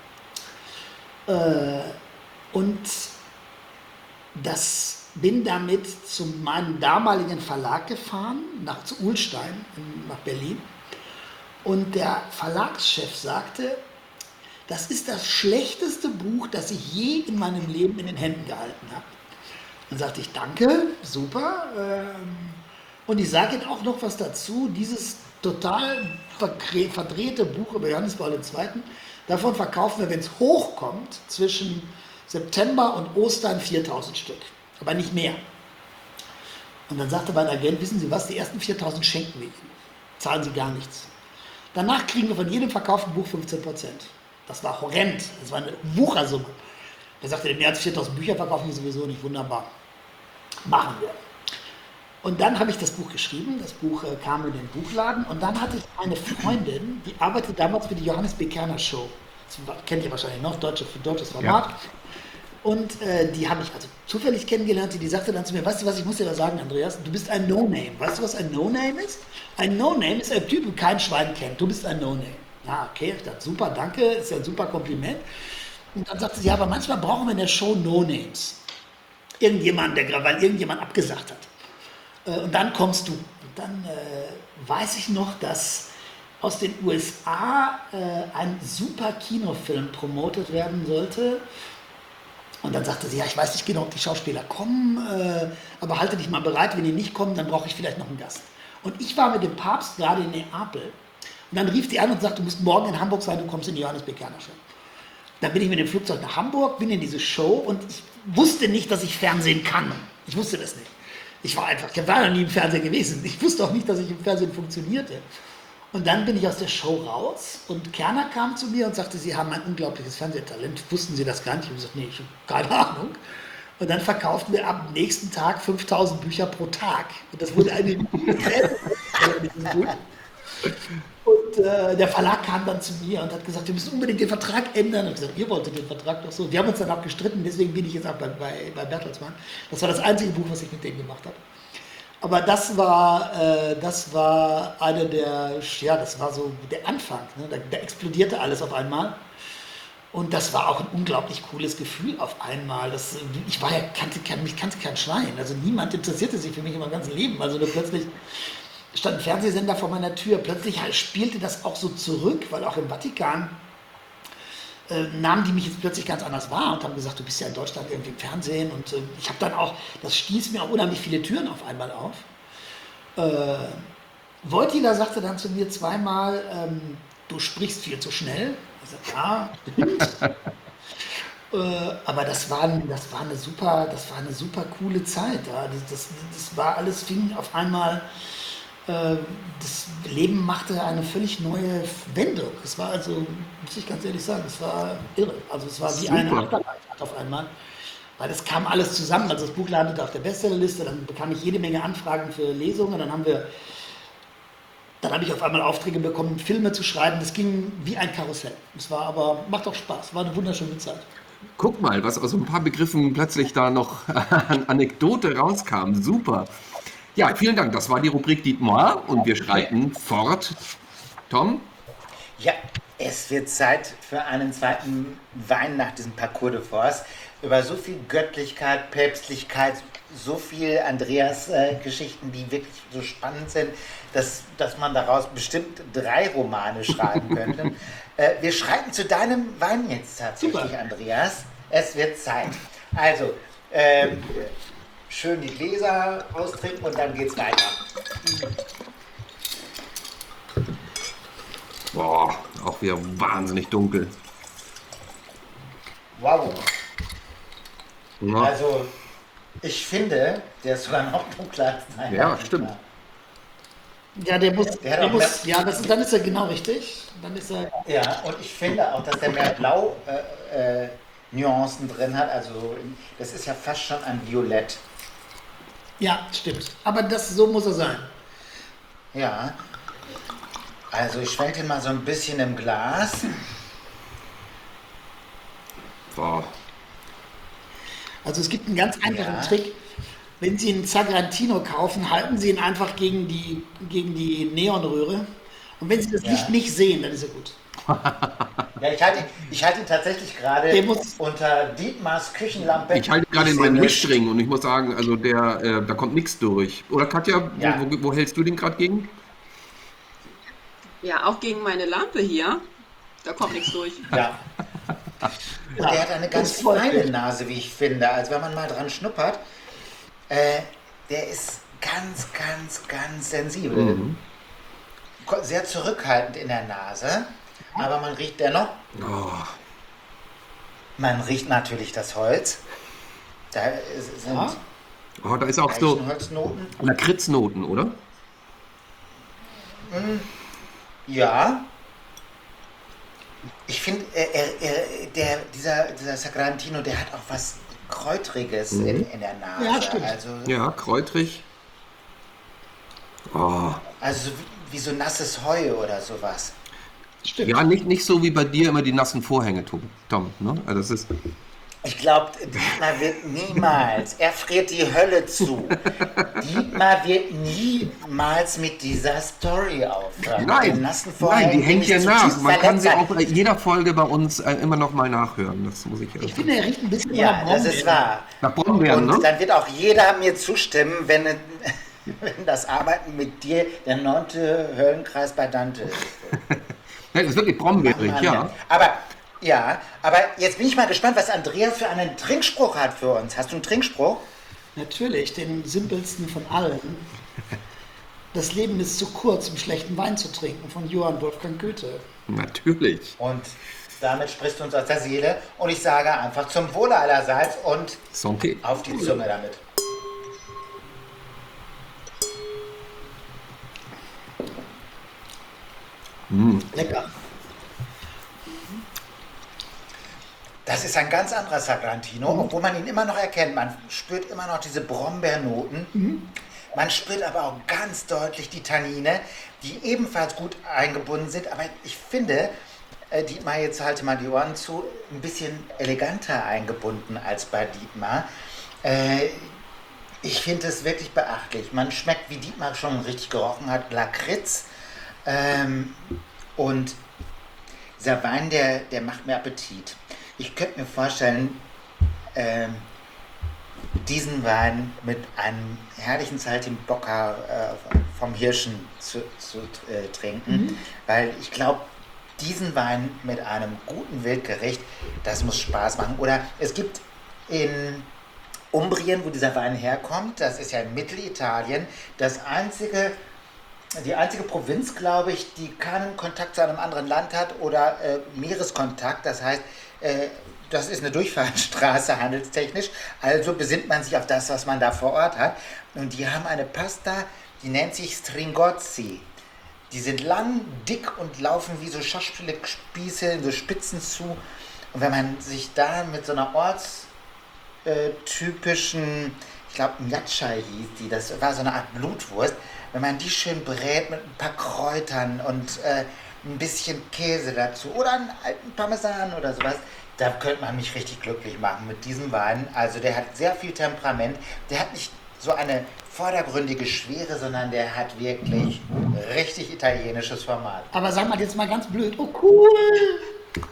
Äh, und das bin damit zu meinem damaligen Verlag gefahren, nach zu Uhlstein, in, nach Berlin. Und der Verlagschef sagte, das ist das schlechteste Buch, das ich je in meinem Leben in den Händen gehalten habe. Dann sagte ich, danke, super. Ähm, und ich sage Ihnen auch noch was dazu, dieses total verkre- verdrehte Buch über Johannes Paul der Zweite, davon verkaufen wir, wenn es hochkommt, zwischen September und Ostern viertausend Stück. Aber nicht mehr. Und dann sagte mein Agent, wissen Sie was, die ersten viertausend schenken wir Ihnen. Zahlen Sie gar nichts. Danach kriegen wir von jedem verkauften Buch fünfzehn Prozent. Das war horrend, das war eine Wuchersumme. Er sagte, mehr als viertausend Bücher verkaufen wir sowieso nicht, wunderbar. Machen wir. Und dann habe ich das Buch geschrieben, das Buch äh, kam in den Buchladen und dann hatte ich eine Freundin, die arbeitete damals für die Johannes B. Kerner Show. Das war- kennt ihr wahrscheinlich noch, deutsche, deutsches Format. Ja. Und äh, die habe ich also zufällig kennengelernt. Die, die sagte dann zu mir, weißt du was, ich muss dir was sagen, Andreas, du bist ein No-Name. Weißt du, was ein No-Name ist? Ein No-Name ist ein Typ, den kein Schwein kennt. Du bist ein No-Name. Ja, okay, ich dachte, super, danke, ist ja ein super Kompliment. Und dann sagte sie, ja, aber manchmal brauchen wir in der Show No-Names. Irgendjemand, der gerade, weil irgendjemand abgesagt hat. Äh, Und dann kommst du. Und dann äh, weiß ich noch, dass aus den U S A äh, ein super Kinofilm promotet werden sollte. Und dann sagte sie, ja, ich weiß nicht genau, ob die Schauspieler kommen, äh, aber halte dich mal bereit, wenn die nicht kommen, dann brauche ich vielleicht noch einen Gast. Und ich war mit dem Papst gerade in Neapel. Und dann rief die an und sagte, du musst morgen in Hamburg sein, du kommst in die Johannes B. Kerner Show. Dann bin ich mit dem Flugzeug nach Hamburg, bin in diese Show und ich wusste nicht, dass ich Fernsehen kann. Ich wusste das nicht. Ich war einfach, ich war noch nie im Fernsehen gewesen. Ich wusste auch nicht, dass ich im Fernsehen funktionierte. Und dann bin ich aus der Show raus und Kerner kam zu mir und sagte, Sie haben ein unglaubliches Fernsehtalent. Wussten Sie das gar nicht? Ich habe gesagt, nee, ich habe keine Ahnung. Und dann verkauften wir am nächsten Tag fünftausend Bücher pro Tag. Und das wurde eine gut. Und äh, der Verlag kam dann zu mir und hat gesagt, wir müssen unbedingt den Vertrag ändern. Und ich habe gesagt, ihr wolltet den Vertrag doch so. Wir haben uns dann auch gestritten, deswegen bin ich jetzt auch bei, bei, bei Bertelsmann. Das war das einzige Buch, was ich mit denen gemacht habe. Aber das war, äh, das war eine der, ja, das war so der Anfang. Ne? Da, da explodierte alles auf einmal. Und das war auch ein unglaublich cooles Gefühl auf einmal. Das, ich war ja, kannte, kein, mich kannte kein Schwein. Also niemand interessierte sich für mich in meinem ganzen Leben. Also nur plötzlich stand ein Fernsehsender vor meiner Tür. Plötzlich spielte das auch so zurück, weil auch im Vatikan äh, nahmen die mich jetzt plötzlich ganz anders wahr und haben gesagt, du bist ja in Deutschland irgendwie im Fernsehen. Und äh, ich habe dann auch, das stieß mir auch unheimlich viele Türen auf einmal auf. Äh, Wojtyla sagte dann zu mir zweimal, ähm, du sprichst viel zu schnell. Ich sagte, ja, stimmt. Äh, aber das war, das war eine super, das war eine super coole Zeit. Ja. Das, das, das war alles, fing auf einmal, äh, das Leben machte eine völlig neue Wendung. Es war also, muss ich ganz ehrlich sagen, es war irre. Also es war wie eine Super. Achterbahnfahrt auf einmal. Weil das kam alles zusammen. Also das Buch landete auf der Bestsellerliste, dann bekam ich jede Menge Anfragen für Lesungen, dann haben wir, dann habe ich auf einmal Aufträge bekommen, Filme zu schreiben. Das ging wie ein Karussell. Es war aber, macht auch Spaß, war eine wunderschöne Zeit. Guck mal, was aus ein paar Begriffen plötzlich da noch an Anekdote rauskam. Super. Ja, vielen Dank. Das war die Rubrik Dietmar und wir schreiten fort. Tom? Ja, es wird Zeit für einen zweiten Wein nach diesem Parcours de Force. Über so viel Göttlichkeit, Päpstlichkeit, so viel Andreas-Geschichten, die wirklich so spannend sind, dass, dass man daraus bestimmt drei Romane schreiben könnte. äh, wir schreiten zu deinem Wein jetzt tatsächlich, Super. Andreas. Es wird Zeit. Also, ähm, schön die Gläser austrinken und dann geht's weiter. Boah, auch wieder wahnsinnig dunkel. Wow. Ja, Also, ich finde, der ist sogar noch dunkler als dein. Ja, stimmt. Ja, der muss, Der hat der auch muss, ja, das, dann ist er genau richtig. Dann ist er, Ja, und ich finde auch, dass der mehr Blau äh, äh, Nuancen drin hat. Also, das ist ja fast schon ein Violett. ja, stimmt. Aber das, so muss er sein. Ja. Also, ich schwenke den mal so ein bisschen im Glas. boah. Also es gibt einen ganz einfachen Ja. Trick. Wenn Sie einen Zagrantino kaufen, halten Sie ihn einfach gegen die, gegen die Neonröhre. Und wenn Sie das Ja. Licht nicht sehen, dann ist er gut. Ja, ich halte ihn, ich halte ihn tatsächlich gerade Der muss- unter Dietmars Küchenlampe. Ich halte gerade in sehe meinen nichts. Mischring und ich muss sagen, also der, äh, da kommt nichts durch. Oder Katja, Ja. wo, wo, wo hältst du den gerade gegen? Ja, auch gegen meine Lampe hier. Da kommt nichts durch. Ja. Und der hat eine ganz das freut feine mich. Nase, wie ich finde. Also wenn man mal dran schnuppert, äh, der ist ganz, ganz, ganz sensibel. Ko- Sehr zurückhaltend in der Nase, aber man riecht dennoch, Oh, man riecht natürlich das Holz. Da ist- sind Ja. oh, da ist auch so Eichenholznoten. Lakritznoten, oder? Ja. Ich finde, er, er, er, der, dieser, dieser Sagrantino, der hat auch was Kräutriges in, in der Nase. Ja, stimmt. Also, Ja, kräutrig. Oh. also so wie, wie so nasses Heu oder sowas. Stimmt. Ja, nicht, nicht so wie bei dir immer die nassen Vorhänge, Tom. Tom, ne? Also das ist, Ich glaube, Dietmar wird niemals, er friert die Hölle zu. Dietmar wird niemals mit dieser Story aufhören. nein, Den nassen nein, Vorhängen die bin hängt ich ja nach. zutiefst Man kann sie verletzt. auch bei jeder Folge bei uns äh, immer noch mal nachhören. Das muss ich ja Ich sagen. finde, er riecht ein bisschen Ja, nach das Brombeeren. ist wahr. Nach Brombeeren, Und ne? dann wird auch jeder mir zustimmen, wenn, wenn das Arbeiten mit dir der neunte Höllenkreis bei Dante ist. Ja, das ist wirklich brombeerig, Mann, ja. Aber, ja, aber jetzt bin ich mal gespannt, was Andreas für einen Trinkspruch hat für uns. Hast du einen Trinkspruch? Natürlich, den simpelsten von allen. Das Leben ist zu kurz, um schlechten Wein zu trinken, von Johann Wolfgang Goethe. Natürlich. Und damit sprichst du uns aus der Seele. Und ich sage einfach zum Wohle allerseits und Santé. auf die Zunge damit. Lecker. Das ist ein ganz anderer Sagrantino, obwohl man ihn immer noch erkennt. Man spürt immer noch diese Brombeernoten. Man spürt aber auch ganz deutlich die Tannine, die ebenfalls gut eingebunden sind. Aber ich finde, äh, Dietmar, jetzt halte mal die Ohren zu, ein bisschen eleganter eingebunden als bei Dietmar. Äh, ich finde es wirklich beachtlich. Man schmeckt, wie Dietmar schon richtig gerochen hat, Lakritz. Ähm, und dieser Wein, der, der macht mir Appetit. Ich könnte mir vorstellen, ähm, diesen Wein mit einem herrlichen Saltimbocca äh, vom Hirschen zu, zu äh, trinken, weil ich glaube, diesen Wein mit einem guten Wildgericht, das muss Spaß machen. Oder es gibt in Umbrien, wo dieser Wein herkommt. Das ist ja in Mittelitalien. Das einzige, die einzige Provinz, glaube ich, die keinen Kontakt zu einem anderen Land hat oder äh, Meereskontakt. Das heißt, äh, das ist eine Durchfahrtsstraße handelstechnisch. Also besinnt man sich auf das, was man da vor Ort hat. Und die haben eine Pasta, die nennt sich Stringozzi. Die sind lang, dick und laufen wie so Schachspieße in so Spitzen zu. Und wenn man sich da mit so einer ortstypischen, ich glaube Mjatschai hieß die, das war so eine Art Blutwurst, wenn man die schön brät mit ein paar Kräutern und äh, ein bisschen Käse dazu oder einen alten Parmesan oder sowas, da könnte man mich richtig glücklich machen mit diesem Wein. Also der hat sehr viel Temperament, der hat nicht so eine vordergründige Schwere, sondern der hat wirklich richtig italienisches Format. Aber sag mal jetzt mal ganz blöd, oh cool,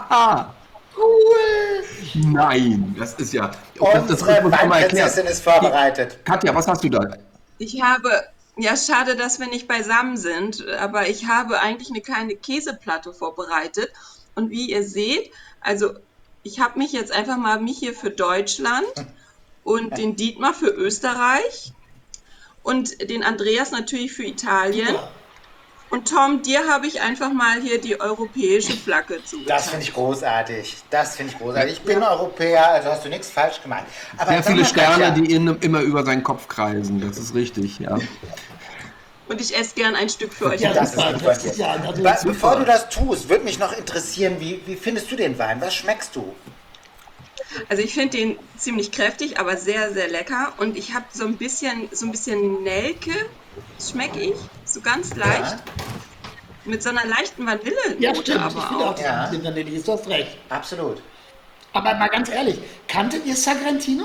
cool. Nein, das ist ja. Ich glaub, das Unsere muss man mal erklären. Weinprinzessin ist vorbereitet. Katja, was hast du da? Ich habe, ja, schade, dass wir nicht beisammen sind, aber ich habe eigentlich eine kleine Käseplatte vorbereitet. Und wie ihr seht, also ich habe mich jetzt einfach mal mich hier für Deutschland und den Dietmar für Österreich und den Andreas natürlich für Italien. Super. Und Tom, dir habe ich einfach mal hier die europäische Flagge zugetan. Das finde ich großartig. Das finde ich großartig. Ich bin Europäer, also hast du nichts falsch gemacht. Aber Sehr sag viele mal, Katja, Sterne, die in, immer über seinen Kopf kreisen. Das ist richtig, ja. Und ich esse gern ein Stück für euch. Ja, Das super, ist gut das von dir. ist ja also Be- super. Bevor du das tust, würde mich noch interessieren, wie, wie findest du den Wein? Was schmeckst du? Also ich finde den ziemlich kräftig, aber sehr, sehr lecker. Und ich habe so ein bisschen, so ein bisschen Nelke, schmecke ich, so ganz leicht. Mit so einer leichten Vanillenote Ja, stimmt, ich aber finde auch. auch, Ja. den Vanille, du hast recht. Absolut. Aber mal ganz ehrlich, kanntet ihr Sagrantino?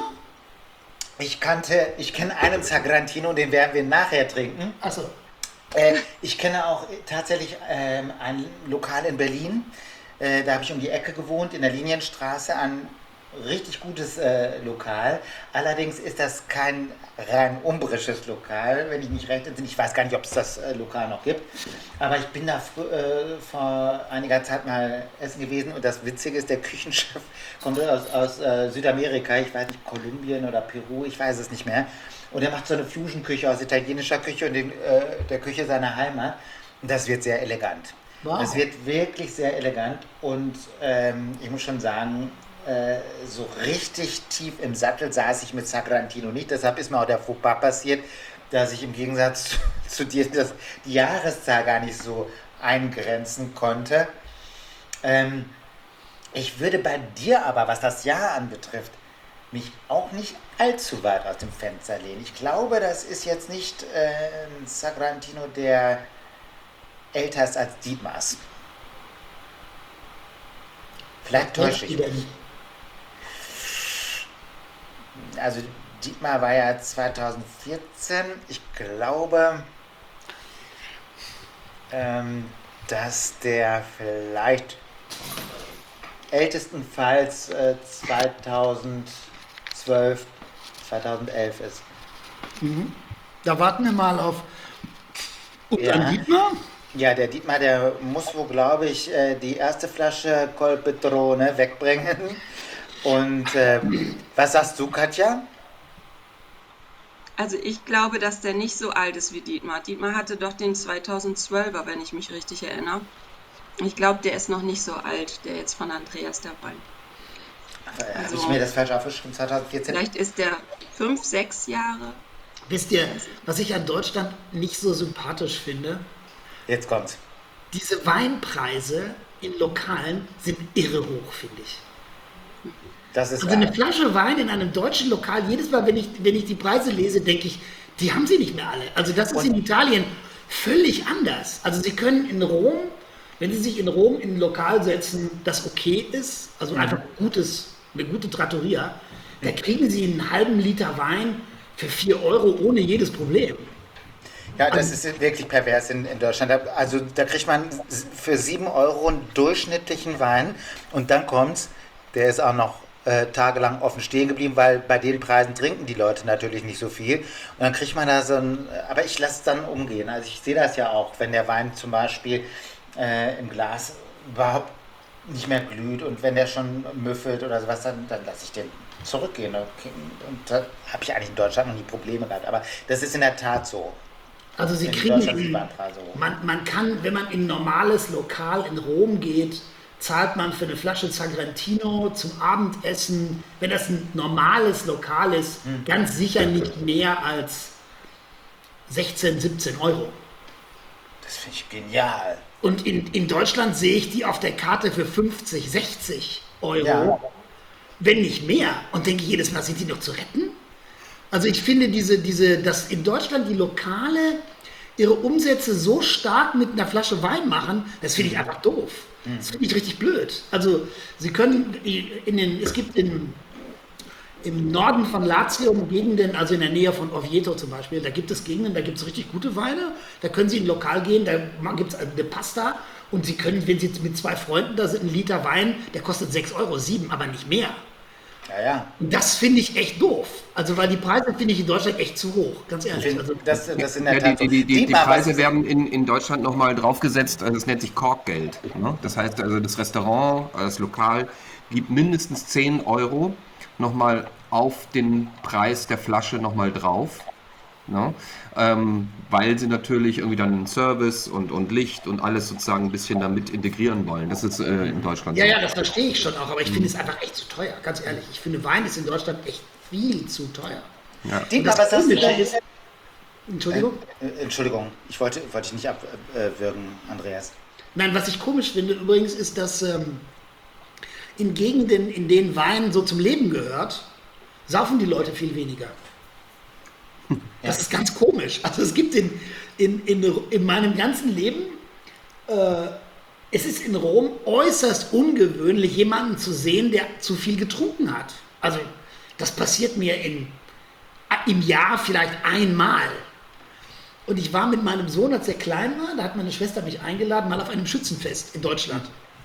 Ich kannte, ich kenne einen Sagrantino, den werden wir nachher trinken. Achso. Äh, ich kenne auch tatsächlich ähm, ein Lokal in Berlin. Äh, da habe ich um die Ecke gewohnt, in der Linienstraße, ein richtig gutes äh, Lokal. Allerdings ist das kein rein umbrisches Lokal, wenn ich mich recht entsinne. Ich weiß gar nicht, ob es das äh, Lokal noch gibt. Aber ich bin da frü- äh, vor einiger Zeit mal essen gewesen und das Witzige ist, der Küchenchef kommt aus, aus äh, Südamerika, ich weiß nicht, Kolumbien oder Peru, ich weiß es nicht mehr. Und er macht so eine Fusion-Küche aus italienischer Küche und den, äh, der Küche seiner Heimat. Und das wird sehr elegant. Wow. Das wird wirklich sehr elegant und ähm, ich muss schon sagen, äh, so richtig tief im Sattel saß ich mit Sagrantino nicht. Deshalb ist mir auch der Fauxpas passiert, dass ich im Gegensatz zu, zu dir das, die Jahreszahl gar nicht so eingrenzen konnte. Ähm, ich würde bei dir aber, was das Jahr anbetrifft, mich auch nicht allzu weit aus dem Fenster lehnen. Ich glaube, das ist jetzt nicht äh, ein Sagrantino, der älter ist als Dietmars. Vielleicht täusche ich mich. Also Dietmar war ja zweitausendvierzehn. Ich glaube, ähm, dass der vielleicht ältestenfalls äh, zweitausendzwölf, zweitausendelf ist. Da warten wir mal auf unseren Ja. Dietmar. Ja, der Dietmar, der muss wohl, glaube ich, äh, die erste Flasche Colpetrone wegbringen. Und äh, was sagst du, Katja? Also ich glaube, dass der nicht so alt ist wie Dietmar. Dietmar hatte doch den zweitausendzwölfer, wenn ich mich richtig erinnere. Ich glaube, der ist noch nicht so alt, der jetzt von Andreas der Wein. Äh, Habe Also- ich mir das falsch aufgeschrieben? zweitausendvierzehn? Vielleicht ist der fünf, sechs Jahre. Wisst ihr, was ich an Deutschland nicht so sympathisch finde? Jetzt kommt's. Diese Weinpreise in Lokalen sind irre hoch, finde ich. Das ist Also eine wahr. Flasche Wein in einem deutschen Lokal, jedes Mal, wenn ich, wenn ich die Preise lese, denke ich, die haben sie nicht mehr alle. Also das ist Und- in Italien völlig anders. Also sie können in Rom, wenn sie sich in Rom in ein Lokal setzen, das okay ist, also einfach gutes, eine gute Trattoria, da kriegen sie einen halben Liter Wein für vier Euro ohne jedes Problem. Ja, das ist wirklich pervers in, in Deutschland. Da- Also da kriegt man für sieben Euro einen durchschnittlichen Wein und dann kommt's, der ist auch noch äh, tagelang offen stehen geblieben, weil bei den Preisen trinken die Leute natürlich nicht so viel. Und dann kriegt man da so ein, aber ich lasse es dann umgehen. Also ich sehe das ja auch, wenn der Wein zum Beispiel äh, im Glas überhaupt nicht mehr glüht und wenn der schon müffelt oder sowas, dann, dann lasse ich den zurückgehen. Okay. Und da habe ich eigentlich in Deutschland noch nie Probleme gehabt. Aber das ist in der Tat so. Also sie In kriegen, Deutschland sind in, Weinpreise hoch. man, man kann, wenn man in ein normales Lokal in Rom geht, zahlt man für eine Flasche Sagrantino zum Abendessen, wenn das ein normales Lokal ist, ganz sicher nicht mehr als sechzehn, siebzehn Euro. Das finde ich genial. Und in, in Deutschland sehe ich die auf der Karte für fünfzig, sechzig Euro, Ja. wenn nicht mehr. Und denke jedes Mal, sind die noch zu retten? Also ich finde, diese, diese, dass in Deutschland die Lokale ihre Umsätze so stark mit einer Flasche Wein machen, das finde ich einfach doof. Das finde ich richtig blöd. Also sie können in den, es gibt in, im Norden von Latium Gegenden, also in der Nähe von Oviedo zum Beispiel, da gibt es Gegenden, da gibt es richtig gute Weine. Da können Sie in ein Lokal gehen, da gibt es eine Pasta und Sie können, wenn Sie jetzt mit zwei Freunden da sind, ein Liter Wein, der kostet sechs Euro, sieben, aber nicht mehr. Ja, ja. Und das finde ich echt doof. Also weil die Preise finde ich in Deutschland echt zu hoch, ganz Ich ehrlich. finde, Also, das, das ist in der Ja, Tat die, die, so. die, die Dietmar, was Preise ist- werden in, in Deutschland nochmal draufgesetzt, also das nennt sich Korkgeld. Ne? Das heißt also, das Restaurant, das Lokal gibt mindestens zehn Euro nochmal auf den Preis der Flasche nochmal drauf. Ne? Ähm, weil sie natürlich irgendwie dann Service und, und Licht und alles sozusagen ein bisschen damit integrieren wollen. Das ist äh, in Deutschland ja, so. ja, das verstehe ich schon auch, aber ich finde es einfach echt zu teuer, ganz ehrlich. Ich finde, Wein ist in Deutschland echt viel zu teuer. Ja. Dietmar, das was hast du Komische denn? ist- Entschuldigung? Äh, Entschuldigung, ich wollte, wollte dich nicht abwürgen, Andreas. Nein, was ich komisch finde übrigens, ist, dass ähm, in Gegenden, in denen Wein so zum Leben gehört, saufen die Leute viel weniger. Das ist ganz komisch. Also es gibt in, in, in, in meinem ganzen Leben, äh, es ist in Rom äußerst ungewöhnlich, jemanden zu sehen, der zu viel getrunken hat. Also das passiert mir in, im Jahr vielleicht einmal. Und ich war mit meinem Sohn, als er klein war, da hat meine Schwester mich eingeladen, mal auf einem Schützenfest in Deutschland.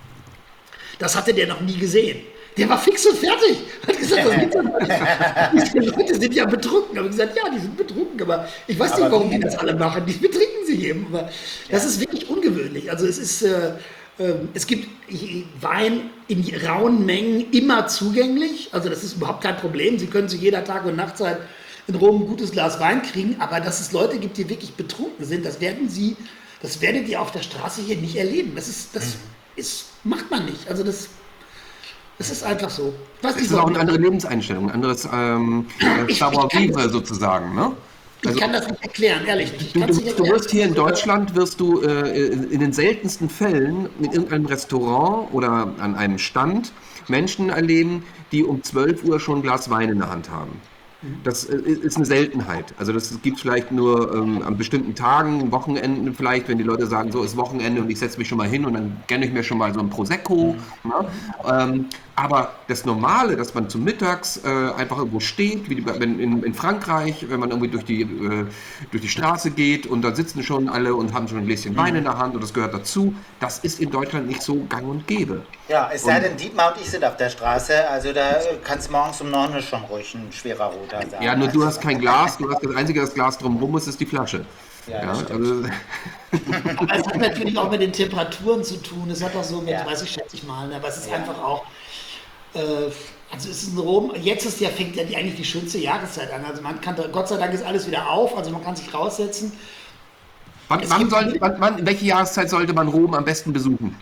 Das hatte der noch nie gesehen. Der war fix und fertig. Hat gesagt, was gibt's denn da? Diese Leute sind ja betrunken. Aber ich gesagt, ja, die sind betrunken, aber ich weiß nicht, Aber warum wie? die das alle machen. Die betrinken sich eben. Aber das ist wirklich ungewöhnlich. Also es ist, äh, äh, es gibt Wein in rauen Mengen immer zugänglich. Also das ist überhaupt kein Problem. Sie können zu jeder Tag- und Nachtzeit in Rom ein gutes Glas Wein kriegen. Aber dass es Leute gibt, die wirklich betrunken sind, das werden Sie, das werdet ihr auf der Straße hier nicht erleben. Das ist, das ist, macht man nicht. Also das Es ist einfach so. Ich weiß Es nicht, ist auch warum. eine andere Lebenseinstellung, ein anderes ähm, Ich- Savoir-vivre sozusagen. Ne? Ich kann das nicht erklären, ehrlich nicht. Ich Du, kann's du, nicht du erklären. wirst hier in Deutschland, wirst du äh, in den seltensten Fällen in irgendeinem Restaurant oder an einem Stand Menschen erleben, die um zwölf Uhr schon ein Glas Wein in der Hand haben. Das äh, ist eine Seltenheit. Also das gibt es vielleicht nur ähm, an bestimmten Tagen, Wochenenden vielleicht, wenn die Leute sagen, so ist Wochenende und ich setze mich schon mal hin und dann gönne ich mir schon mal so ein Prosecco. Ne? Ähm, aber das Normale, dass man zum Mittags äh, einfach irgendwo steht, wie die, wenn in, in Frankreich, wenn man irgendwie durch die, äh, durch die Straße geht und da sitzen schon alle und haben schon ein Gläschen Wein in der Hand und das gehört dazu, das ist in Deutschland nicht so gang und gäbe. Ja, es sei denn, Dietmar und ich sind auf der Straße, also da kann es morgens um neun Uhr schon ruhig ein schwerer Roter sein. Ja, nur du hast kein Glas, du hast das einzige, das Glas drumherum ist, ist die Flasche. Ja, Ja, das stimmt. also, Aber es hat natürlich auch mit den Temperaturen zu tun. Es hat auch so mit, Ja. weiß ich, schätze ich mal, ne? Aber es ist Ja. einfach auch, äh, also es ist in Rom, jetzt ist ja, fängt ja die, eigentlich die schönste Jahreszeit an. Also man kann, da- Gott sei Dank ist alles wieder auf, also man kann sich raussetzen. wann, Es wann gibt- soll, wann, wann, welche Jahreszeit sollte man Rom am besten besuchen?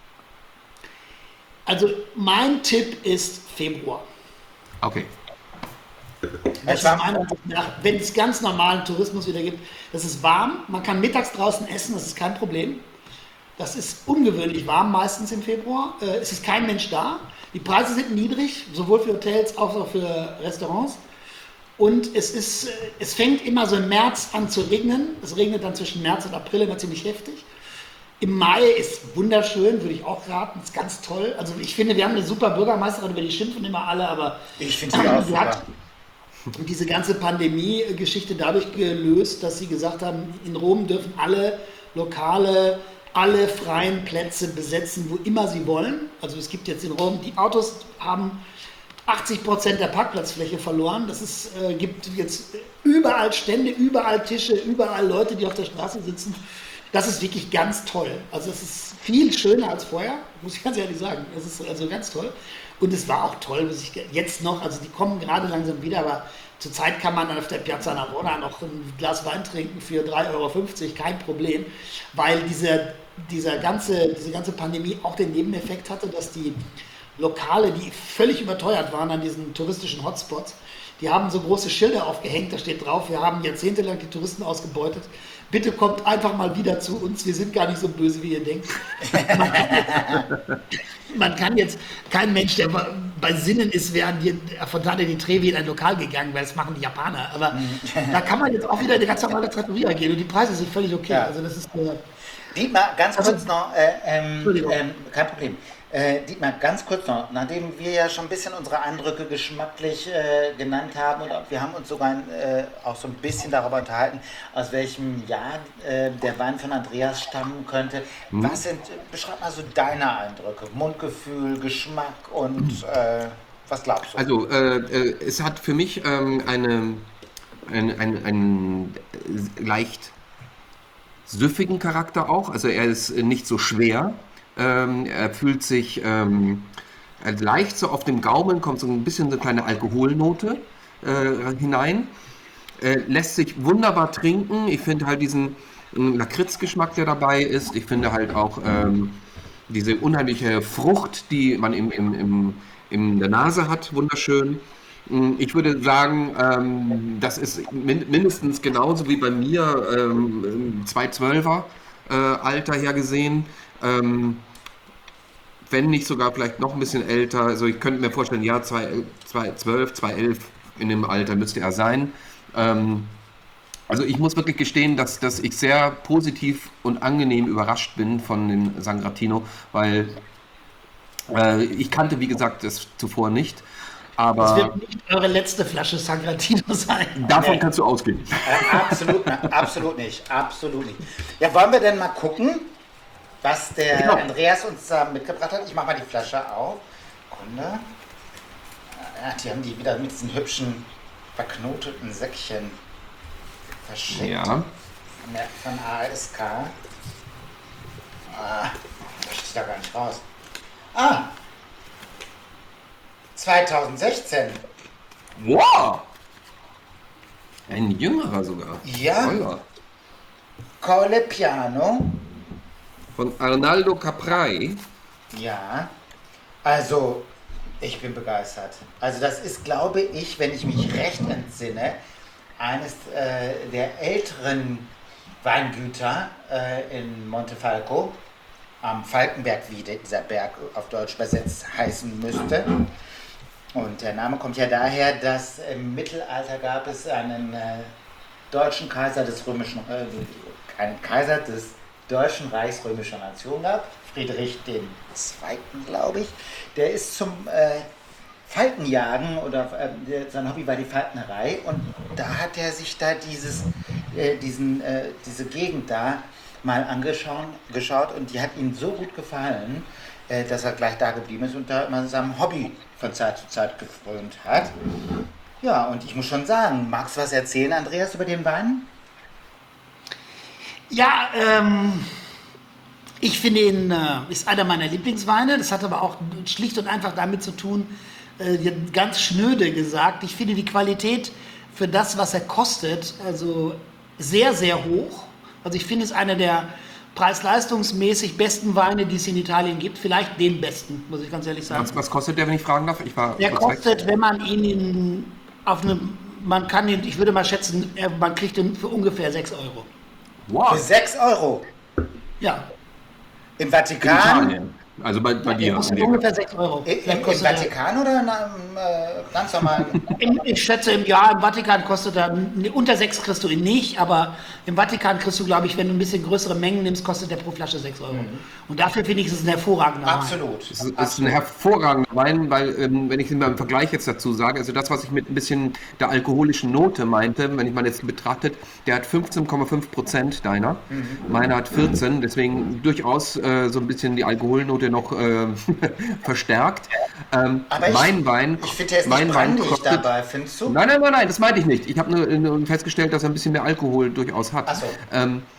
Also mein Tipp ist Februar. Okay. Das Ich ist war- meiner Meinung nach, wenn es ganz normalen Tourismus wieder gibt, das ist warm, man kann mittags draußen essen, das ist kein Problem. Das ist ungewöhnlich warm meistens im Februar. Äh, es ist kein Mensch da. Die Preise sind niedrig, sowohl für Hotels als auch für Restaurants. Und es, ist, äh, es fängt immer so im März an zu regnen. Es regnet dann zwischen März und April immer ziemlich heftig. Im Mai ist wunderschön, würde ich auch raten, ist ganz toll. Also ich finde, wir haben eine super Bürgermeisterin, über die schimpfen immer alle, aber Ich finde sie auch die hat super. diese ganze Pandemie-Geschichte dadurch gelöst, dass sie gesagt haben, in Rom dürfen alle Lokale, alle freien Plätze besetzen, wo immer sie wollen. Also es gibt jetzt in Rom, die Autos haben achtzig Prozent der Parkplatzfläche verloren. Das ist, äh, gibt jetzt überall Stände, überall Tische, überall Leute, die auf der Straße sitzen. Das ist wirklich ganz toll. Also es ist viel schöner als vorher, muss ich ganz ehrlich sagen. Es ist also ganz toll. Und es war auch toll, muss ich ge- jetzt noch, also die kommen gerade langsam wieder, aber zurzeit kann man dann auf der Piazza Navona noch ein Glas Wein trinken für drei Euro fünfzig, kein Problem, weil dieser, dieser ganze, diese ganze Pandemie auch den Nebeneffekt hatte, dass die Lokale, die völlig überteuert waren an diesen touristischen Hotspots, die haben so große Schilder aufgehängt, da steht drauf, wir haben jahrzehntelang die Touristen ausgebeutet. Bitte kommt einfach mal wieder zu uns, wir sind gar nicht so böse, wie ihr denkt. Man kann jetzt, man kann jetzt kein Mensch, der bei bei Sinnen ist, wäre an die Fontane di Trevi in ein Lokal gegangen, weil das machen die Japaner. Aber da kann man jetzt auch wieder in eine ganz normale Trattoria gehen und die Preise sind völlig okay. Ja. Also das ist äh, Dietmar, ganz Also- kurz noch, äh, ähm, Entschuldigung. ähm, kein Problem. Äh, Dietmar, ganz kurz noch, nachdem wir ja schon ein bisschen unsere Eindrücke geschmacklich äh, genannt haben und auch- wir haben uns sogar äh, auch so ein bisschen darüber unterhalten, aus welchem Jahr äh, der Wein von Andreas stammen könnte. Was sind, beschreib mal so deine Eindrücke, Mundgefühl, Geschmack und äh, was glaubst du? Also, äh, äh, es hat für mich ähm, eine, ein, ein, einen äh, leicht süffigen Charakter auch. Also, er ist äh, nicht so schwer. Ähm, er fühlt sich ähm, äh, leicht so auf dem Gaumen, kommt so ein bisschen so eine kleine Alkoholnote äh, hinein. Äh, lässt sich wunderbar trinken. Ich finde halt diesen ähm, Lakritzgeschmack, der dabei ist. Ich finde halt auch ähm, diese unheimliche Frucht, die man im, im, im, in der Nase hat, wunderschön. Mm, Ich würde sagen, ähm, das ist min mindestens genauso wie bei mir ähm, im zweitausendzwölfer äh, Alter her gesehen. Ähm, wenn nicht sogar vielleicht noch ein bisschen älter. Also ich könnte mir vorstellen, ja, zweitausendzwölf, zweitausendelf in dem Alter müsste er sein. Ähm, also ich muss wirklich gestehen, dass, dass ich sehr positiv und angenehm überrascht bin von dem Sangratino, weil äh, ich kannte, wie gesagt, das zuvor nicht. das Aber wird nicht eure letzte Flasche Sangratino sein. davon Nee. kannst du ausgehen. Äh, absolut, na, absolut nicht, absolut nicht. Ja, wollen wir denn mal gucken, was der Genau. Andreas uns da mitgebracht hat? Ich mache mal die Flasche auf. Kunde. Ja, die haben die wieder mit diesen hübschen, verknoteten Säckchen verschickt. Ja. Von, der, von A S K. Ah, das steht da gar nicht raus. Ah! zweitausendsechzehn. Wow! Ein jüngerer sogar. Ja. Toller. Colle Piano. Von Arnaldo Caprai. Ja, also ich bin begeistert. Also das ist, glaube ich, wenn ich mich recht entsinne, eines äh, der älteren Weingüter äh, in Montefalco, am Falkenberg, wie dieser Berg auf Deutsch übersetzt heißen müsste. Und der Name kommt ja daher, dass im Mittelalter gab es einen äh, deutschen Kaiser des römischen, äh, einen Kaiser des Deutschen Reichs römischer Nation gab, Friedrich den Zweiten, glaube ich. Der ist zum äh, Falkenjagen oder äh, der, sein Hobby war die Falknerei und da hat er sich da dieses, äh, diesen, äh, diese Gegend da mal angeschaut geschaut und die hat ihm so gut gefallen, äh, dass er gleich da geblieben ist und da immer seinem Hobby von Zeit zu Zeit gefrönt hat. Ja, und ich muss schon sagen, magst du was erzählen, Andreas, über den Wein? Ja, ähm, ich finde ihn, äh, ist einer meiner Lieblingsweine. Das hat aber auch schlicht und einfach damit zu tun, äh, ganz schnöde gesagt, ich finde die Qualität für das, was er kostet, also sehr, sehr hoch. Also ich finde es einer der preis-leistungsmäßig besten Weine, die es in Italien gibt. Vielleicht den besten, muss ich ganz ehrlich sagen. Was, was kostet der, wenn ich fragen darf? Ich war Der kurz weg. kostet, wenn man ihn in, auf einem, man kann ihn, ich würde mal schätzen, er- man kriegt ihn für ungefähr sechs Euro. Für Wow, sechs Euro. Ja, Im in Vatikan? Italien. Also bei, bei der dir. kostet ungefähr sechs Euro. I- Im, Vielleicht Im kostet er- Vatikan oder in einem äh, ganz normalen? Im, ich schätze, im Jahr im Vatikan kostet er, nee, unter sechs kriegst du ihn nicht, aber im Vatikan kriegst du, glaube ich, wenn du ein bisschen größere Mengen nimmst, kostet der pro Flasche sechs Euro. Und dafür finde ich, ist es ein hervorragender Wein. Absolut. Es ist, es ist ein hervorragender Wein, weil, ähm, wenn ich es mal im Vergleich jetzt dazu sage, also das, was ich mit ein bisschen der alkoholischen Note meinte, wenn ich mal jetzt betrachtet, der hat fünfzehn Komma fünf Prozent deiner, meiner hat vierzehn, deswegen durchaus äh, so ein bisschen die Alkoholnote noch äh, verstärkt. Ähm, Aber ich, mein Wein, ich finde, der ist mein nicht Wein brandig kostet, dabei, findest du? Nein, nein, nein, nein, das meinte ich nicht. Ich habe nur, nur festgestellt, dass er ein bisschen mehr Alkohol durchaus hat. Ach so. Ähm,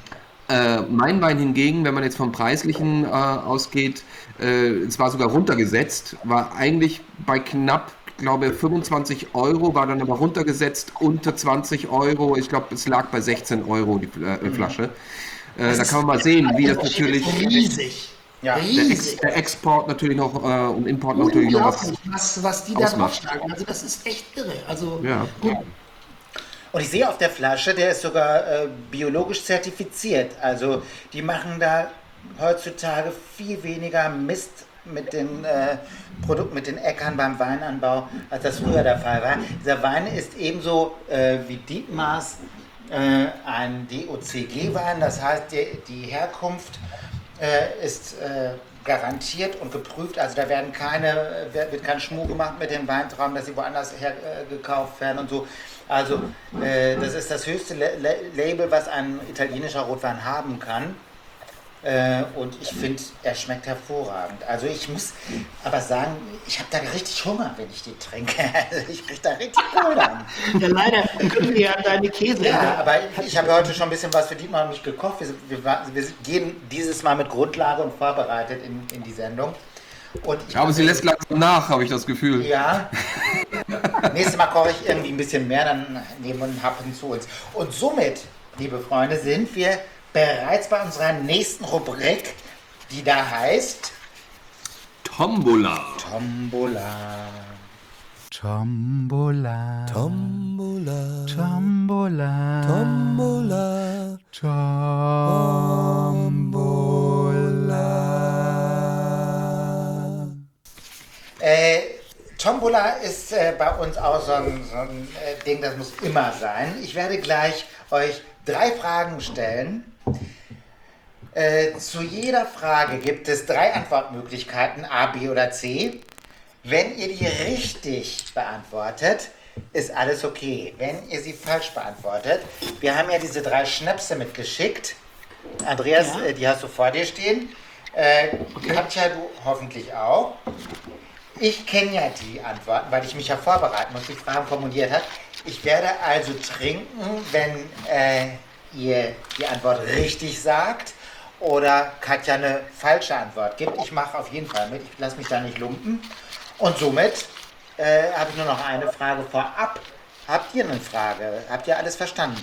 Äh, mein Wein hingegen, wenn man jetzt vom Preislichen äh, ausgeht, äh, es war sogar runtergesetzt, war eigentlich bei knapp, glaube fünfundzwanzig Euro, war dann aber runtergesetzt unter zwanzig Euro. Ich glaube, es lag bei sechzehn Euro die äh, Flasche. Äh, da kann man mal sehen, wie das natürlich, riesig. Ja. der, Ex, Riesig. der Export natürlich noch äh, und Import natürlich noch was. Unglaublich, was, was die da ausmacht. draufschlagen. Also das ist echt irre. Also Ja. gut. Und ich sehe auf der Flasche, der ist sogar äh, biologisch zertifiziert. Also die machen da heutzutage viel weniger Mist mit den äh, Produkten, mit den Äckern beim Weinanbau, als das früher der Fall war. Dieser Wein ist ebenso äh, wie Dietmars äh, ein D O C G-Wein, das heißt, die, die Herkunft äh, ist äh, garantiert und geprüft. Also da werden keine, wird kein Schmuh gemacht mit den Weintrauben, dass sie woanders her äh, gekauft werden und so. Also äh, das ist das höchste La La Label, was ein italienischer Rotwein haben kann. Äh, und ich finde, er schmeckt hervorragend. Also ich muss aber sagen, ich habe da richtig Hunger, wenn ich die trinke. Also ich kriege da richtig Kohldampf. Ja, leider können wir ja deine Käse. Ja, aber ich habe heute schon ein bisschen was für Dietmar und mich gekocht. Wir, wir, wir gehen dieses Mal mit Grundlage und vorbereitet in, in die Sendung. Und ich Ja, aber sie lässt langsam nach, habe ich das Gefühl. Ja. Nächstes Mal koche ich irgendwie ein bisschen mehr, dann nehmen wir einen Happen zu uns. Und somit, liebe Freunde, sind wir bereits bei unserer nächsten Rubrik, die da heißt Tombola. Tombola. Tombola. Tombola, Tombola. Tombola, Tombola. Äh, Tombola ist äh, bei uns auch so ein, so ein äh, Ding, das muss immer sein. Ich werde gleich euch drei Fragen stellen. Äh, zu jeder Frage gibt es drei Antwortmöglichkeiten, A, B oder C. Wenn ihr die richtig beantwortet, ist alles okay. Wenn ihr sie falsch beantwortet, wir haben ja diese drei Schnäpse mitgeschickt. Andreas, Ja. äh, die hast du vor dir stehen. Äh, Katja, du hoffentlich auch. Ich kenne ja die Antworten, weil ich mich ja vorbereiten muss, die Fragen formuliert hat. Ich werde also trinken, wenn äh, ihr die Antwort richtig sagt oder Katja eine falsche Antwort gibt. Ich mache auf jeden Fall mit, ich lasse mich da nicht lumpen. Und somit äh, habe ich nur noch eine Frage vorab. Habt ihr eine Frage? Habt ihr alles verstanden?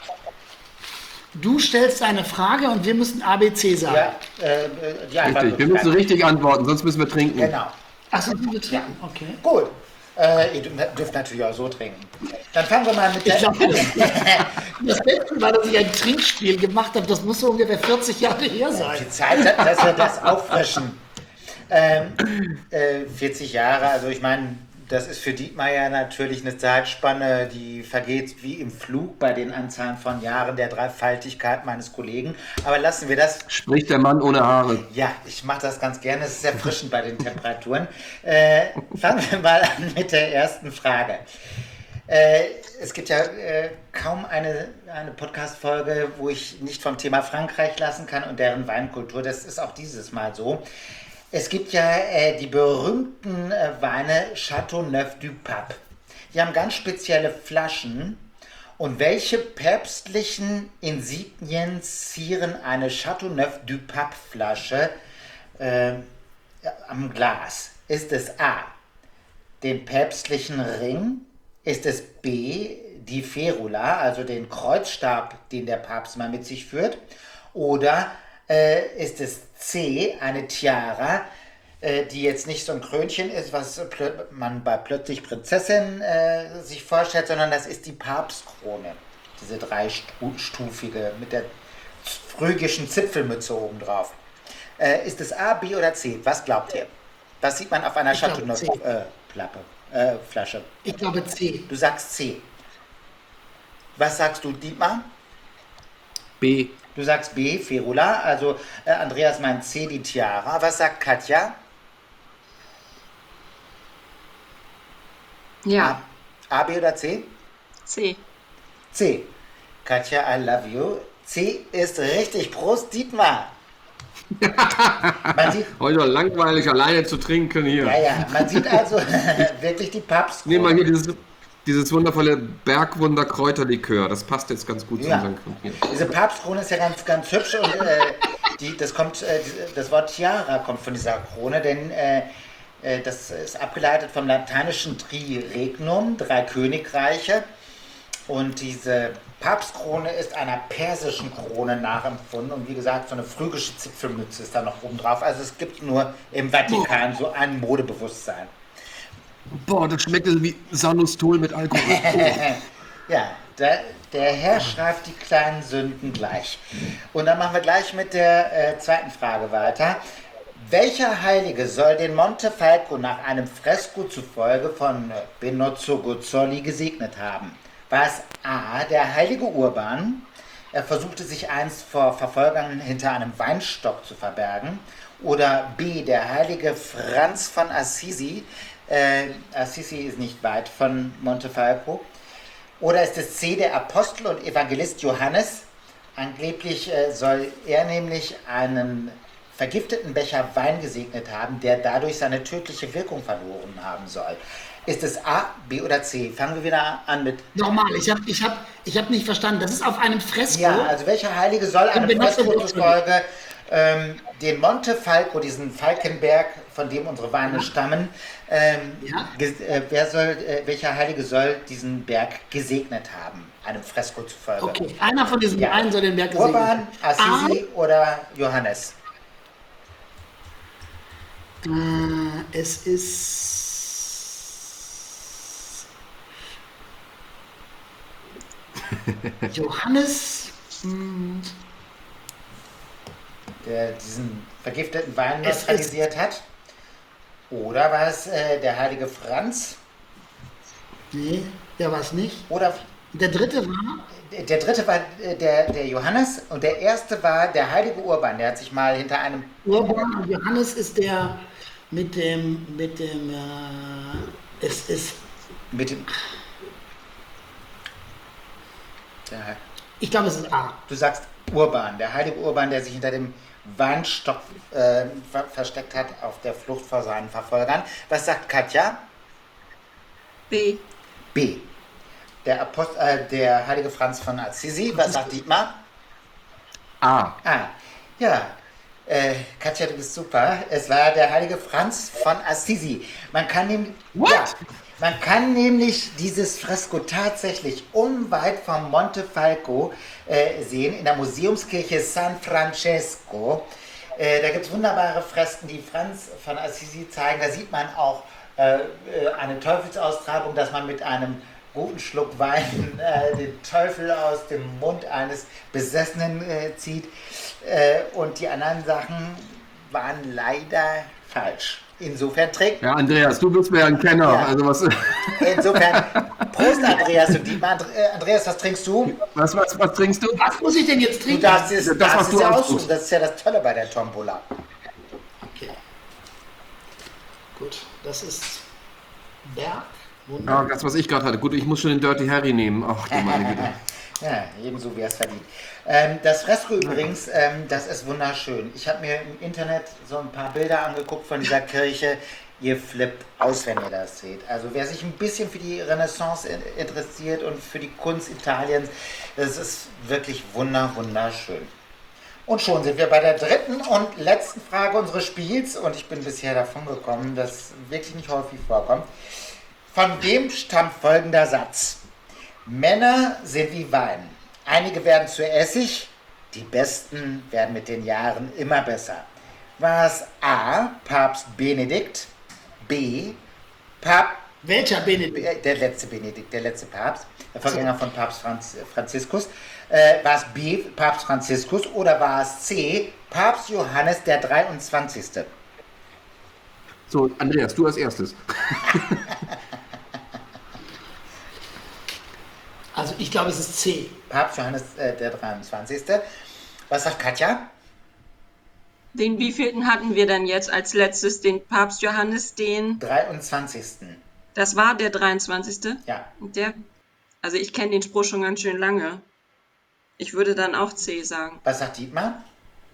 Du stellst eine Frage und wir müssen A B C sagen. Ja, äh, die Richtig, wir müssen richtig antworten, sonst müssen wir trinken. Genau. Achso, du willst trinken, okay. Gut. Äh, ihr dürft natürlich auch so trinken. Dann fangen wir mal mit der... Ich glaube, das, das letzte Mal, dass ich ein Trinkspiel gemacht habe, das muss so ungefähr vierzig Jahre her sein. Die Zeit, dass wir das auffrischen. Ähm, äh, vierzig Jahre, also ich meine, das ist für Dietmar ja natürlich eine Zeitspanne, die vergeht wie im Flug bei den Anzahlen von Jahren der Dreifaltigkeit meines Kollegen. Aber lassen wir das. Spricht der Mann ohne Haare. Ja, ich mache das ganz gerne, es ist erfrischend bei den Temperaturen. Äh, fangen wir mal an mit der ersten Frage. Äh, es gibt ja äh, kaum eine, eine Podcast-Folge, wo ich nicht vom Thema Frankreich lassen kann und deren Weinkultur. Das ist auch dieses Mal so. Es gibt ja äh, die berühmten äh, Weine Châteauneuf du Pape. Die haben ganz spezielle Flaschen. Und welche päpstlichen Insignien zieren eine Châteauneuf du Pape Flasche äh, am Glas? Ist es A, den päpstlichen Ring? Ist es B, die Ferula, also den Kreuzstab, den der Papst mal mit sich führt? Oder äh, ist es C, eine Tiara, äh, die jetzt nicht so ein Krönchen ist, was plö- man bei plötzlich Prinzessin äh, sich vorstellt, sondern das ist die Papstkrone, diese dreistufige mit der phrygischen Zipfelmütze oben drauf. Äh, ist es A, B oder C? Was glaubt ihr? Was sieht man auf einer Ich glaube Chateauneuf C. äh, Plappe, äh, Flasche? Ich glaube C. Du sagst C. Was sagst du, Dietmar? B. Du sagst B, Ferula, also äh, Andreas meint C, die Tiara. Was sagt Katja? Ja, A, B oder C? C. C. Katja, I love you. C ist richtig. Prost, Dietmar. Man sieht, Heute noch langweilig, alleine zu trinken hier. ja, ja, man sieht also wirklich die Papstkrone. Nehmen wir hier dieses, Dieses wundervolle Bergwunder Kräuterlikör, das passt jetzt ganz gut zu Ja. unseren Kriterien. Diese Papstkrone ist ja ganz, ganz hübsch und äh, die, das, kommt, äh, die- das Wort Tiara kommt von dieser Krone, denn äh, äh, das ist abgeleitet vom lateinischen Triregnum, drei Königreiche. Und diese Papstkrone ist einer persischen Krone nachempfunden und wie gesagt, so eine phrygische Zipfelmütze ist da noch oben drauf. Also es gibt nur im Vatikan so ein Modebewusstsein. Boah, das schmeckt wie Sanustol mit Alkohol. Ja, der, der Herr schreibt die kleinen Sünden gleich. Und dann machen wir gleich mit der äh, zweiten Frage weiter. Welcher Heilige soll den Monte Falco nach einem Fresko zufolge von äh, Benozzo Gozzoli gesegnet haben? War es A, der heilige Urban? Er versuchte sich einst vor Verfolgern hinter einem Weinstock zu verbergen. Oder B, der heilige Franz von Assisi? Äh, Assisi ist nicht weit von Montefalco. Oder ist es C, der Apostel und Evangelist Johannes? Angeblich äh, soll er nämlich einen vergifteten Becher Wein gesegnet haben, der dadurch seine tödliche Wirkung verloren haben soll. Ist es A, B oder C? Fangen wir wieder an mit... Nochmal, ich habe ich hab, ich hab nicht verstanden. Das ist auf einem Fresko. Ja, also welcher Heilige soll einem Benozzo Fresko Gozzoli. zufolge ähm, den Monte Falco, diesen Falkenberg, von dem unsere Weine stammen, ähm, Ja. ges- äh, wer soll, äh, welcher Heilige soll diesen Berg gesegnet haben, einem Fresko zufolge? Okay, einer von diesen Ja. beiden soll den Berg gesegnet Urban, haben. Assisi oder Johannes? Ah, es ist. Johannes. hm, Der diesen vergifteten Wein Es ist- neutralisiert hat? Oder war es äh, der heilige Franz? Nee, der war es nicht. Oder Der dritte war. der dritte war äh, der, der Johannes und der erste war der heilige Urban. Der hat sich mal hinter einem... Urban und Johannes ist der mit dem. Mit dem. Äh, es ist. Mit dem... Der, Ich glaube, es ist A. du sagst Urban, der heilige Urban, der sich hinter dem Weinstock äh, ver versteckt hat auf der Flucht vor seinen Verfolgern. Was sagt Katja? B. B. Der, Apost äh, der heilige Franz von Assisi. Was sagt Dietmar? A. Ah, ja. Äh, Katja, du bist super. Es war der heilige Franz von Assisi. Man kann nämlich, ja, man kann nämlich dieses Fresko tatsächlich unweit vom Monte Falco äh, sehen, in der Museumskirche San Francesco. Äh, da gibt es wunderbare Fresken, die Franz von Assisi zeigen. Da sieht man auch äh, äh, eine Teufelsaustreibung, dass man mit einem guten Schluck Wein äh, den Teufel aus dem Mund eines Besessenen äh, zieht. Äh, und die anderen Sachen waren leider falsch. Insofern trägt, Ja, Andreas, du bist mir ein Kenner. Ja. Also was, insofern, Prost Andreas und Dietmar. And äh, Andreas, was trinkst du? was, was, was trinkst du? Was muss ich denn jetzt Du trinken? darfst es, Das, darfst was es du ja aussuchst. aussuchen. Das ist ja das Tolle bei der Tombola. Okay. Gut, das ist Berg. Ah, Wunderbar. das, was ich gerade hatte. Gut, ich muss schon den Dirty Harry nehmen. Ach, du meine Güte. Ja, ebenso wie er es verdient. Ähm, das Fresko übrigens, ähm, das ist wunderschön. Ich habe mir im Internet so ein paar Bilder angeguckt von dieser Kirche. Ihr flippt aus, wenn ihr das seht. Also wer sich ein bisschen für die Renaissance in- interessiert und für die Kunst Italiens, das ist wirklich wunder, wunderschön. Und schon sind wir bei der dritten und letzten Frage unseres Spiels. Und ich bin bisher davon gekommen, dass wirklich nicht häufig vorkommt. Von wem stammt folgender Satz? Männer sind wie Wein. Einige werden zu Essig, die Besten werden mit den Jahren immer besser. War es A, Papst Benedikt, B, Papst, Welcher Benedikt? äh, der letzte Benedikt, der letzte Papst, der Vorgänger von Papst Franz, Franziskus, äh, war es B, Papst Franziskus oder war es C, Papst Johannes der dreiundzwanzigste? So, Andreas, du als erstes. Also ich glaube, es ist C. Papst Johannes äh, der dreiundzwanzigste. Was sagt Katja? Den wievielten hatten wir denn jetzt als letztes? Den Papst Johannes, den. dreiundzwanzigsten. Das war der dreiundzwanzigste. Ja. Und der. Also ich kenne den Spruch schon ganz schön lange. Ich würde dann auch C sagen. Was sagt Dietmar?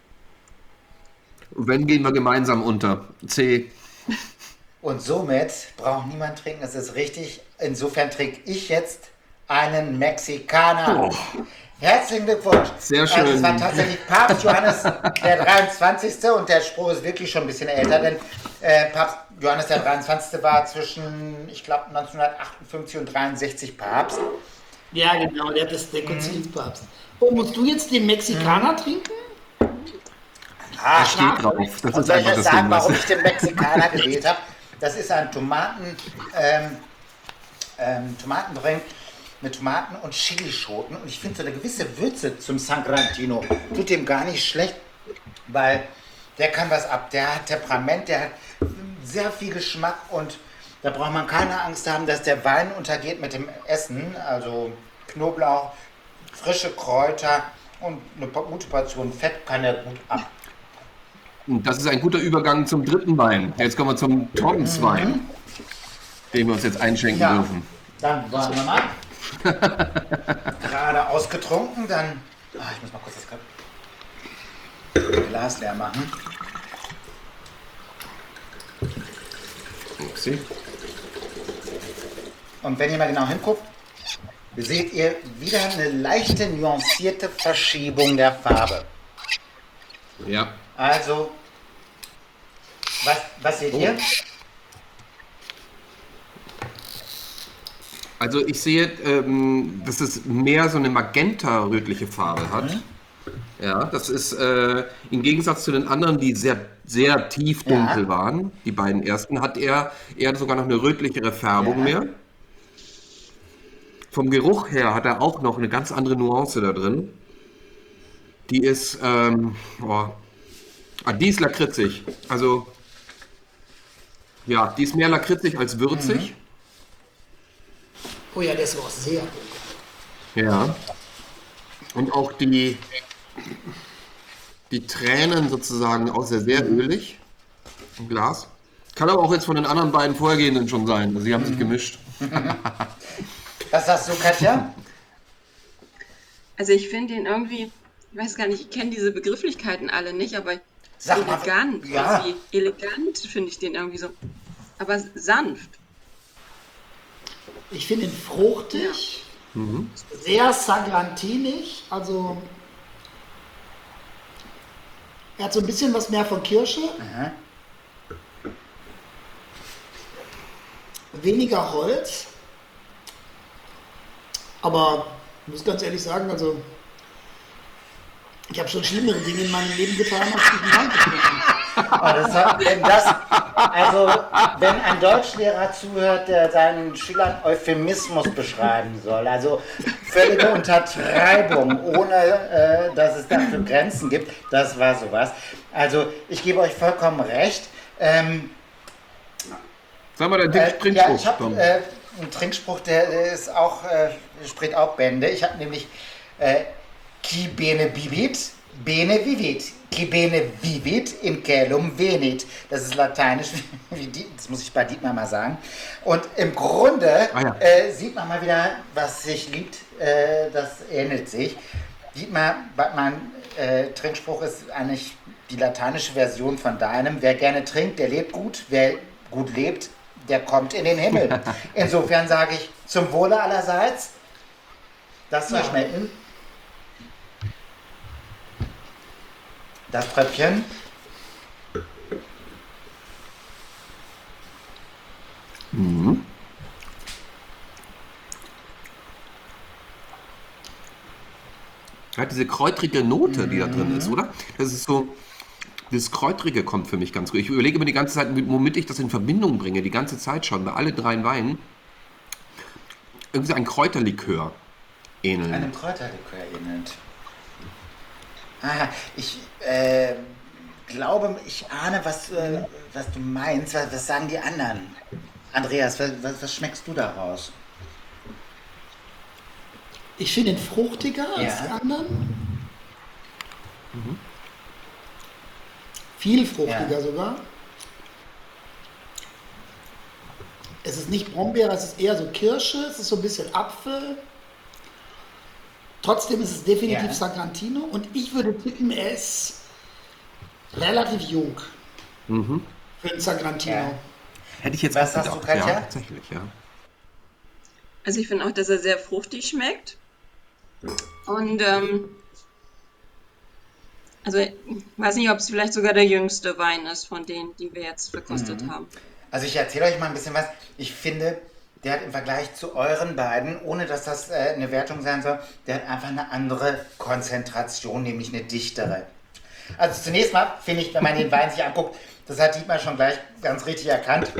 Wenn, gehen wir gemeinsam unter. C. Und somit braucht niemand trinken, es ist richtig. insofern trinke ich jetzt einen Mexikaner. Herzlichen Glückwunsch. Sehr Also schön. es war tatsächlich Papst Johannes der dreiundzwanzigste. Und der Spruch ist wirklich schon ein bisschen älter, denn äh, Papst Johannes der dreiundzwanzigste war zwischen, ich glaube, neunzehnhundertachtundfünfzig und dreiundsechzig Papst. Ja, genau, der ist der Konzilspapst. Oh, musst du jetzt den Mexikaner trinken? Ah, Steht drauf. Das Und ist soll ich einfach euch das sagen, Ding, warum was. ich den Mexikaner gewählt habe? Das ist ein Tomaten, ähm, ähm, Tomatendrink mit Tomaten und Chilischoten. Und ich finde so eine gewisse Würze zum San Grantino tut dem gar nicht schlecht, weil der kann was ab. Der hat Temperament, der hat sehr viel Geschmack und da braucht man keine Angst haben, dass der Wein untergeht mit dem Essen. Also Knoblauch, frische Kräuter und eine gute Portion Fett kann er gut ab. Und das ist ein guter Übergang zum dritten Wein. Jetzt kommen wir zum Tommswein, den wir uns jetzt einschenken Ja. dürfen. Dann warten wir mal. Gerade ausgetrunken, dann. Ah, ich muss mal kurz das Glas leer machen. Upsi. Und wenn ihr mal genau hinguckt, seht ihr wieder eine leichte nuancierte Verschiebung der Farbe. Ja. Also, was, was seht ihr? Also ich sehe, ähm, dass es mehr so eine magenta-rötliche Farbe hat. Ja, das ist äh, im Gegensatz zu den anderen, die sehr, sehr tief dunkel Ja. waren, die beiden ersten, hat er eher sogar noch eine rötlichere Färbung Ja. mehr. Vom Geruch her hat er auch noch eine ganz andere Nuance da drin. Die ist, ähm, boah, ah, die ist lakritzig. Also, ja, die ist mehr lakritzig als würzig. Oh ja, der ist auch sehr gut. Ja. Und auch die, die Tränen sozusagen auch sehr, sehr ölig im Glas. Kann aber auch jetzt von den anderen beiden vorhergehenden schon sein. Also, sie haben sich gemischt. Was sagst du, Katja? Also ich finde den irgendwie, ich weiß gar nicht, ich kenne diese Begrifflichkeiten alle nicht, aber Sag mal, elegant, ja. irgendwie elegant finde ich den irgendwie so. Aber sanft. Ich finde ihn fruchtig, sehr sagrantinig, also er hat so ein bisschen was mehr von Kirsche, weniger Holz, aber ich muss ganz ehrlich sagen, also ich habe schon schlimmere Dinge in meinem Leben getan, als diesen Wein zu trinken. Oh, das hat, wenn das, also wenn ein Deutschlehrer zuhört, der seinen Schülern Euphemismus beschreiben soll, also völlige Untertreibung, ohne äh, dass es dafür Grenzen gibt, das war sowas. Also ich gebe euch vollkommen recht. Ähm, Sag mal deinen äh, Trinkspruch, ja, ich habe Tom. äh, einen Trinkspruch, der, der ist auch, äh, spricht auch Bände. Ich habe nämlich äh, Qui bene vivit, bene vivit. Qui bene vivit, in caelum venit. Das ist lateinisch, wie die, das muss ich bei Dietmar mal sagen. Und im Grunde Ah ja. äh, sieht man mal wieder, was sich liebt, äh, das ähnelt sich. Dietmar, mein äh, Trinkspruch ist eigentlich die lateinische Version von deinem. Wer gerne trinkt, der lebt gut. Wer gut lebt, der kommt in den Himmel. Insofern sage ich, zum Wohle allerseits, das soll schmecken. Das Tröpfchen. Er hat diese kräutrige Note, die da drin ist, oder? Das ist so, das Kräutrige kommt für mich ganz gut. Ich überlege mir die ganze Zeit, womit ich das in Verbindung bringe, die ganze Zeit schon, bei alle drei Weinen. Irgendwie so ein Kräuterlikör ähneln. Einem Kräuterlikör ähnelt. Ah, ich äh, glaube, ich ahne, was, äh, was du meinst. Was, was sagen die anderen? Andreas, was, was, was schmeckst du daraus? Ich finde ihn fruchtiger als Ja. die anderen. Viel fruchtiger Ja. sogar. Es ist nicht Brombeere, es ist eher so Kirsche, es ist so ein bisschen Apfel. Trotzdem ist es definitiv Ja. San Grantino und ich würde tippen, er ist relativ jung für den San Grantino. Ja. Hätte ich jetzt Was auch sagst du, gedacht. Katja? Ja, tatsächlich, ja. Also ich finde auch, dass er sehr fruchtig schmeckt. Und ähm, also ich weiß nicht, ob es vielleicht sogar der jüngste Wein ist von denen, die wir jetzt verkostet haben. Also ich erzähle euch mal ein bisschen was. Ich finde, der hat im Vergleich zu euren beiden, ohne dass das äh, eine Wertung sein soll, der hat einfach eine andere Konzentration, nämlich eine dichtere. Also zunächst mal finde ich, wenn man den Wein sich anguckt, das hat Dietmar schon gleich ganz richtig erkannt,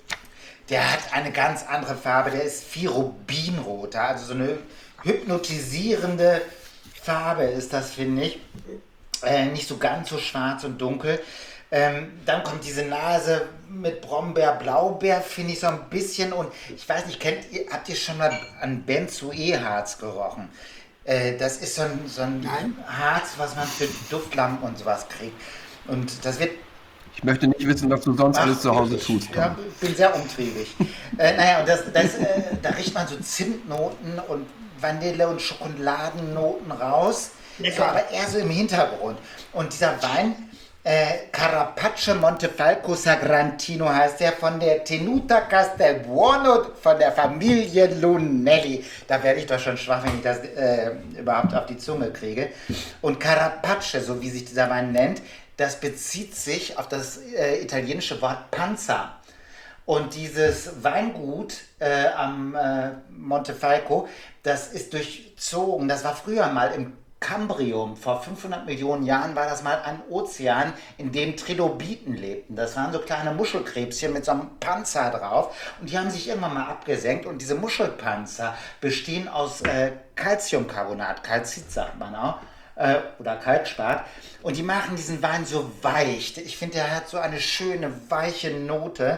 der hat eine ganz andere Farbe, der ist viel rubinroter, also so eine hypnotisierende Farbe ist das, finde ich. Äh, nicht so ganz so schwarz und dunkel. Ähm, dann kommt diese Nase mit Brombeer, Blaubeer, finde ich so ein bisschen. Und ich weiß nicht, kennt ihr, habt ihr schon mal an Benzoe-Harz gerochen? Äh, das ist so ein, so ein Nein. Harz, was man für Duftlampen und sowas kriegt. Und das wird. Ich möchte nicht wissen, was du sonst alles Ach, zu Hause ich, tust. Tom. Ja, ich bin sehr umtriebig. äh, naja, und das, das, äh, da riecht man so Zimtnoten und Vanille- und Schokoladennoten raus. Lecker. So, aber eher so im Hintergrund. Und dieser Wein, äh, Carapace Montefalco Sagrantino heißt der, von der Tenuta Castelbuono, von der Familie Lunelli. Da werde ich doch schon schwach, wenn ich das äh, überhaupt auf die Zunge kriege. Und Carapace, so wie sich dieser Wein nennt, das bezieht sich auf das äh, italienische Wort Panzer. Und dieses Weingut äh, am äh, Montefalco, das ist durchzogen, das war früher mal im Kambrium, vor fünfhundert Millionen Jahren war das mal ein Ozean, in dem Trilobiten lebten. Das waren so kleine Muschelkrebschen mit so einem Panzer drauf und die haben sich irgendwann mal abgesenkt und diese Muschelpanzer bestehen aus äh, Calciumcarbonat, Calcit sagt man auch, äh, oder Kalkspat und die machen diesen Wein so weich. Ich finde, der hat so eine schöne, weiche Note.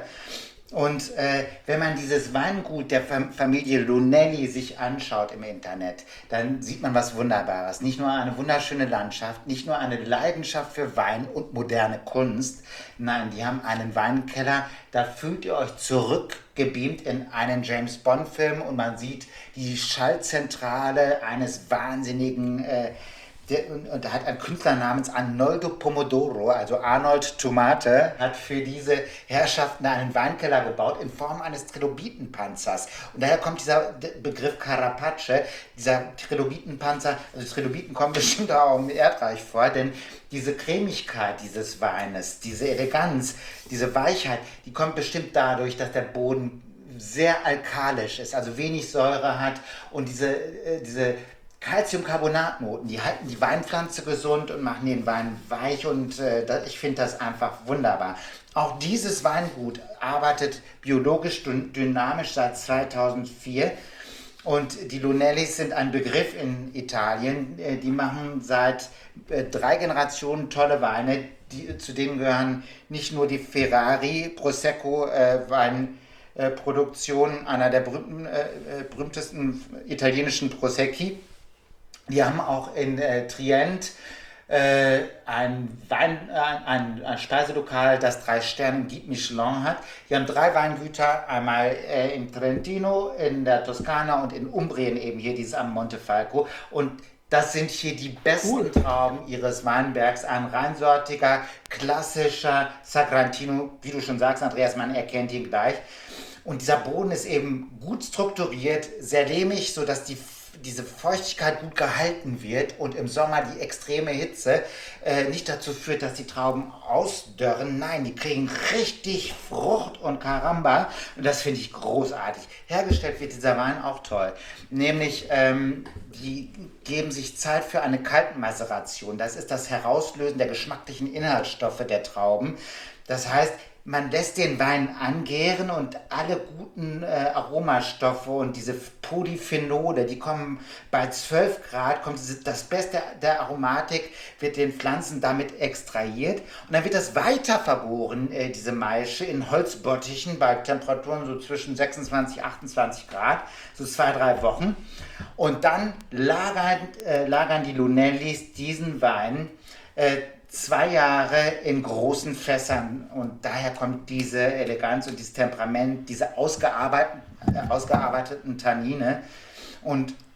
Und äh, wenn man dieses Weingut der Fam- Familie Lunelli sich anschaut im Internet, dann sieht man was Wunderbares. Nicht nur eine wunderschöne Landschaft, nicht nur eine Leidenschaft für Wein und moderne Kunst. Nein, die haben einen Weinkeller, da fühlt ihr euch zurückgebeamt in einen James-Bond-Film und man sieht die Schaltzentrale eines wahnsinnigen... Äh, Der, und, und da hat ein Künstler namens Arnoldo Pomodoro, also Arnold Tomate, hat für diese Herrschaften einen Weinkeller gebaut in Form eines Trilobitenpanzers. Und daher kommt dieser D- Begriff Carapace, dieser Trilobitenpanzer, also Trilobiten kommen bestimmt auch im Erdreich vor, denn diese Cremigkeit dieses Weines, diese Eleganz, diese Weichheit, die kommt bestimmt dadurch, dass der Boden sehr alkalisch ist, also wenig Säure hat und diese, äh, diese Calciumcarbonatnoten, die halten die Weinpflanze gesund und machen den Wein weich und äh, da, ich finde das einfach wunderbar. Auch dieses Weingut arbeitet biologisch dyn- dynamisch seit zweitausendvier und die Lunellis sind ein Begriff in Italien. Äh, die machen seit äh, drei Generationen tolle Weine, die, zu denen gehören nicht nur die Ferrari Prosecco äh, Wein äh, Produktion, einer der berühmten, äh, äh, berühmtesten italienischen Prosecchi. Die haben auch in äh, Trient äh, ein, Wein, äh, ein, ein Speiselokal, das drei Sterne im Guide Michelin hat. Die haben drei Weingüter, einmal äh, in Trentino, in der Toskana und in Umbrien eben hier, dieses am Montefalco. Und das sind hier die besten Trauben ihres Weinbergs. Ein reinsortiger, klassischer Sagrantino, wie du schon sagst, Andreas, man erkennt ihn gleich. Und dieser Boden ist eben gut strukturiert, sehr lehmig, sodass die diese Feuchtigkeit gut gehalten wird und im Sommer die extreme Hitze äh, nicht dazu führt, dass die Trauben ausdörren. Nein, die kriegen richtig Frucht und Karamba und das finde ich großartig. Hergestellt wird dieser Wein auch toll, nämlich ähm, die geben sich Zeit für eine Kaltmaceration. Das ist das Herauslösen der geschmacklichen Inhaltsstoffe der Trauben. Das heißt, man lässt den Wein angären und alle guten äh, Aromastoffe und diese Polyphenole, die kommen bei zwölf Grad, kommt diese, das Beste der Aromatik, wird den Pflanzen damit extrahiert und dann wird das weiter vergoren, äh, diese Maische, in Holzbottichen bei Temperaturen so zwischen sechsundzwanzig, achtundzwanzig Grad, so zwei, drei Wochen. Und dann lagern, äh, lagern die Lunellis diesen Wein äh, zwei Jahre in großen Fässern und daher kommt diese Eleganz und dieses Temperament, diese ausgearbeiteten, äh, ausgearbeiteten Tannine und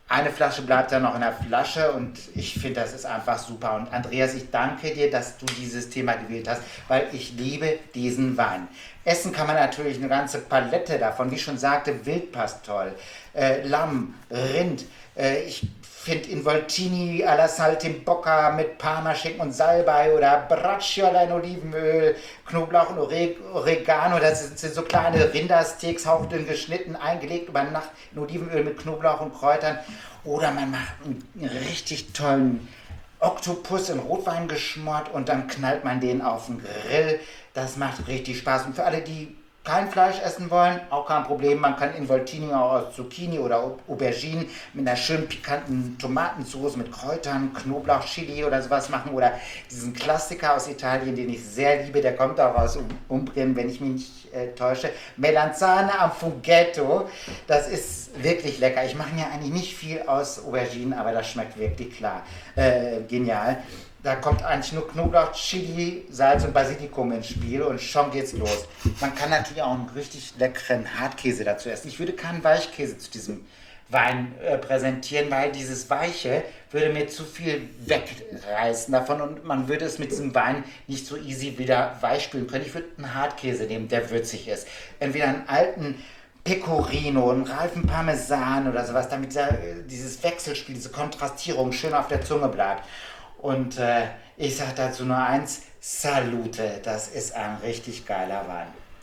Eine Flasche bleibt dann noch in der Flasche und ich finde, das ist einfach super. Und Andreas, ich danke dir, dass du dieses Thema gewählt hast, weil ich liebe diesen Wein. Essen kann man natürlich eine ganze Palette davon. Wie ich schon sagte, Wild passt toll. Äh, Lamm, Rind. Äh, ich finde Involtini alla Saltimbocca mit Parmaschinken und Salbei oder Bracciola in Olivenöl, Knoblauch und Ore- Oregano. Das sind, sind so kleine Rindersteaks, hauchdünn geschnitten, eingelegt über Nacht in Olivenöl mit Knoblauch und Kräutern. Oder man macht einen richtig tollen Oktopus in Rotwein geschmort und dann knallt man den auf den Grill. Das macht richtig Spaß. Und für alle, die kein Fleisch essen wollen, auch kein Problem. Man kann Involtini auch aus Zucchini oder Au- Auberginen mit einer schön pikanten Tomatensauce mit Kräutern, Knoblauch, Chili oder sowas machen. Oder diesen Klassiker aus Italien, den ich sehr liebe, der kommt auch aus Um- Umbrien, wenn ich mich nicht äh, täusche. Melanzane am Funghetto. Das ist wirklich lecker. Ich mache ja eigentlich nicht viel aus Auberginen, aber das schmeckt wirklich klar. Äh, genial. Da kommt eigentlich nur Knoblauch, Chili, Salz und Basilikum ins Spiel und schon geht's los. Man kann natürlich auch einen richtig leckeren Hartkäse dazu essen. Ich würde keinen Weichkäse zu diesem Wein äh, präsentieren, weil dieses Weiche würde mir zu viel wegreißen davon und man würde es mit diesem Wein nicht so easy wieder weichspülen können. Ich würde einen Hartkäse nehmen, der würzig ist. Entweder einen alten Pecorino, einen reifen Parmesan oder sowas, damit dieser, dieses Wechselspiel, diese Kontrastierung schön auf der Zunge bleibt. Und äh, ich sage dazu nur eins, Salute, das ist ein richtig geiler Wein.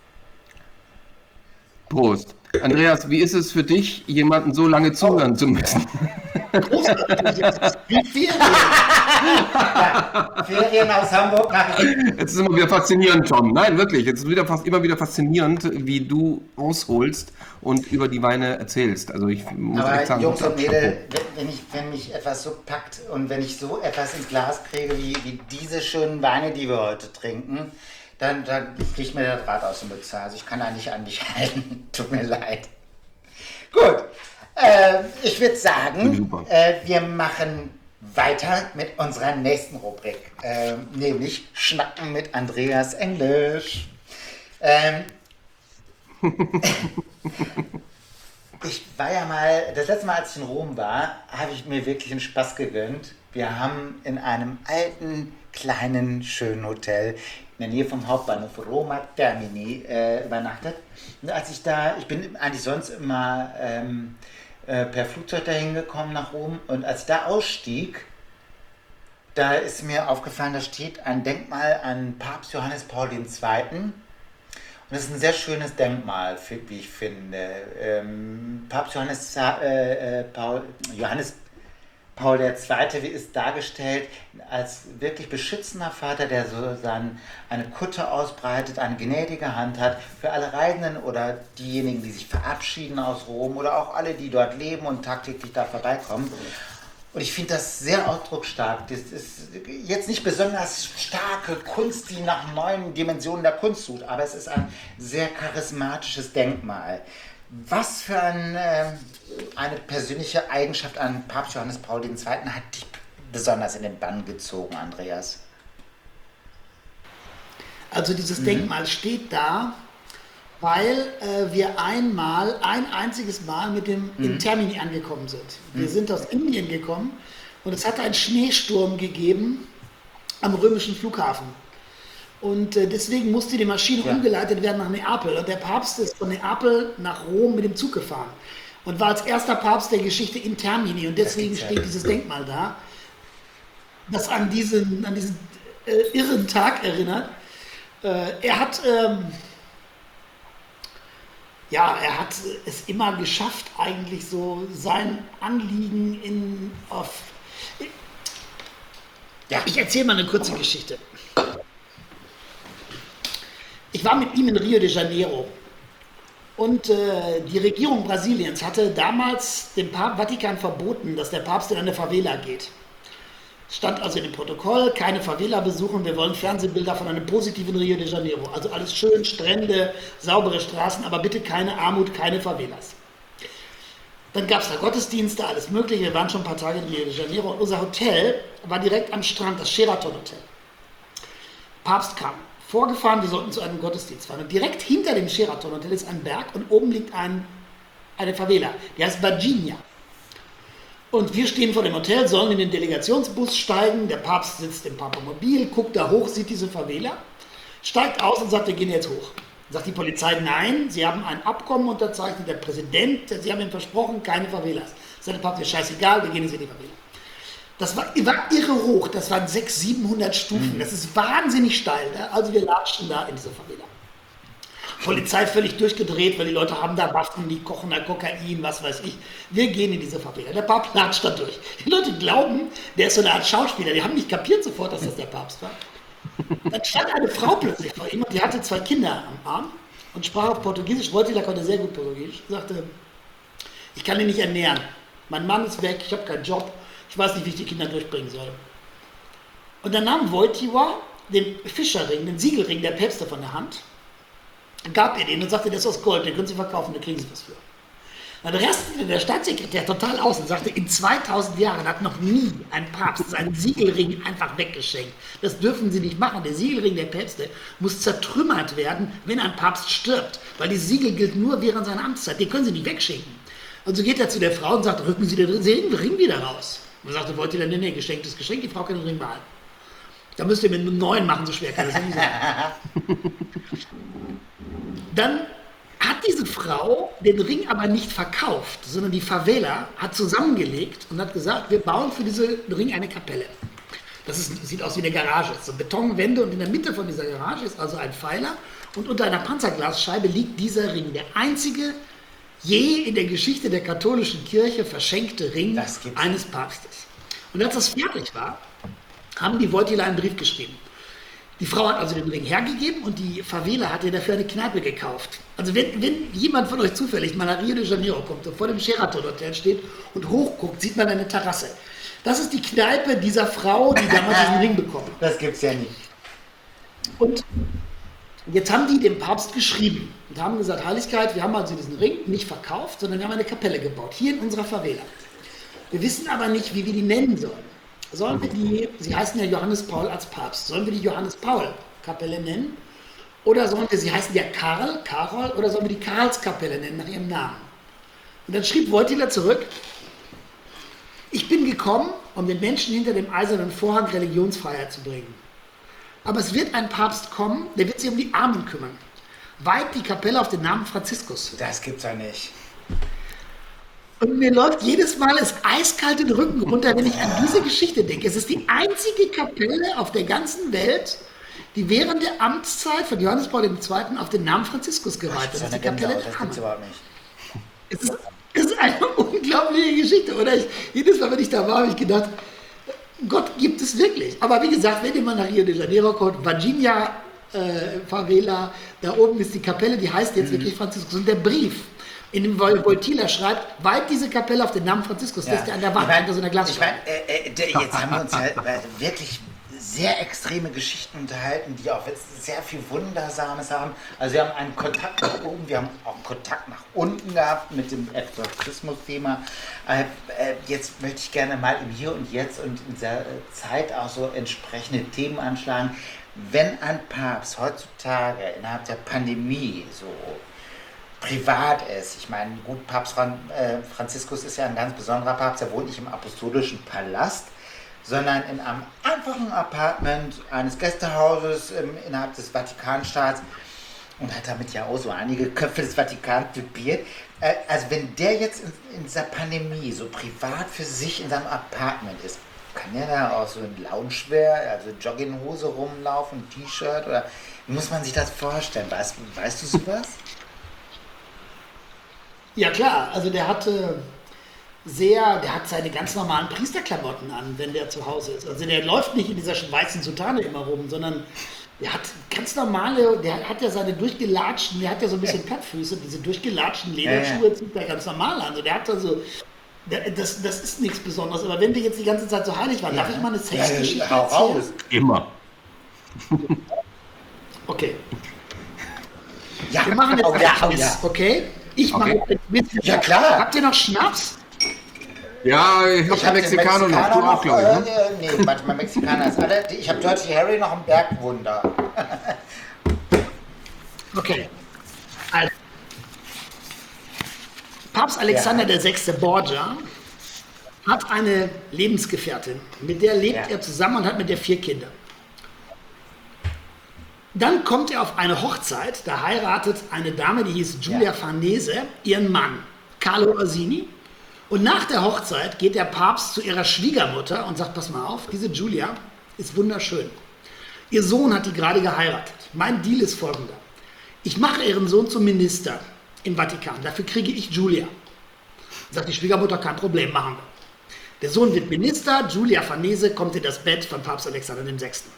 Prost. Andreas, wie ist es für dich, jemanden so lange zuhören zu müssen? Großartig, das ist wie Ferien. Ja, Ferien aus Hamburg nach Jetzt ist immer wieder faszinierend, Tom. Nein, wirklich. Jetzt ist wieder fast immer wieder faszinierend, wie du ausholst und über die Weine erzählst. Also ich muss echt Aber sagen, Jungs und Chapeau. Mädels, wenn, wenn, ich, wenn mich etwas so packt und wenn ich so etwas ins Glas kriege, wie, wie diese schönen Weine, die wir heute trinken, dann, dann fliegt mir der Draht aus der Mütze. Also ich kann da nicht an dich halten. Tut mir leid. Gut, äh, ich würde sagen, Super. äh, wir machen weiter mit unserer nächsten Rubrik, äh, nämlich Schnacken mit Andreas Englisch. Ähm, ich war ja mal, das letzte Mal, als ich in Rom war, habe ich mir wirklich einen Spaß gegönnt. Wir haben in einem alten, kleinen, schönen Hotel in der Nähe vom Hauptbahnhof Roma Termini äh, übernachtet. Und als ich da, ich bin eigentlich sonst immer ähm, äh, per Flugzeug dahin gekommen nach Rom und als ich da ausstieg, da ist mir aufgefallen, da steht ein Denkmal an Papst Johannes Paul der Zweite. Und das ist ein sehr schönes Denkmal, fi- wie ich finde. Ähm, Papst Johannes, Za- äh, äh, Paul, Johannes Paul der Zweite ist dargestellt als wirklich beschützender Vater, der so sein, eine Kutte ausbreitet, eine gnädige Hand hat für alle Reisenden oder diejenigen, die sich verabschieden aus Rom oder auch alle, die dort leben und tagtäglich da vorbeikommen. Und ich finde das sehr ausdrucksstark. Das ist jetzt nicht besonders starke Kunst, die nach neuen Dimensionen der Kunst sucht, aber es ist ein sehr charismatisches Denkmal. Was für ein, äh, eine persönliche Eigenschaft an Papst Johannes Paul der Zweite hat dich besonders in den Bann gezogen, Andreas? Also dieses Denkmal steht da, weil äh, wir einmal, ein einziges Mal mit dem in Termini angekommen sind. Wir sind aus Indien gekommen und es hatte einen Schneesturm gegeben am römischen Flughafen. Und äh, deswegen musste die Maschine Ja. umgeleitet werden nach Neapel. Und der Papst ist von Neapel nach Rom mit dem Zug gefahren und war als erster Papst der Geschichte in Termini. Und deswegen gibt's ja steht nicht. dieses Denkmal da, das an diesen, an diesen äh, irren Tag erinnert. Äh, er hat, ähm, ja, er hat es immer geschafft, eigentlich so sein Anliegen in, auf. Ja. Ich erzähle mal eine kurze Geschichte. Ich war mit ihm in Rio de Janeiro und äh, die Regierung Brasiliens hatte damals dem Papst Vatikan verboten, dass der Papst in eine Favela geht. Stand also in dem Protokoll, keine Favela besuchen, wir wollen Fernsehbilder von einem positiven Rio de Janeiro. Also alles schön, Strände, saubere Straßen, aber bitte keine Armut, keine Favelas. Dann gab es da Gottesdienste, alles mögliche, wir waren schon ein paar Tage in Rio de Janeiro und unser Hotel war direkt am Strand, das Sheraton Hotel. Papst kam, vorgefahren, wir sollten zu einem Gottesdienst fahren und direkt hinter dem Sheraton Hotel ist ein Berg und oben liegt ein, eine Favela, die heißt Varginha. Und wir stehen vor dem Hotel, sollen in den Delegationsbus steigen. Der Papst sitzt im Papamobil, guckt da hoch, sieht diese Favela, steigt aus und sagt, wir gehen jetzt hoch. Sagt die Polizei, nein, sie haben ein Abkommen unterzeichnet, der Präsident, sie haben ihm versprochen, keine Favelas. Sagt der Papst, ist scheißegal, wir gehen jetzt in die Favela. Das war, war irre hoch, das waren sechshundert, siebenhundert Stufen, das ist wahnsinnig steil. Ne? Also wir latschen da in diese Favela. Polizei völlig durchgedreht, weil die Leute haben da Waffen, die kochen da Kokain, was weiß ich. Wir gehen in diese Favela. Der Papst latscht da durch. Die Leute glauben, der ist so eine Art Schauspieler. Die haben nicht kapiert sofort, dass das der Papst war. Dann stand eine Frau plötzlich vor ihm und die hatte zwei Kinder am Arm und sprach auf Portugiesisch. Wojtyla konnte sehr gut Portugiesisch. Sagte, ich kann ihn nicht ernähren. Mein Mann ist weg, ich habe keinen Job. Ich weiß nicht, wie ich die Kinder durchbringen soll. Und dann nahm Wojtyla den Fischerring, den Siegelring der Päpste von der Hand, gab ihr den und sagte, das ist aus Gold, den können Sie verkaufen, da kriegen Sie was für. Dann rastete der Staatssekretär total aus und sagte, in zweitausend Jahren hat noch nie ein Papst seinen Siegelring einfach weggeschenkt. Das dürfen Sie nicht machen. Der Siegelring der Päpste muss zertrümmert werden, wenn ein Papst stirbt. Weil dieses Siegel gilt nur während seiner Amtszeit. Den können Sie nicht wegschenken. Und so geht er zu der Frau und sagt, rücken Sie den Ring wieder raus. Und sagte, wollt ihr dann, nee, nee, geschenktes Geschenk, die Frau kann den Ring behalten. Da müsst ihr mit einem neuen machen, so schwer kann das ja nicht sein. Dann hat diese Frau den Ring aber nicht verkauft, sondern die Favela hat zusammengelegt und hat gesagt, wir bauen für diesen Ring eine Kapelle. Das ist, sieht aus wie eine Garage, so Betonwände und in der Mitte von dieser Garage ist also ein Pfeiler und unter einer Panzerglasscheibe liegt dieser Ring, der einzige je in der Geschichte der katholischen Kirche verschenkte Ring eines Papstes. Und als das fertig war, haben die Wojtyla einen Brief geschrieben. Die Frau hat also den Ring hergegeben und die Favela hat ihr dafür eine Kneipe gekauft. Also wenn, wenn jemand von euch zufällig mal nach Rio de Janeiro kommt und vor dem Sheraton Hotel steht und hochguckt, sieht man eine Terrasse. Das ist die Kneipe dieser Frau, die damals diesen Ring bekommen hat. Das gibt's ja nicht. Und jetzt haben die dem Papst geschrieben und haben gesagt, Heiligkeit, wir haben also diesen Ring nicht verkauft, sondern wir haben eine Kapelle gebaut, hier in unserer Favela. Wir wissen aber nicht, wie wir die nennen sollen. Sollen wir die, sie heißen ja Johannes Paul als Papst, sollen wir die Johannes Paul Kapelle nennen? Oder sollen wir, sie heißen ja Karl, Karol, oder sollen wir die Karlskapelle nennen, nach ihrem Namen? Und dann schrieb Wojtyla zurück, ich bin gekommen, um den Menschen hinter dem eisernen Vorhang Religionsfreiheit zu bringen. Aber es wird ein Papst kommen, der wird sich um die Armen kümmern. Weiht die Kapelle auf den Namen Franziskus. Das gibt's ja nicht. Und mir läuft jedes Mal das eiskalt den Rücken runter, wenn ich an diese Geschichte denke. Es ist die einzige Kapelle auf der ganzen Welt, die während der Amtszeit von Johannes Paul der Zweite auf den Namen Franziskus geweiht wird. Das ist die Kapelle der Das gibt's überhaupt nicht. Es ist, es ist eine unglaubliche Geschichte, oder? Ich, jedes Mal, wenn ich da war, habe ich gedacht, Gott gibt es wirklich. Aber wie gesagt, wenn ihr mal nach Rio de Janeiro kommt, Varginha äh, Favela, da oben ist die Kapelle, die heißt jetzt mhm. wirklich Franziskus. Und der Brief, in dem Wojtyla schreibt, weiht diese Kapelle auf den Namen Franziskus, ja. Der ist ja an der Wand, ich mein, unter so einer Glasscheibe. Ich meine, äh, äh, jetzt haben wir uns ja wirklich sehr extreme Geschichten unterhalten, die auch sehr viel Wundersames haben. Also wir haben einen Kontakt nach oben, wir haben auch einen Kontakt nach unten gehabt mit dem Exorzismus-Thema. Äh, äh, jetzt möchte ich gerne mal im Hier und Jetzt und in dieser Zeit auch so entsprechende Themen anschlagen. Wenn ein Papst heutzutage innerhalb der Pandemie so privat ist, ich meine, gut, Papst Fran äh, Franziskus ist ja ein ganz besonderer Papst, er wohnt nicht im apostolischen Palast, sondern in einem einfachen Apartment eines Gästehauses im, innerhalb des Vatikanstaats und hat damit ja auch so einige Köpfe des Vatikans dubiert. Äh, also wenn der jetzt in, in dieser Pandemie so privat für sich in seinem Apartment ist, kann der da auch so in Loungewear, also Jogginghose rumlaufen, T-Shirt, oder wie muss man sich das vorstellen? Weißt, weißt du sowas? Ja klar, also der hatte sehr, der hat seine ganz normalen Priesterklamotten an, wenn der zu Hause ist. Also der läuft nicht in dieser weißen Soutane immer rum, sondern der hat ganz normale, der hat ja seine durchgelatschten, der hat ja so ein bisschen Plattfüße, diese durchgelatschten Lederschuhe zieht er ganz normal an. Also der hat also, der, das, das ist nichts Besonderes. Aber wenn wir jetzt die ganze Zeit so heilig waren, ja. Darf ich mal eine Sexgeschichte ja, hau erzählen? Raus. Immer. Okay. Ja, wir machen jetzt oh, ein ja, Quiz, ja. okay? Ich mache Okay. jetzt mit. Ja, klar. Habt ihr noch Schnaps? Ja, ich hab Ich den hab Mexikaner noch, du auch, glaube ich. Ne? Äh, nee, warte mal, Mexikaner ist alle. Ich habe Dirty Harry noch im Bergwunder. Okay. Also, Papst Alexander Ja. der Sechste Borgia hat eine Lebensgefährtin, mit der lebt Ja. er zusammen und hat mit der vier Kinder. Dann kommt er auf eine Hochzeit, da heiratet eine Dame, die hieß Giulia Ja. Farnese, ihren Mann, Carlo Orsini. Und nach der Hochzeit geht der Papst zu ihrer Schwiegermutter und sagt, pass mal auf, diese Giulia ist wunderschön. Ihr Sohn hat die gerade geheiratet. Mein Deal ist folgender. Ich mache ihren Sohn zum Minister im Vatikan. Dafür kriege ich Giulia. Sagt die Schwiegermutter, kein Problem, machen wir. Der Sohn wird Minister, Giulia Farnese kommt in das Bett von Papst Alexander der Sechste.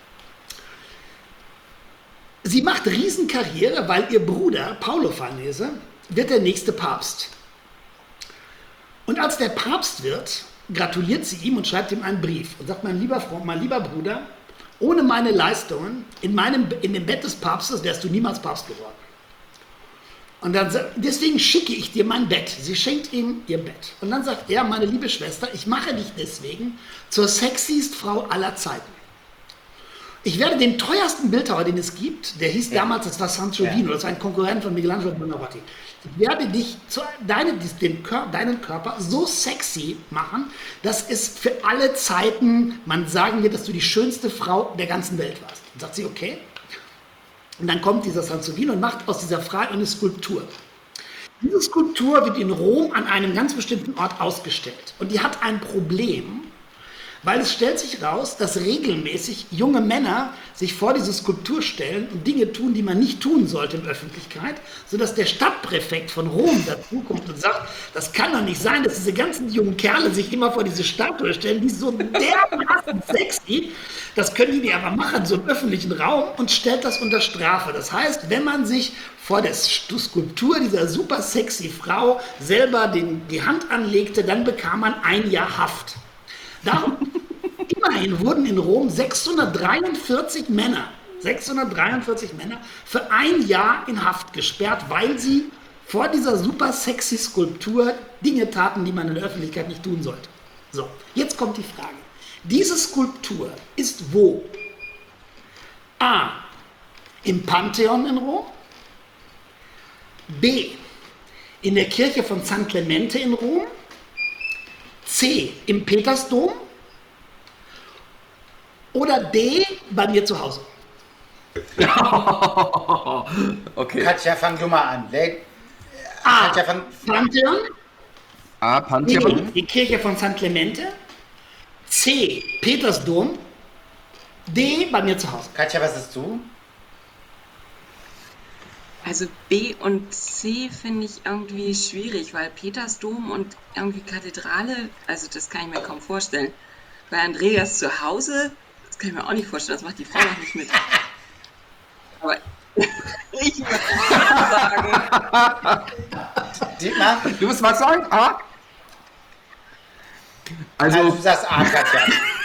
Sie macht Riesenkarriere, weil ihr Bruder Paolo Farnese wird der nächste Papst. Und als der Papst wird, gratuliert sie ihm und schreibt ihm einen Brief und sagt, mein lieber Freund, mein lieber Bruder, ohne meine Leistungen in, meinem, in dem Bett des Papstes wärst du niemals Papst geworden. Und dann sagt, deswegen schicke ich dir mein Bett. Sie schenkt ihm ihr Bett. Und dann sagt er, meine liebe Schwester, ich mache dich deswegen zur sexiest Frau aller Zeiten. Ich werde den teuersten Bildhauer, den es gibt, der hieß Ja. damals, das war Sansovino, Ja. das war ein Konkurrent von Michelangelo Buonarroti. Ich werde dich, zu, deine, den, Kör- deinen Körper so sexy machen, dass es für alle Zeiten, man sagen wird, dass du die schönste Frau der ganzen Welt warst. Und sagt sie, okay. Und dann kommt dieser Sansovino und macht aus dieser Frau eine Skulptur. Diese Skulptur wird in Rom an einem ganz bestimmten Ort ausgestellt. Und die hat ein Problem, weil es stellt sich raus, dass regelmäßig junge Männer sich vor diese Skulptur stellen und Dinge tun, die man nicht tun sollte in der Öffentlichkeit, sodass der Stadtpräfekt von Rom dazukommt und sagt, das kann doch nicht sein, dass diese ganzen jungen Kerle sich immer vor diese Statue stellen, die ist so dermaßen sexy, das können die aber machen, so im öffentlichen Raum, und stellt das unter Strafe. Das heißt, wenn man sich vor der Skulptur dieser super sexy Frau selber den, die Hand anlegte, dann bekam man ein Jahr Haft. Darum, immerhin wurden in Rom sechshundertdreiundvierzig Männer, sechshundertdreiundvierzig Männer für ein Jahr in Haft gesperrt, weil sie vor dieser super sexy Skulptur Dinge taten, die man in der Öffentlichkeit nicht tun sollte. So, jetzt kommt die Frage. Diese Skulptur ist wo? A. Im Pantheon in Rom. B. In der Kirche von San Clemente in Rom. C. Im Petersdom. Oder D. Bei mir zu Hause. Okay. Katja, fang du mal an. Le A. Katja, fang. Pantheon. A. B. Pantheon. Die Kirche von San Clemente. C. Petersdom. D. Bei mir zu Hause. Katja, was ist du? Also B und C finde ich irgendwie schwierig, weil Petersdom und irgendwie Kathedrale, also das kann ich mir kaum vorstellen. Bei Andreas zu Hause, das kann ich mir auch nicht vorstellen, das macht die Frau noch nicht mit. Aber ich würde sagen, Dietmar? Du musst was sagen? A? Also, Also, du sagst A, Katja.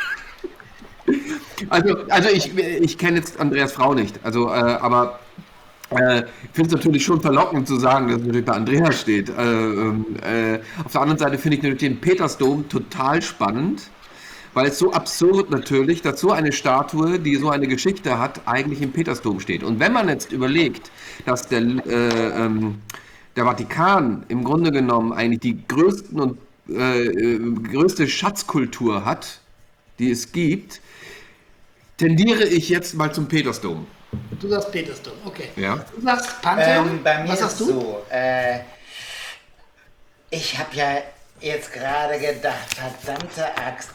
also, also ich, ich kenne jetzt Andreas Frau nicht. Also, äh, aber äh, ich finde es natürlich schon verlockend zu sagen, dass es natürlich bei Andreas steht. Äh, ähm, äh, auf der anderen Seite finde ich natürlich den Petersdom total spannend, weil es so absurd natürlich, dass so eine Statue, die so eine Geschichte hat, eigentlich im Petersdom steht. Und wenn man jetzt überlegt, dass der, äh, ähm, der Vatikan im Grunde genommen eigentlich die größten und äh, äh, größte Schatzkultur hat, die es gibt, tendiere ich jetzt mal zum Petersdom. Du sagst Petersdom, okay. Ja. Du sagst Pantheon. Ähm, bei mir Was ist sagst du? so, äh, ich habe ja jetzt gerade gedacht, verdammte Axt.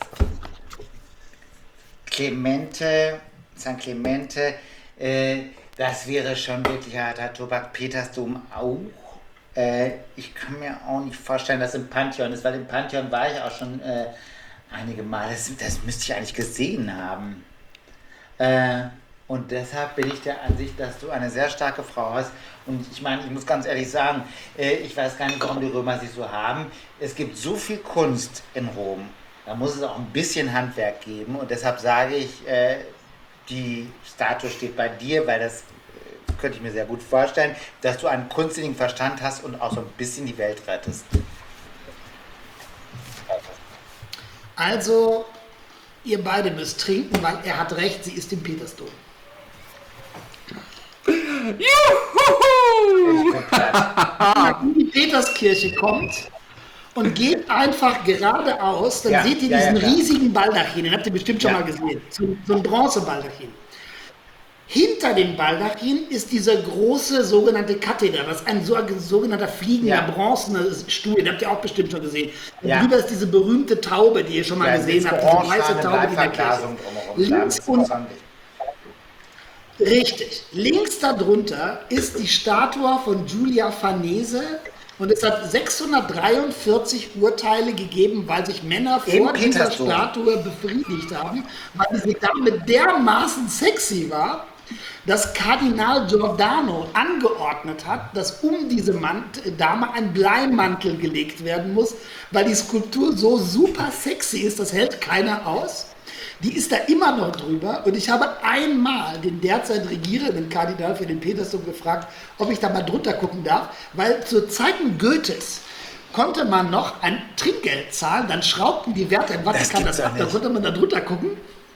Clemente, San Clemente, äh, das wäre schon wirklich harter Tobak. Petersdom auch. Äh, ich kann mir auch nicht vorstellen, dass im Pantheon ist, weil im Pantheon war ich auch schon äh, einige Male. Das, das müsste ich eigentlich gesehen haben. Äh, und deshalb bin ich der Ansicht, dass du eine sehr starke Frau hast. Und ich meine, ich muss ganz ehrlich sagen, äh, ich weiß gar nicht, warum die Römer sie so haben. Es gibt so viel Kunst in Rom. Da muss es auch ein bisschen Handwerk geben. Und deshalb sage ich, äh, die Statue steht bei dir, weil das äh, könnte ich mir sehr gut vorstellen, dass du einen kunstsinnigen Verstand hast und auch so ein bisschen die Welt rettest. Also, ihr beide müsst trinken, weil er hat recht, sie ist im Petersdom. Ich guck grad. In die Peterskirche kommt und geht einfach geradeaus, dann Ja, seht ihr ja, ja, diesen klar. riesigen Baldachin, den habt ihr bestimmt schon Ja. mal gesehen, so, so ein Bronzebaldachin. Hinter dem Baldachin ist dieser große sogenannte Katheter, was ein so, sogenannter fliegender Ja. bronzener Stuhl, den habt ihr auch bestimmt schon gesehen. Und Ja. drüber ist diese berühmte Taube, die ihr schon mal Ja, gesehen mit habt, diese weiße orangefarbenen Taube in der Kirche. Bleifanglasung drumherum. Da Links ist und ordentlich. Richtig. Links darunter ist die Statue von Giulia Farnese und es hat sechshundertdreiundvierzig Urteile gegeben, weil sich Männer Im vor dieser Petersdom. Statue befriedigt haben, weil diese Dame dermaßen sexy war, dass Kardinal Giordano angeordnet hat, dass um diese Mant Dame ein Bleimantel gelegt werden muss, weil die Skulptur so super sexy ist, das hält keiner aus. Die ist da immer noch drüber und ich habe einmal den derzeit regierenden Kardinal für den Petersdom gefragt, ob ich da mal drunter gucken darf, weil zu Zeiten Goethes konnte man noch ein Trinkgeld zahlen, dann schraubten die Wärter im Vatikan gibt's das doch ab, da nicht. konnte man da drunter gucken.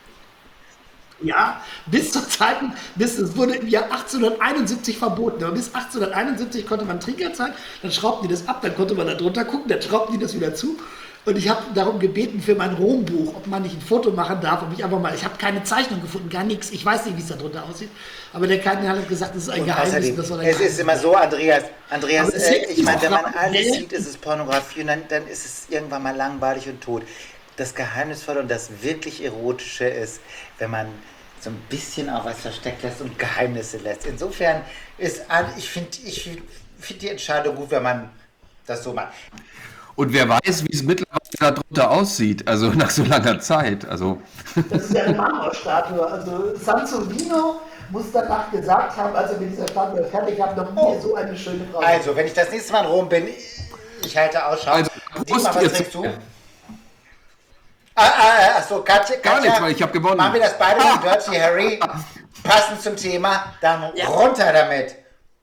Ja, bis zur Zeiten, bis es wurde im Jahr achtzehnhunderteinundsiebzig verboten, aber bis achtzehnhunderteinundsiebzig konnte man Trinkgeld zahlen, dann schraubten die das ab, dann konnte man da drunter gucken, dann schraubten die das wieder zu. Und ich habe darum gebeten für mein Rombuch, ob man nicht ein Foto machen darf, ob ich einfach mal, ich habe keine Zeichnung gefunden, gar nichts, ich weiß nicht, wie es da drunter aussieht, aber der Kardinal hat gesagt, das ist ein Und Geheimnis. außerdem, Das soll ein es ist Geheimnis immer bleiben. so, Andreas, Andreas, Aber es äh, gibt ich meine, diese wenn man Frauen, alles die- sieht, ist es Pornografie und dann, dann ist es irgendwann mal langweilig und tot. Das Geheimnisvolle und das wirklich Erotische ist, wenn man so ein bisschen auch was versteckt lässt und Geheimnisse lässt. Insofern ist, all- ich finde ich find die Entscheidung gut, wenn man das so macht. Und wer weiß, wie es mittlerweile darunter aussieht, also nach so langer Zeit. Also, Das ist ja eine Marmorstatue. Also Sansovino muss danach gesagt haben, als er mit dieser Statue fertig hat, noch nie so eine schöne Frau. Also, wenn ich das nächste Mal in Rom bin, ich halte Ausschau. Also, Dietmar, Prost was jetzt. trinkst du? Ah, ah, achso, Katja, Gar Katja, nichts, weil ich hab gewonnen. Machen wir das beide mit Dirty Harry, passend zum Thema, dann Ja. runter damit.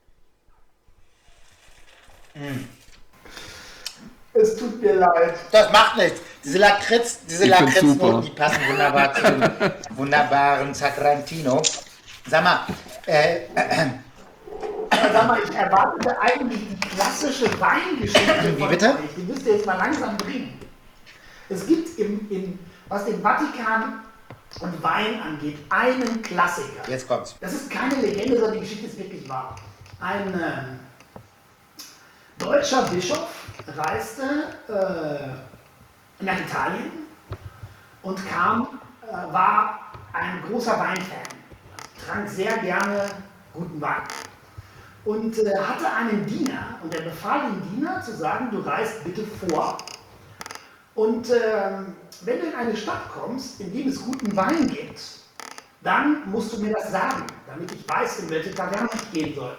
Es tut mir leid. Das macht nichts. Diese Lakritz, diese Ich find's Lakritznoten, super. die passen wunderbar zu dem wunderbaren Sacrantino. Sag mal, äh, Sag mal, ich erwartete eigentlich die klassische Weingeschichte Wie von bitte? euch. Die müsst ihr jetzt mal langsam bringen. Es gibt, im, im, was den Vatikan und Wein angeht, einen Klassiker. jetzt kommt's. Das ist keine Legende, sondern die Geschichte ist wirklich wahr. Ein äh, deutscher Bischof reiste äh, nach Italien und kam, äh, war ein großer Weinfan, trank sehr gerne guten Wein und äh, hatte einen Diener und er befahl dem Diener zu sagen, du reist bitte vor und ähm, wenn du in eine Stadt kommst, in dem es guten Wein gibt, dann musst du mir das sagen, damit ich weiß, in welche Taverne ich gehen soll.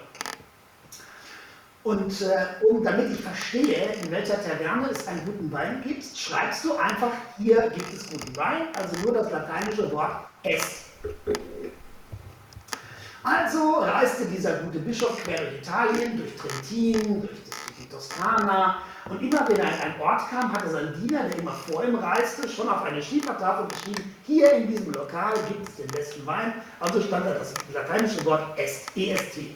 Und äh, um, damit ich verstehe, in welcher Taverne es einen guten Wein gibt, schreibst du einfach, hier gibt es guten Wein, also nur das lateinische Wort est. Also reiste dieser gute Bischof quer durch Italien, durch Trentin, durch die Toskana und immer wenn er an einen Ort kam, hatte sein Diener, der immer vor ihm reiste, schon auf eine Schiefertafel geschrieben, hier in diesem Lokal gibt es den besten Wein, also stand da das lateinische Wort est, E S T.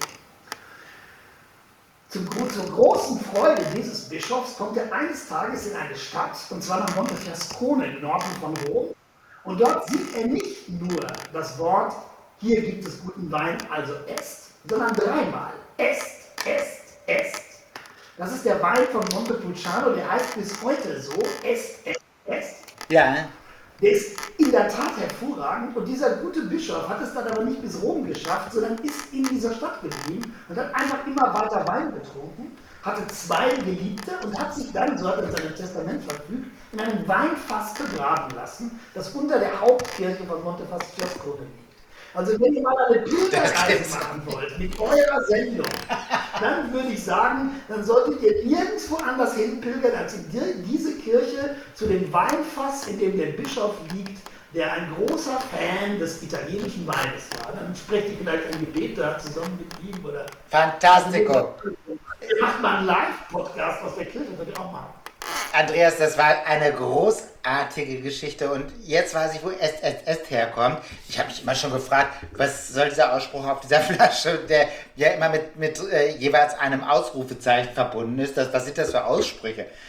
Zum, gro- zur großen Freude dieses Bischofs kommt er eines Tages in eine Stadt, und zwar nach Montefiascone im Norden von Rom. Und dort sieht er nicht nur das Wort, hier gibt es guten Wein, also est, sondern dreimal. Est, est, est. Das ist der Wein von Montepulciano, der heißt bis heute so, est, est, est. Ja, Der ist in der Tat hervorragend und dieser gute Bischof hat es dann aber nicht bis Rom geschafft, sondern ist in dieser Stadt geblieben und hat einfach immer weiter Wein getrunken, hatte zwei Geliebte und hat sich dann, so hat er in seinem Testament verfügt, in einem Weinfass begraben lassen, das unter der Hauptkirche von Montefiascone liegt. Also wenn ihr mal eine Das Pilgerreise gibt's machen wollt mit eurer Sendung, dann würde ich sagen, dann solltet ihr nirgendwo anders hin pilgern als in die- diese Kirche zu dem Weinfass, in dem der Bischof liegt, der ein großer Fan des italienischen Weines war. Dann sprecht ihr vielleicht ein Gebet da zusammen mit ihm oder fantastico. macht mal einen Live-Podcast aus der Kirche, würde ich auch machen. Andreas, das war eine großartige Geschichte und jetzt weiß ich, wo Est, Est, Est herkommt. Ich habe mich immer schon gefragt, was soll dieser Ausspruch auf dieser Flasche, der ja immer mit, mit äh, jeweils einem Ausrufezeichen verbunden ist. Das, was sind das für Aussprüche?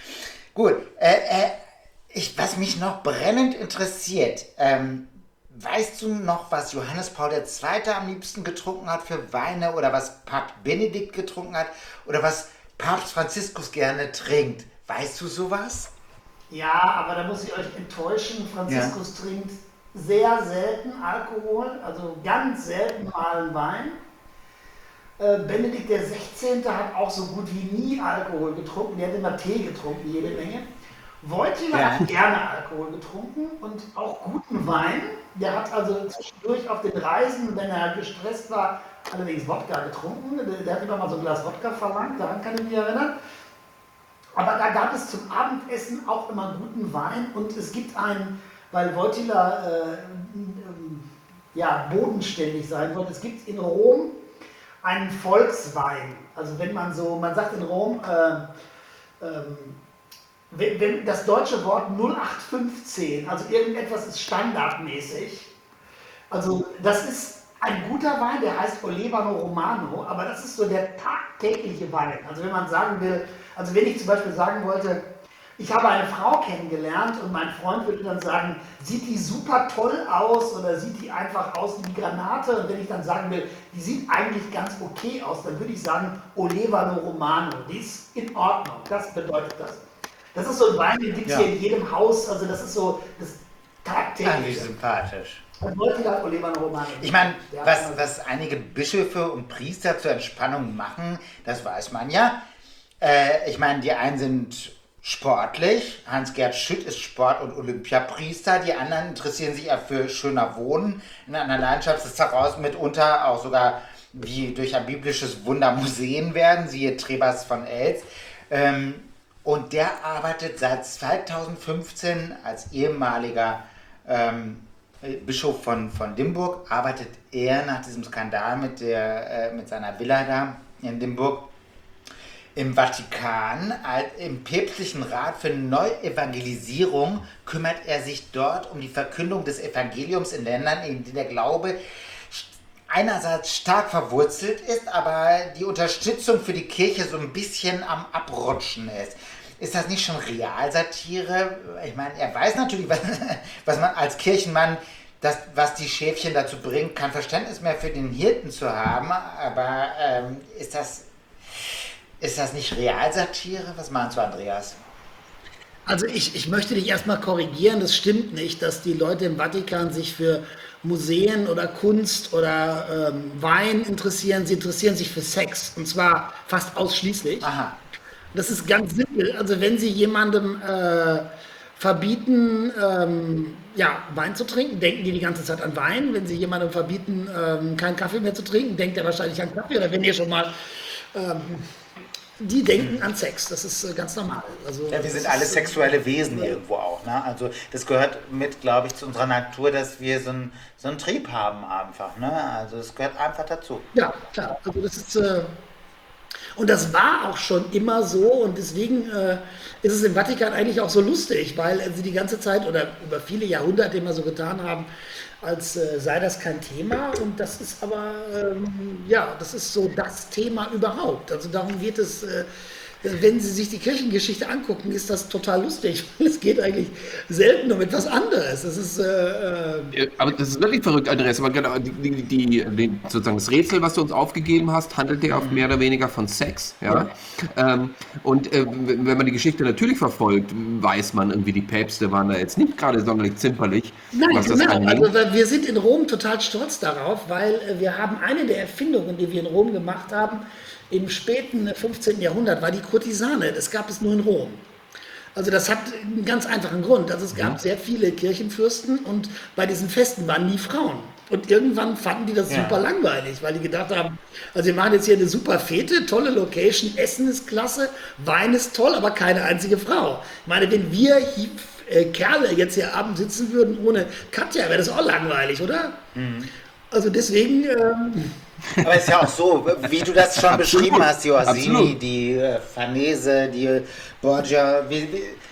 Gut, äh, äh, ich, was mich noch brennend interessiert, ähm, weißt du noch, was Johannes Paul der Zweite am liebsten getrunken hat für Weine oder was Papst Benedikt getrunken hat oder was Papst Franziskus gerne trinkt? Weißt du sowas? Ja, aber da muss ich euch enttäuschen. Franziskus ja. trinkt sehr selten Alkohol, also ganz selten mal einen Wein. Äh, Benedikt der Sechzehnte hat auch so gut wie nie Alkohol getrunken. Der hat immer Tee getrunken, jede Menge. Wojtyla ja. hat gerne Alkohol getrunken und auch guten Wein. Der hat also zwischendurch auf den Reisen, wenn er gestresst war, allerdings Wodka getrunken. Der, der hat immer mal so ein Glas Wodka verlangt, daran kann ich mich erinnern. Aber da gab es zum Abendessen auch immer guten Wein und es gibt einen, weil Wojtyla äh, äh, ja, bodenständig sein wollte, es gibt in Rom einen Volkswein. Also wenn man so, man sagt in Rom, äh, ähm, wenn, wenn das deutsche Wort null acht fünfzehn, also irgendetwas ist standardmäßig, also das ist ein guter Wein, der heißt Olevano Romano, aber das ist so der tagtägliche Wein. Also wenn man sagen will, also wenn ich zum Beispiel sagen wollte, ich habe eine Frau kennengelernt und mein Freund würde dann sagen, sieht die super toll aus oder sieht die einfach aus wie die Granate? Und wenn ich dann sagen will, die sieht eigentlich ganz okay aus, dann würde ich sagen, Olevano Romano, die ist in Ordnung. Das bedeutet das. Das ist so ein Wein, den gibt es ja. hier in jedem Haus, also das ist so das tagtägliche. Eigentlich sympathisch. Ich meine, was, was einige Bischöfe und Priester zur Entspannung machen, das weiß man ja. Äh, ich meine, die einen sind sportlich. Hans-Gerd Schütt ist Sport- und Olympiapriester. Die anderen interessieren sich ja für schöner Wohnen. In einer Leidenschaft ist daraus mitunter auch sogar wie durch ein biblisches Wunder Museen werden, siehe Trebas von Elst. Ähm, und der arbeitet seit zweitausendfünfzehn als ehemaliger ähm, Bischof von, von Limburg, arbeitet er nach diesem Skandal mit, der, äh, mit seiner Villa da in Limburg im Vatikan. Im päpstlichen Rat für Neuevangelisierung kümmert er sich dort um die Verkündung des Evangeliums in Ländern, in denen der Glaube einerseits stark verwurzelt ist, aber die Unterstützung für die Kirche so ein bisschen am Abrutschen ist. Ist das nicht schon Realsatire? Ich meine, er weiß natürlich, was, was man als Kirchenmann, das, was die Schäfchen dazu bringt, kein Verständnis mehr für den Hirten zu haben. Aber ähm, ist, das, ist das nicht Realsatire? Was meinst du, Andreas? Also ich, ich möchte dich erstmal korrigieren. Das stimmt nicht, dass die Leute im Vatikan sich für Museen oder Kunst oder ähm, Wein interessieren. Sie interessieren sich für Sex. Und zwar fast ausschließlich. Aha. Das ist ganz simpel. Also wenn Sie jemandem äh, verbieten, ähm, ja, Wein zu trinken, denken die die ganze Zeit an Wein. Wenn Sie jemandem verbieten, ähm, keinen Kaffee mehr zu trinken, denkt er wahrscheinlich an Kaffee. Oder wenn ihr schon mal, ähm, die denken an Sex. Das ist äh, ganz normal. Also, ja, wir sind ist, alle sexuelle Wesen äh, irgendwo auch. Ne? Also das gehört mit, glaube ich, zu unserer Natur, dass wir so einen so einen Trieb haben einfach. Ne? Also es gehört einfach dazu. Ja, klar. Also das ist... Äh, Und das war auch schon immer so und deswegen äh, ist es im Vatikan eigentlich auch so lustig, weil sie die ganze Zeit oder über viele Jahrhunderte immer so getan haben, als äh, sei das kein Thema und das ist aber, ähm, ja, das ist so das Thema überhaupt. Also darum geht es, äh, wenn Sie sich die Kirchengeschichte angucken, ist das total lustig, weil es geht eigentlich selten um etwas anderes. Das ist, äh, äh aber das ist wirklich verrückt, Andreas. Aber genau, die, die, die, die, sozusagen das Rätsel, was du uns aufgegeben hast, handelt ja auch mehr oder weniger von Sex. Ja? ja. Ähm, und äh, wenn man die Geschichte natürlich verfolgt, weiß man irgendwie, die Päpste waren da jetzt nicht gerade sonderlich zimperlich. Nein, was das genau. angeht. Also, wir sind in Rom total stolz darauf, weil äh, wir haben eine der Erfindungen, die wir in Rom gemacht haben, im späten fünfzehnten Jahrhundert war die Kurtisane. Das gab es nur in Rom. Also das hat einen ganz einfachen Grund. Also es gab ja. sehr viele Kirchenfürsten und bei diesen Festen waren nie Frauen. Und irgendwann fanden die das ja. super langweilig, weil die gedacht haben, also wir machen jetzt hier eine super Fete, tolle Location, Essen ist klasse, Wein ist toll, aber keine einzige Frau. Ich meine, wenn wir hier, äh, Kerle jetzt hier abends sitzen würden ohne Katja, wäre das auch langweilig, oder? Mhm. Also deswegen... Ähm, Aber es ist ja auch so, wie du das schon Absolut. beschrieben hast, die Orsini, Absolut. die äh, Farnese, die Borgia, wie, wie,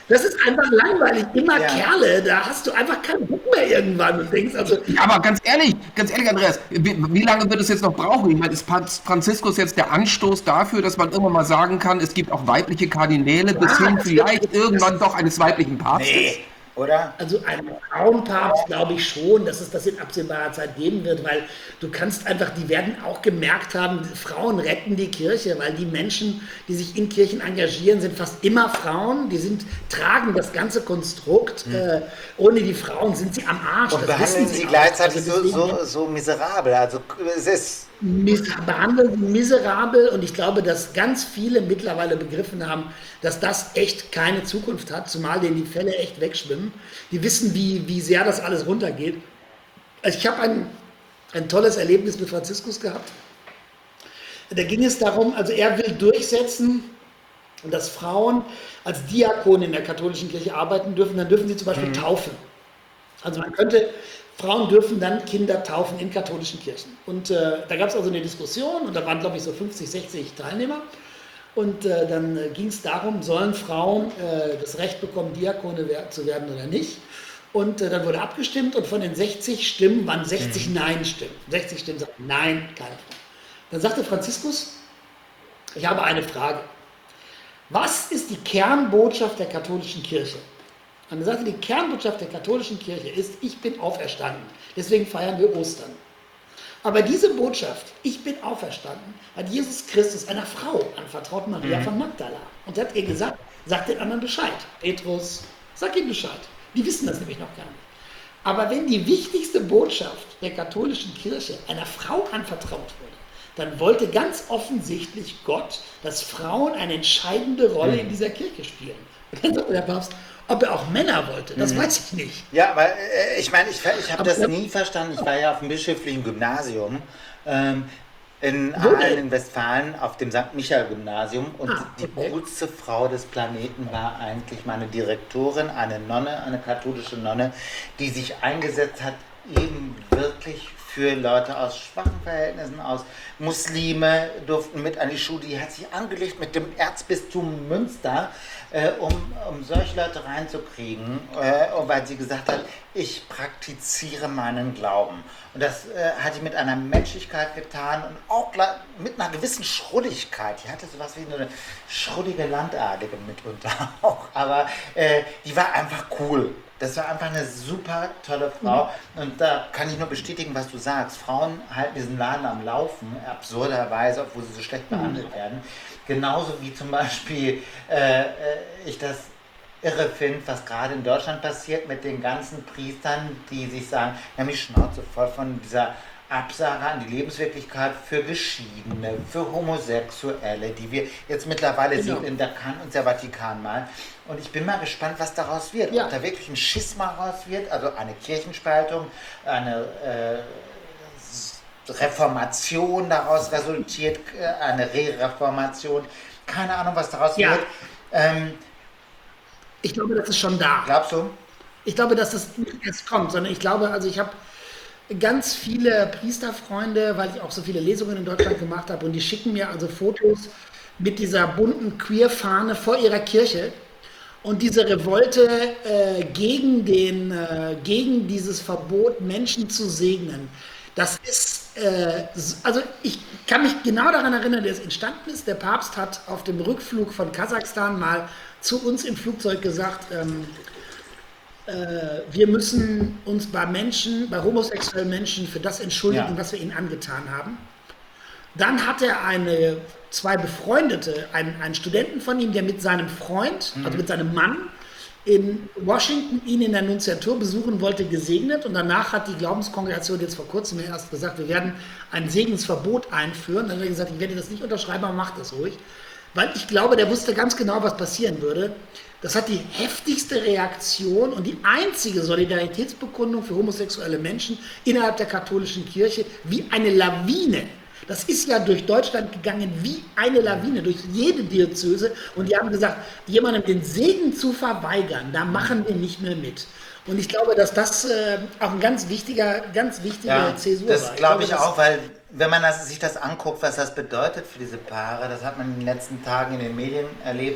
Das ist einfach langweilig. Immer Ja. Kerle, da hast du einfach keinen Bock mehr irgendwann und denkst, also, Ja, aber ganz ehrlich, ganz ehrlich, Andreas, wie, wie lange wird es jetzt noch brauchen? Ich meine, ist Papst Franziskus jetzt der Anstoß dafür, dass man irgendwann mal sagen kann, es gibt auch weibliche Kardinäle, bis hin das vielleicht wird- irgendwann doch eines weiblichen Papstes? Nee, oder? also ein Frauenpapst glaube ich schon, dass es das in absehbarer Zeit geben wird, weil du kannst einfach, die werden auch gemerkt haben, Frauen retten die Kirche, weil die Menschen, die sich in Kirchen engagieren, sind fast immer Frauen, die sind, tragen das ganze Konstrukt, äh, ohne die Frauen sind sie am Arsch. Und das behandeln wissen sie auch. gleichzeitig Also so, deswegen- so, so miserabel. Also es ist. mis behandeln sie miserabel und ich glaube, dass ganz viele mittlerweile begriffen haben, dass das echt keine Zukunft hat, zumal denen die Fälle echt wegschwimmen. Die wissen, wie, wie sehr das alles runtergeht. Also ich habe ein, ein tolles Erlebnis mit Franziskus gehabt. Da ging es darum, also er will durchsetzen, dass Frauen als Diakone in der katholischen Kirche arbeiten dürfen, dann dürfen sie zum Beispiel taufen. Also man könnte, Frauen dürfen dann Kinder taufen in katholischen Kirchen. Und äh, da gab es also eine Diskussion und da waren, glaube ich, so fünfzig, sechzig Teilnehmer. Und äh, dann äh, ging es darum, sollen Frauen äh, das Recht bekommen, Diakone wer zu werden oder nicht. Und äh, dann wurde abgestimmt und von den sechzig Stimmen waren sechzig Nein-Stimmen. sechzig Stimmen sagten Nein, keine Frage. Dann sagte Franziskus, ich habe eine Frage. Was ist die Kernbotschaft der katholischen Kirche? Und er sagte, die Kernbotschaft der katholischen Kirche ist, ich bin auferstanden. Deswegen feiern wir Ostern. Aber diese Botschaft, ich bin auferstanden, hat Jesus Christus einer Frau anvertraut, Maria von Magdala. Und er hat ihr gesagt, sag den anderen Bescheid. Petrus, sag ihnen Bescheid. Die wissen das nämlich noch gar nicht. Aber wenn die wichtigste Botschaft der katholischen Kirche einer Frau anvertraut wurde, dann wollte ganz offensichtlich Gott, dass Frauen eine entscheidende Rolle in dieser Kirche spielen. Und dann sagte der Papst, ob er auch Männer wollte, das weiß ich nicht. Ja, aber äh, ich meine, ich, ich habe Aber- das nie verstanden. Ich war ja auf dem bischöflichen Gymnasium ähm, in Wo Aalen denn? in Westfalen auf dem Sankt Michael Gymnasium und Ah, die okay. coolste Frau des Planeten war eigentlich meine Direktorin, eine Nonne, eine katholische Nonne, die sich eingesetzt hat, eben wirklich für Leute aus schwachen Verhältnissen, aus Muslime durften mit an die Schule. Die hat sich angelegt mit dem Erzbistum Münster, äh, um, um solche Leute reinzukriegen, äh, und weil sie gesagt hat, ich praktiziere meinen Glauben. Und das äh, hat sie mit einer Menschlichkeit getan und auch gla- mit einer gewissen Schrulligkeit. Die hatte sowas wie eine schrullige Landadlige mitunter auch, aber äh, die war einfach cool. Das war einfach eine super tolle Frau und da kann ich nur bestätigen, was du sagst. Frauen halten diesen Laden am Laufen, absurderweise, obwohl sie so schlecht behandelt werden. Genauso wie zum Beispiel äh, äh, ich das irre finde, was gerade in Deutschland passiert mit den ganzen Priestern, die sich sagen, wir haben die Schnauze voll von dieser Absage an die Lebenswirklichkeit für Geschiedene, für Homosexuelle, die wir jetzt mittlerweile Genau. sehen, da kann uns der Vatikan mal. Und ich bin mal gespannt, was daraus wird. Ja. Ob da wirklich ein Schisma raus wird, also eine Kirchenspaltung, eine äh, S- Reformation daraus resultiert, äh, eine Re-Reformation. Keine Ahnung, was daraus Ja. wird. Ähm, Ich glaube, das ist schon da. glaubst du? Ich glaube, dass das nicht erst kommt, sondern ich glaube, also ich habe ganz viele Priesterfreunde, weil ich auch so viele Lesungen in Deutschland gemacht habe und die schicken mir also Fotos mit dieser bunten Queer-Fahne vor ihrer Kirche und diese Revolte äh, gegen, den, äh, gegen dieses Verbot, Menschen zu segnen. Das ist, äh, s- also ich kann mich genau daran erinnern, wie es entstanden ist. Der Papst hat auf dem Rückflug von Kasachstan mal zu uns im Flugzeug gesagt, ähm, äh, wir müssen uns bei Menschen, bei homosexuellen Menschen für das entschuldigen, Ja. was wir ihnen angetan haben. Dann hat er eine, zwei Befreundete, einen, einen Studenten von ihm, der mit seinem Freund, also mit seinem Mann, in Washington ihn in der Nunziatur besuchen wollte, gesegnet. Und danach hat die Glaubenskongregation jetzt vor kurzem erst gesagt, wir werden ein Segensverbot einführen. Dann hat er gesagt, ich werde das nicht unterschreiben, aber macht das ruhig. Weil ich glaube, der wusste ganz genau, was passieren würde. Das hat die heftigste Reaktion und die einzige Solidaritätsbekundung für homosexuelle Menschen innerhalb der katholischen Kirche wie eine Lawine. Das ist ja durch Deutschland gegangen wie eine Lawine, durch jede Diözese. Und die haben gesagt, jemandem den Segen zu verweigern, da machen wir nicht mehr mit. Und ich glaube, dass das äh, auch ein ganz wichtiger, ganz wichtiger Ja, Zäsur war. das glaube ich das- auch, weil wenn man das, sich das anguckt, was das bedeutet für diese Paare, das hat man in den letzten Tagen in den Medien erlebt,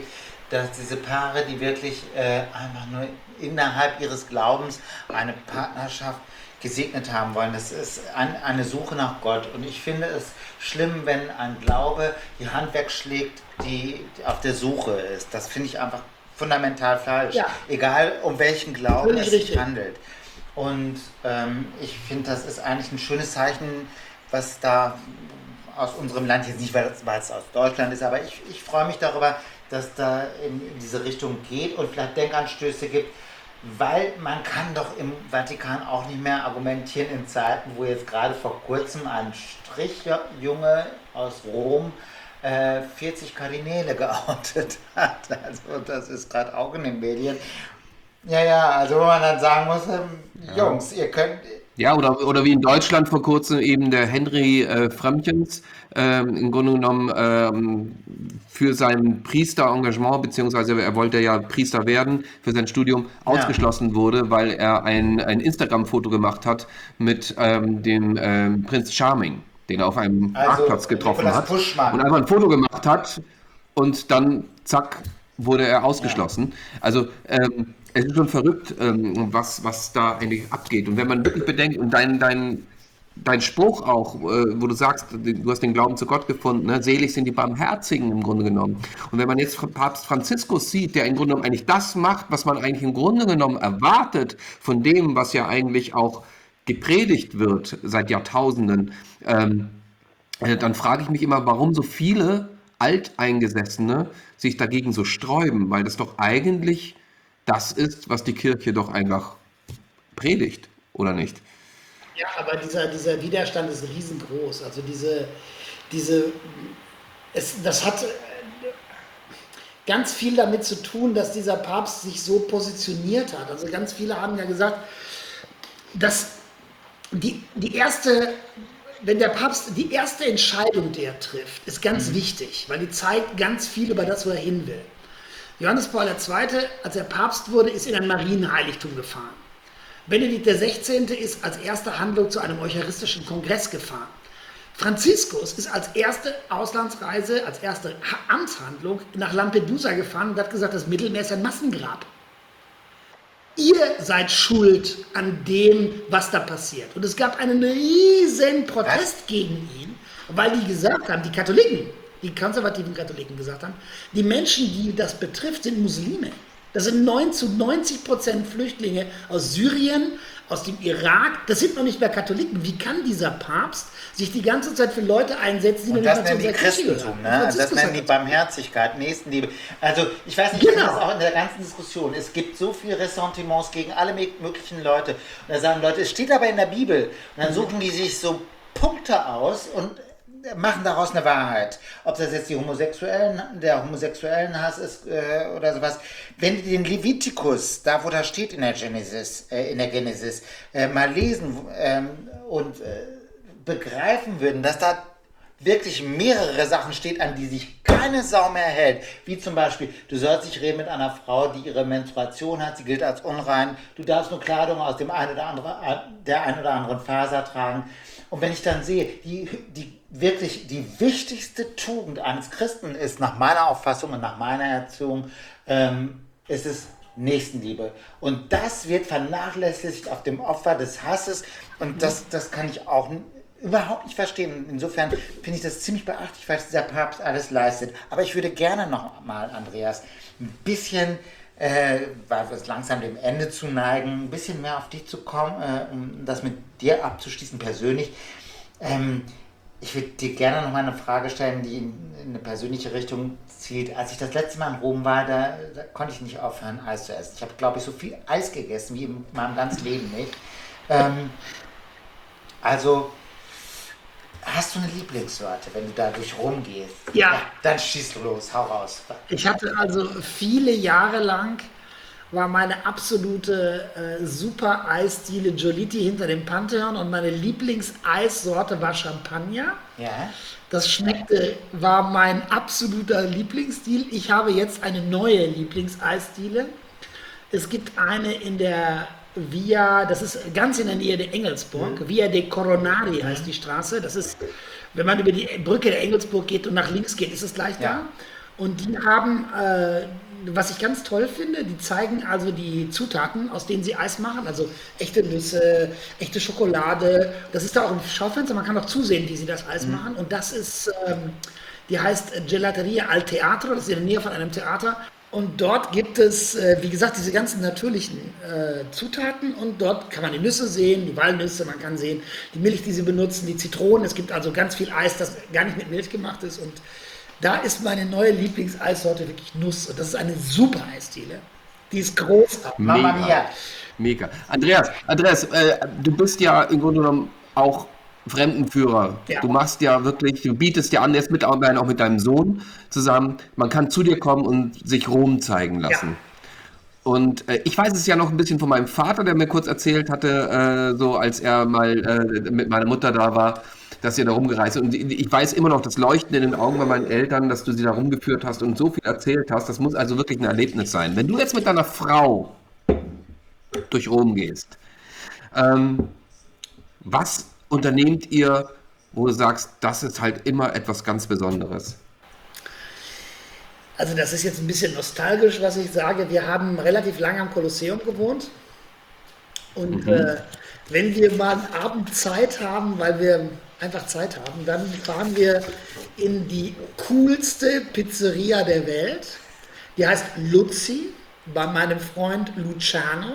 dass diese Paare, die wirklich äh, einfach nur innerhalb ihres Glaubens eine Partnerschaft gesegnet haben wollen. Das ist ein, eine Suche nach Gott. Und ich finde es schlimm, wenn ein Glaube die Hand wegschlägt, die auf der Suche ist. Das finde ich einfach fundamental falsch. Ja. Egal, um welchen Glauben Völlig es sich richtig. handelt. Und ähm, ich finde, das ist eigentlich ein schönes Zeichen, was da aus unserem Land, jetzt nicht, weil es aus Deutschland ist, aber ich, ich freue mich darüber, dass da in, in diese Richtung geht und vielleicht Denkanstöße gibt, weil man kann doch im Vatikan auch nicht mehr argumentieren in Zeiten, wo jetzt gerade vor kurzem ein Strichjunge aus Rom äh, vierzig Kardinäle geoutet hat. Also das ist gerade auch in den Medien. Ja, ja, also wo man dann sagen muss, ähm, Ja. Jungs, ihr könnt... Ja, oder, oder wie in Deutschland vor kurzem eben der Henry äh, Frömmchens, ähm, im Grunde genommen ähm, für sein Priesterengagement, beziehungsweise er wollte ja Priester werden für sein Studium, Ja. ausgeschlossen wurde, weil er ein, ein Instagram-Foto gemacht hat mit ähm, dem ähm, Prinz Charming, den er auf einem Also, Marktplatz getroffen Nikolaus hat. Puschmann. Und einfach ein Foto gemacht hat und dann zack, wurde er ausgeschlossen. Also ähm, es ist schon verrückt, ähm, was, was da eigentlich abgeht. Und wenn man wirklich bedenkt, und dein, dein, dein Spruch auch, äh, wo du sagst, du hast den Glauben zu Gott gefunden, ne? Selig sind die Barmherzigen im Grunde genommen. Und wenn man jetzt Papst Franziskus sieht, der im Grunde genommen eigentlich das macht, was man eigentlich im Grunde genommen erwartet von dem, was ja eigentlich auch gepredigt wird seit Jahrtausenden, ähm, äh, dann frage ich mich immer, warum so viele Alteingesessene sich dagegen so sträuben, weil das doch eigentlich das ist, was die Kirche doch einfach predigt, oder nicht? Ja, aber dieser, dieser Widerstand ist riesengroß. Also diese, diese, es, das hat äh, ganz viel damit zu tun, dass dieser Papst sich so positioniert hat. Also ganz viele haben ja gesagt, dass die, die erste, wenn der Papst, die erste Entscheidung, die er trifft, ist ganz wichtig, weil die zeigt ganz viel über das, wo er hin will. Johannes Paul der Zweite., als er Papst wurde, ist in ein Marienheiligtum gefahren. Benedikt der Sechzehnte. ist als erste Handlung zu einem eucharistischen Kongress gefahren. Franziskus ist als erste Auslandsreise, als erste Ha- Amtshandlung nach Lampedusa gefahren und hat gesagt, das Mittelmeer ist ein Massengrab. Ihr seid schuld an dem, was da passiert. Und es gab einen riesen Protest gegen ihn, weil die gesagt haben, die Katholiken, die konservativen Katholiken gesagt haben, die Menschen, die das betrifft, sind Muslime. Das sind neun zu neunzig Prozent Flüchtlinge aus Syrien, aus dem Irak. Das sind noch nicht mehr Katholiken. Wie kann dieser Papst sich die ganze Zeit für Leute einsetzen, die Und noch das nicht mal zu nennen die unserer Kirche Christentum, gehören? ne? Das Franziskus nennen die hat das. Barmherzigkeit, Nächstenliebe. Also ich weiß nicht, ich Genau. finde das auch in der ganzen Diskussion. Es gibt so viele Ressentiments gegen alle me- möglichen Leute. Und da sagen Leute, es steht aber in der Bibel. Und dann suchen die sich so Punkte aus und machen daraus eine Wahrheit. Ob das jetzt die Homosexuellen, der homosexuellen Hass ist äh, oder sowas. Wenn die den Levitikus, da wo da steht in der Genesis, äh, in der Genesis, äh, mal lesen ähm, und äh, begreifen würden, dass da wirklich mehrere Sachen steht, an die sich keine Sau mehr hält. Wie zum Beispiel, du sollst nicht reden mit einer Frau, die ihre Menstruation hat, sie gilt als unrein. Du darfst nur Kleidung aus dem ein oder andere, der ein oder anderen Faser tragen. Und wenn ich dann sehe, die, die wirklich die wichtigste Tugend eines Christen ist, nach meiner Auffassung und nach meiner Erziehung, ähm, ist es Nächstenliebe. Und das wird vernachlässigt auf dem Opfer des Hasses. Und das, das kann ich auch n- überhaupt nicht verstehen. Insofern finde ich das ziemlich beachtlich, was dieser Papst alles leistet. Aber ich würde gerne noch mal, Andreas, ein bisschen, äh, weil wir es langsam dem Ende zu neigen, ein bisschen mehr auf dich zu kommen, äh, um das mit dir abzuschließen persönlich. Ähm, ich würde dir gerne noch mal eine Frage stellen, die in, in eine persönliche Richtung zielt. Als ich das letzte Mal in Rom war, da, da konnte ich nicht aufhören, Eis zu essen. Ich habe, glaube ich, so viel Eis gegessen wie in meinem ganzen Leben nicht. Ähm, also, hast du eine Lieblingssorte, wenn du da durch Rom gehst? Ja. Dann schieß los, hau raus. Ich hatte also viele Jahre lang, war meine absolute äh, super Eisdiele Giolitti hinter dem Pantheon und meine Lieblingseissorte war Champagner. Ja. Das schmeckte, war mein absoluter Lieblingsstil. Ich habe jetzt eine neue Lieblingseisdiele. Es gibt eine in der Via, das ist ganz in der Nähe der Engelsburg. Via de Coronari heißt die Straße. Das ist, wenn man über die Brücke der Engelsburg geht und nach links geht, ist es gleich Ja. da. Und die haben äh, was ich ganz toll finde, die zeigen also die Zutaten, aus denen sie Eis machen, also echte Nüsse, echte Schokolade. Das ist da auch im Schaufenster, man kann auch zusehen, wie sie das Eis Mhm. machen. Und das ist, ähm, die heißt Gelateria al Teatro, das ist in der Nähe von einem Theater. Und dort gibt es, äh, wie gesagt, diese ganzen natürlichen äh, Zutaten und dort kann man die Nüsse sehen, die Walnüsse, man kann sehen, die Milch, die sie benutzen, die Zitronen. Es gibt also ganz viel Eis, das gar nicht mit Milch gemacht ist. Und da ist meine neue Lieblingseissorte wirklich Nuss. Und das ist eine super Eisdiele. Die ist großartig. Mamma Mega. mia. Mega. Andreas, Andreas, äh, du bist ja im Grunde genommen auch Fremdenführer. Ja. Du machst ja wirklich, du bietest ja an, jetzt mittlerweile auch mit deinem Sohn zusammen, man kann zu dir kommen und sich Rom zeigen lassen. Und äh, ich weiß es ja noch ein bisschen von meinem Vater, der mir kurz erzählt hatte, äh, so als er mal äh, mit meiner Mutter da war, dass ihr da rumgereist seid. Und ich weiß immer noch das Leuchten in den Augen bei meinen Eltern, dass du sie da rumgeführt hast und so viel erzählt hast. Das muss also wirklich ein Erlebnis sein. Wenn du jetzt mit deiner Frau durch Rom gehst, ähm, was unternehmt ihr, wo du sagst, das ist halt immer etwas ganz Besonderes? Also das ist jetzt ein bisschen nostalgisch, was ich sage. Wir haben relativ lange am Kolosseum gewohnt. Und Mhm. äh, wenn wir mal einen Abend Zeit haben, weil wir einfach Zeit haben, dann fahren wir in die coolste Pizzeria der Welt. Die heißt Luzzi, bei meinem Freund Luciano.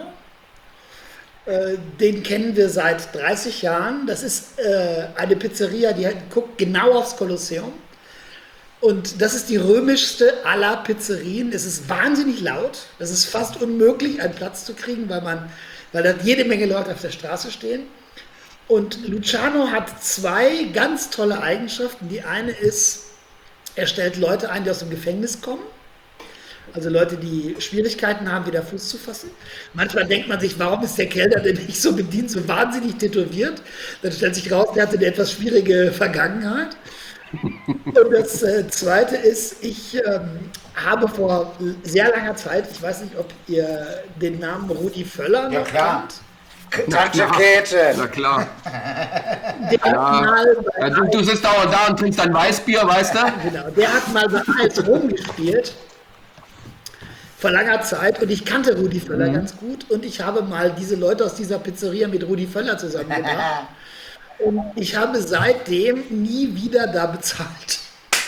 Äh, Den kennen wir seit dreißig Jahren. Das ist äh, eine Pizzeria, die hat- guckt genau aufs Kolosseum. Und das ist die römischste aller Pizzerien. Es ist wahnsinnig laut. Es ist fast unmöglich, einen Platz zu kriegen, weil man, weil da jede Menge Leute auf der Straße stehen. Und Luciano hat zwei ganz tolle Eigenschaften. Die eine ist, er stellt Leute ein, die aus dem Gefängnis kommen. Also Leute, die Schwierigkeiten haben, wieder Fuß zu fassen. Manchmal denkt man sich, warum ist der Kellner, der mich so bedient, so wahnsinnig tätowiert? Dann stellt sich raus, der hatte eine etwas schwierige Vergangenheit. Und das äh, Zweite ist, ich ähm, habe vor sehr langer Zeit, ich weiß nicht, ob ihr den Namen Rudi Völler Ja, noch klar. kennt. Tante Na Käthe. klar. Der hat mal bei Ja, du, du sitzt dauernd da und trinkst dein Weißbier, weißt du? Genau, der hat mal bei A S Rom gespielt, vor langer Zeit, und ich kannte Rudi Völler ganz gut und ich habe mal diese Leute aus dieser Pizzeria mit Rudi Völler zusammengebracht und ich habe seitdem nie wieder da bezahlt.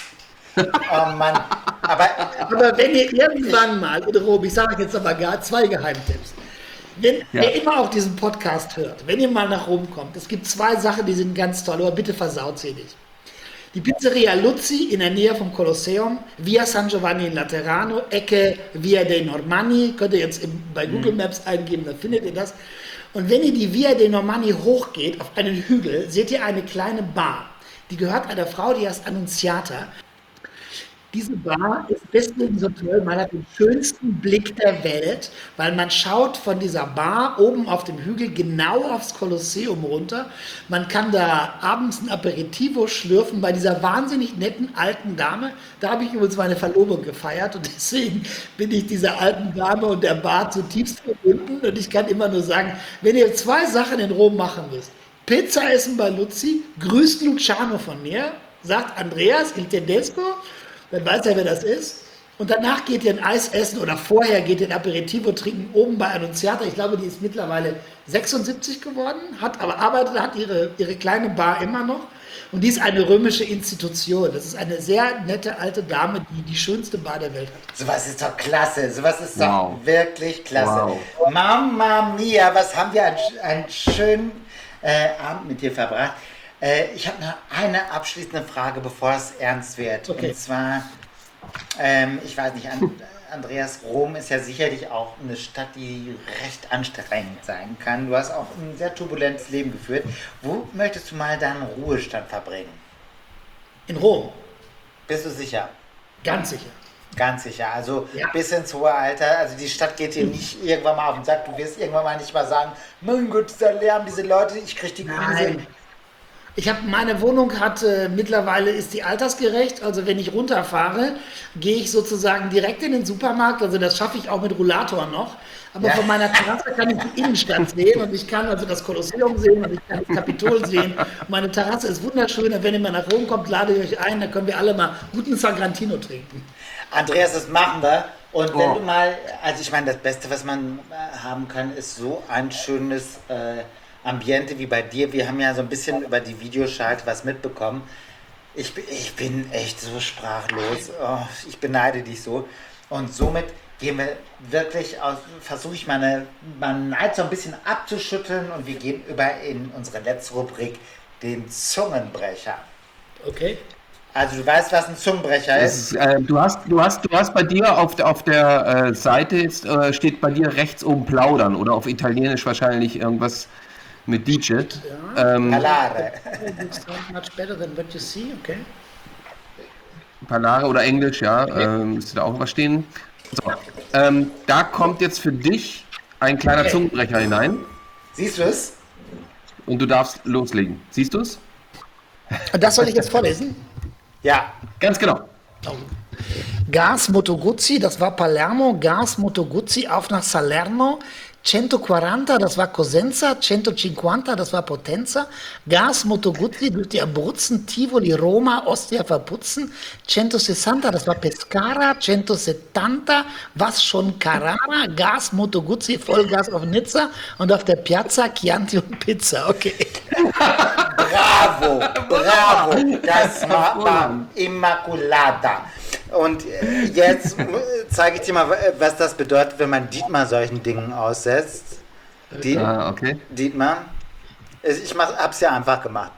Oh Mann. Aber Aber wenn ihr irgendwann mal in Rom, ich sage euch jetzt aber gar zwei Geheimtipps, wenn Ja. wer immer auch diesen Podcast hört, wenn ihr mal nach Rom kommt, es gibt zwei Sachen, die sind ganz toll, aber bitte versaut sie nicht. Die Pizzeria Luzzi in der Nähe vom Kolosseum, Via San Giovanni in Laterano, Ecke Via dei Normanni, könnt ihr jetzt im, bei Google Maps eingeben, dann findet ihr das. Und wenn ihr die Via dei Normanni hochgeht, auf einen Hügel, seht ihr eine kleine Bar. Die gehört einer Frau, die heißt Annunziata. Diese Bar ist deswegen so toll, man hat den schönsten Blick der Welt, weil man schaut von dieser Bar oben auf dem Hügel genau aufs Kolosseum runter. Man kann da abends ein Aperitivo schlürfen bei dieser wahnsinnig netten alten Dame. Da habe ich übrigens meine Verlobung gefeiert und deswegen bin ich dieser alten Dame und der Bar zutiefst verbunden. Und ich kann immer nur sagen, wenn ihr zwei Sachen in Rom machen müsst, Pizza essen bei Luzzi, grüßt Luciano von mir, sagt Andreas Il Tedesco, dann weiß er, wer das ist. Und danach geht ihr ein Eis essen oder vorher geht ihr ein Aperitivo trinken oben bei Annunziata. Ich glaube, die ist mittlerweile sechsundsiebzig geworden, hat aber arbeitet, hat ihre, ihre kleine Bar immer noch. Und die ist eine römische Institution. Das ist eine sehr nette alte Dame, die die schönste Bar der Welt hat. sowas ist doch klasse. Sowas ist Wow. doch wirklich klasse. Wow. Mamma mia, was haben wir einen, einen schönen äh, Abend mit dir verbracht. Äh, ich habe noch eine abschließende Frage, bevor es ernst wird. Okay. Und zwar, ähm, ich weiß nicht, an, Andreas, Rom ist ja sicherlich auch eine Stadt, die recht anstrengend sein kann. Du hast auch ein sehr turbulentes Leben geführt. Wo möchtest du mal deinen Ruhestand verbringen? In Rom, Bist du sicher? ganz sicher. Ganz sicher. Also Ja. bis ins hohe Alter. Also die Stadt geht dir nicht irgendwann mal auf den Sack. Du wirst irgendwann mal nicht mal sagen, mein Gott, dieser Lärm, diese Leute, ich krieg die Krise. Nein. Ich habe meine Wohnung hat äh, mittlerweile ist die altersgerecht. Also wenn ich runterfahre, gehe ich sozusagen direkt in den Supermarkt. Also das schaffe ich auch mit Rollator noch. Aber Ja. von meiner Terrasse kann ich die Innenstadt sehen und ich kann also das Kolosseum sehen und ich kann das Kapitol sehen. Und meine Terrasse ist wunderschön. Und wenn ihr mal nach Rom kommt, lade ich euch ein. Dann können wir alle mal guten Sagrantino trinken. Andreas, das machen wir. Und wenn Oh. du mal, also ich meine, das Beste, was man äh, haben kann, ist so ein schönes äh, Ambiente wie bei dir. Wir haben ja so ein bisschen über die Videoschalte was mitbekommen. Ich, bin- ich bin echt so sprachlos. Oh, ich beneide dich so. Und somit gehen wir wirklich aus, versuche ich meine, meinen Neid so ein bisschen abzuschütteln und wir gehen über in unsere letzte Rubrik, den Zungenbrecher. Okay. Also du weißt, was ein Zungenbrecher Das ist? ist, äh, du hast, du hast, du hast bei dir auf, der- auf der äh, Seite jetzt, äh, steht bei dir rechts oben plaudern oder auf Italienisch wahrscheinlich irgendwas mit Digit. Ähm, Palare. You sound much better than what you see, okay. Parlare oder Englisch, ja, ähm, müsste da auch was stehen. So, ähm, da kommt jetzt für dich ein kleiner Okay. Zungenbrecher hinein Siehst du es? und du darfst loslegen. Siehst du es? Das soll ich jetzt vorlesen? Ja. Ganz genau. Gas Moto Guzzi, das war Palermo. Gas Moto Guzzi auf nach Salerno. centoquaranta, das war Cosenza. centocinquanta, das war Potenza. Gas Moto Guzzi durch die Abruzzen, Tivoli, Roma, Ostia verputzen. centosessanta, das war Pescara. centosettanta, was schon Carrara. Gas Moto Guzzi, Vollgas auf Nizza. Und auf der Piazza Chianti und Pizza. Okay. Bravo, bravo, das war, war Immaculata. Und äh, jetzt äh, zeige ich dir mal, äh, was das bedeutet, wenn man Dietmar solchen Dingen aussetzt. Diet, Ah, okay. Dietmar, ich ich mach, hab's ja einfach gemacht.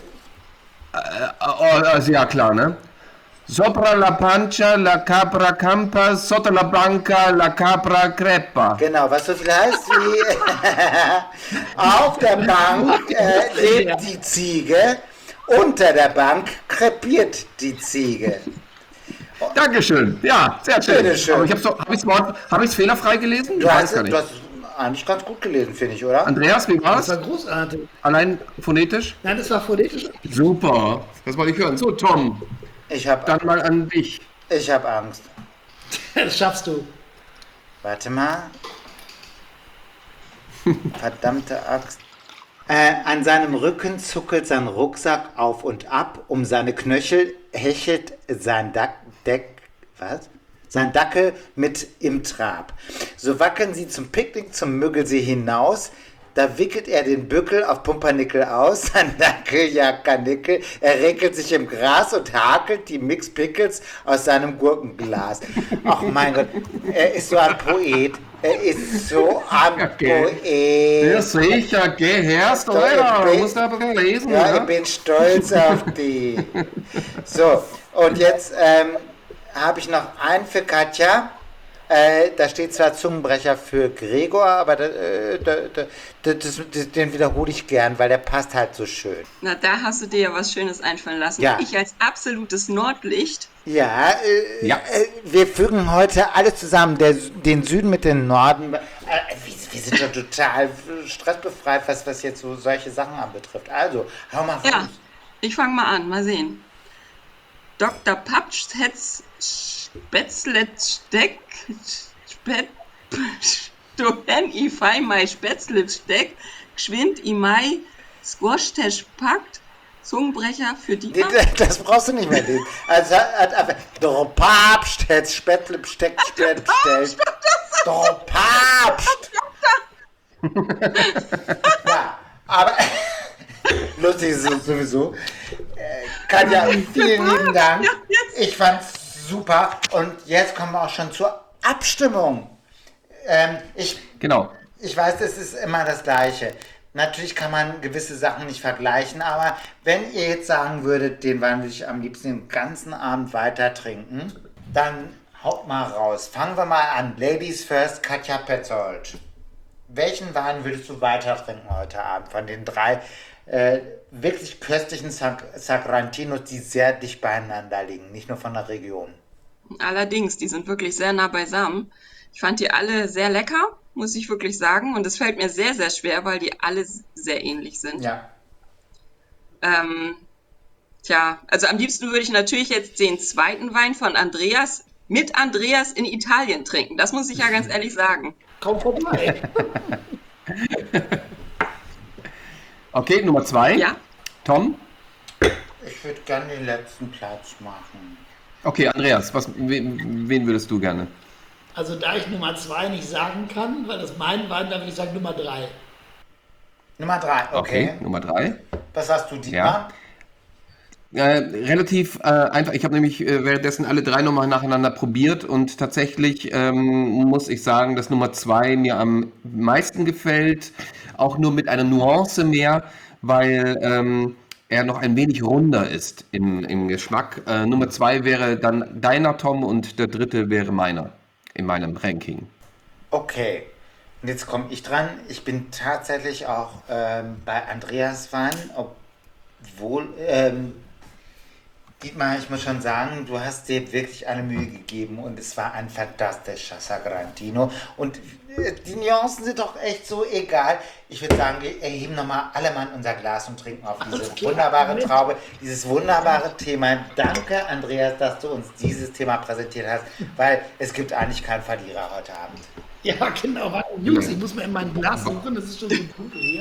Oh, also ja, klar, ne? Sopra la pancia, la capra campa, sotto la banca, la capra crepa. Genau, was so viel heißt wie auf der Bank äh, lebt die Ziege, unter der Bank krepiert die Ziege. Dankeschön. Ja, sehr schön. Bitteschön. Aber ich hab's doch, hab ich's Wort, hab ich's fehlerfrei gelesen? Ich Du weiß hast, gar du nicht. hast eigentlich ganz gut gelesen, finde ich, oder? Andreas, wie war's? Das war großartig. Allein phonetisch? Nein, das war phonetisch. Super. Das wollte ich hören. So, Tom, Ich habe dann mal an dich. ich hab Angst. Das schaffst du. Warte mal. Verdammte Axt. Äh, an seinem Rücken zuckelt sein Rucksack auf und ab. Um seine Knöchel hechelt sein Dack, Deck, was? Sein Dackel mit im Trab. So wackeln sie zum Picknick zum Müggelsee hinaus. Da wickelt er den Bückel auf Pumpernickel aus, sein Dackel jagt Karnickel, er regelt sich im Gras und hakelt die Mix Pickles aus seinem Gurkenglas. Ach mein Gott, er ist so ein Poet, er ist so ein Okay. Ja, Poet. sicher, geh herst, Doch, oder? ich Du bin- musst da ein bisschen lesen, Ja, ja? ich bin stolz auf die. So, und jetzt ähm, habe ich noch einen für Katja. Äh, da steht zwar Zungenbrecher für Gregor, aber da, äh, da, da, da, das, das, den wiederhole ich gern, weil der passt halt so schön. Na, da hast du dir ja was Schönes einfallen lassen. Ja. Ich als absolutes Nordlicht. Ja, äh, Ja. Äh, wir fügen heute alles zusammen, der, den Süden mit dem Norden. Äh, wir, wir sind ja total stressbefreit, was, was jetzt so solche Sachen anbetrifft. Also, hau mal raus. Ja, ich fange mal an, mal sehen. Doktor Papst hetz Spätzlet Steck Spät Stohen i fei mei Spätzlet Steck geschwind i mei Squash-Tesch packt Zungenbrecher für die. Das brauchst du nicht mehr lesen. Also hat einfach der Papst hat Spätzle Besteck bestellt. Der Papst. Ja, aber lustig ist es sowieso. Äh, Katja, vielen lieben Dank. Ja, jetzt. Ich fand's super. Und jetzt kommen wir auch schon zur Abstimmung. Ähm, ich Genau. ich weiß, es ist immer das Gleiche. Natürlich kann man gewisse Sachen nicht vergleichen, aber wenn ihr jetzt sagen würdet, den Wein würde ich am liebsten den ganzen Abend weiter trinken, dann haut mal raus. Fangen wir mal an. Ladies first, Katja Petzold. Welchen Wein würdest du weiter trinken heute Abend von den drei äh, wirklich köstlichen Sac- Sacrantinos, die sehr dicht beieinander liegen, nicht nur von der Region? Allerdings, die sind wirklich sehr nah beisammen. Ich fand die alle sehr lecker, muss ich wirklich sagen. Und es fällt mir sehr, sehr schwer, weil die alle sehr ähnlich sind. Ja. Ähm, tja, also am liebsten würde ich natürlich jetzt den zweiten Wein von Andreas mit Andreas in Italien trinken. Das muss ich ja ganz ehrlich sagen. Komm vorbei. Okay, Nummer zwei. Ja, Tom. Ich würde gerne den letzten Platz machen. Okay, Andreas, was, wen, wen würdest du gerne? Also da ich Nummer zwei nicht sagen kann, weil das mein Wein, dann würde ich sagen Nummer drei. Nummer drei, okay. Okay, Nummer drei. Was hast du, Dietmar? Äh, relativ äh, einfach. Ich habe nämlich äh, währenddessen alle drei nochmal nacheinander probiert und tatsächlich ähm, muss ich sagen, dass Nummer zwei mir am meisten gefällt, auch nur mit einer Nuance mehr, weil ähm, er noch ein wenig runder ist im, im Geschmack. Äh, Nummer zwei wäre dann deiner, Tom, und der dritte wäre meiner in meinem Ranking. Okay. Und jetzt komme ich dran. Ich bin tatsächlich auch ähm, bei Andreas Wein, obwohl, ähm, Dietmar, ich muss schon sagen, du hast dir wirklich eine Mühe gegeben und es war ein fantastischer Sagrantino. Und äh, die Nuancen sind doch echt so egal. Ich würde sagen, wir erheben nochmal alle Mann unser Glas und trinken auf diese Alles klar. wunderbare Traube, dieses wunderbare Thema. Danke, Andreas, dass du uns dieses Thema präsentiert hast, weil es gibt eigentlich keinen Verlierer heute Abend. Ja, genau. Warte, Jungs, ich muss mal in mein Glas suchen, das ist schon so dunkel hier.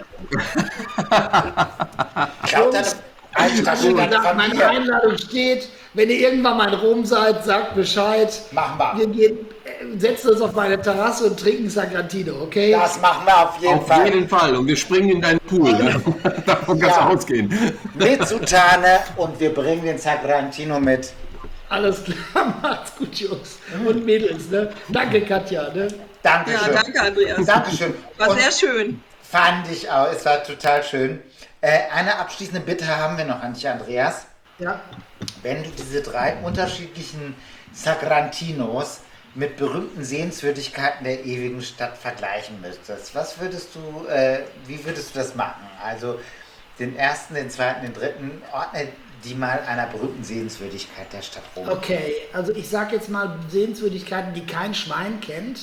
Schaut deine Alttasche, Wie deine gesagt, meine Familie. Einladung steht. Wenn ihr irgendwann mal in Rom seid, sagt Bescheid. Machen wir. Wir gehen, äh, setzen uns auf meine Terrasse und trinken Sagrantino, okay? Das machen wir auf jeden Auf Fall. jeden Fall. Und wir springen in deinen Pool. Ne? Davon kannst du Ja. ausgehen. Mit Sutane und wir bringen den Sagrantino mit. Alles klar, macht's gut, Jungs und Mädels. Ne? Danke, Katja. Ne? Ja, Dankeschön. danke, Andreas. Dankeschön. War Und sehr schön. fand ich auch, es war total schön. Äh, eine abschließende Bitte haben wir noch an dich, Andreas. Ja. Wenn du diese drei unterschiedlichen Sagrantinos mit berühmten Sehenswürdigkeiten der ewigen Stadt vergleichen müsstest, was würdest du, äh, wie würdest du das machen? Also den ersten, den zweiten, den dritten, ordne die mal einer berühmten Sehenswürdigkeit der Stadt Rom. Okay, also ich sage jetzt mal Sehenswürdigkeiten, die kein Schwein kennt.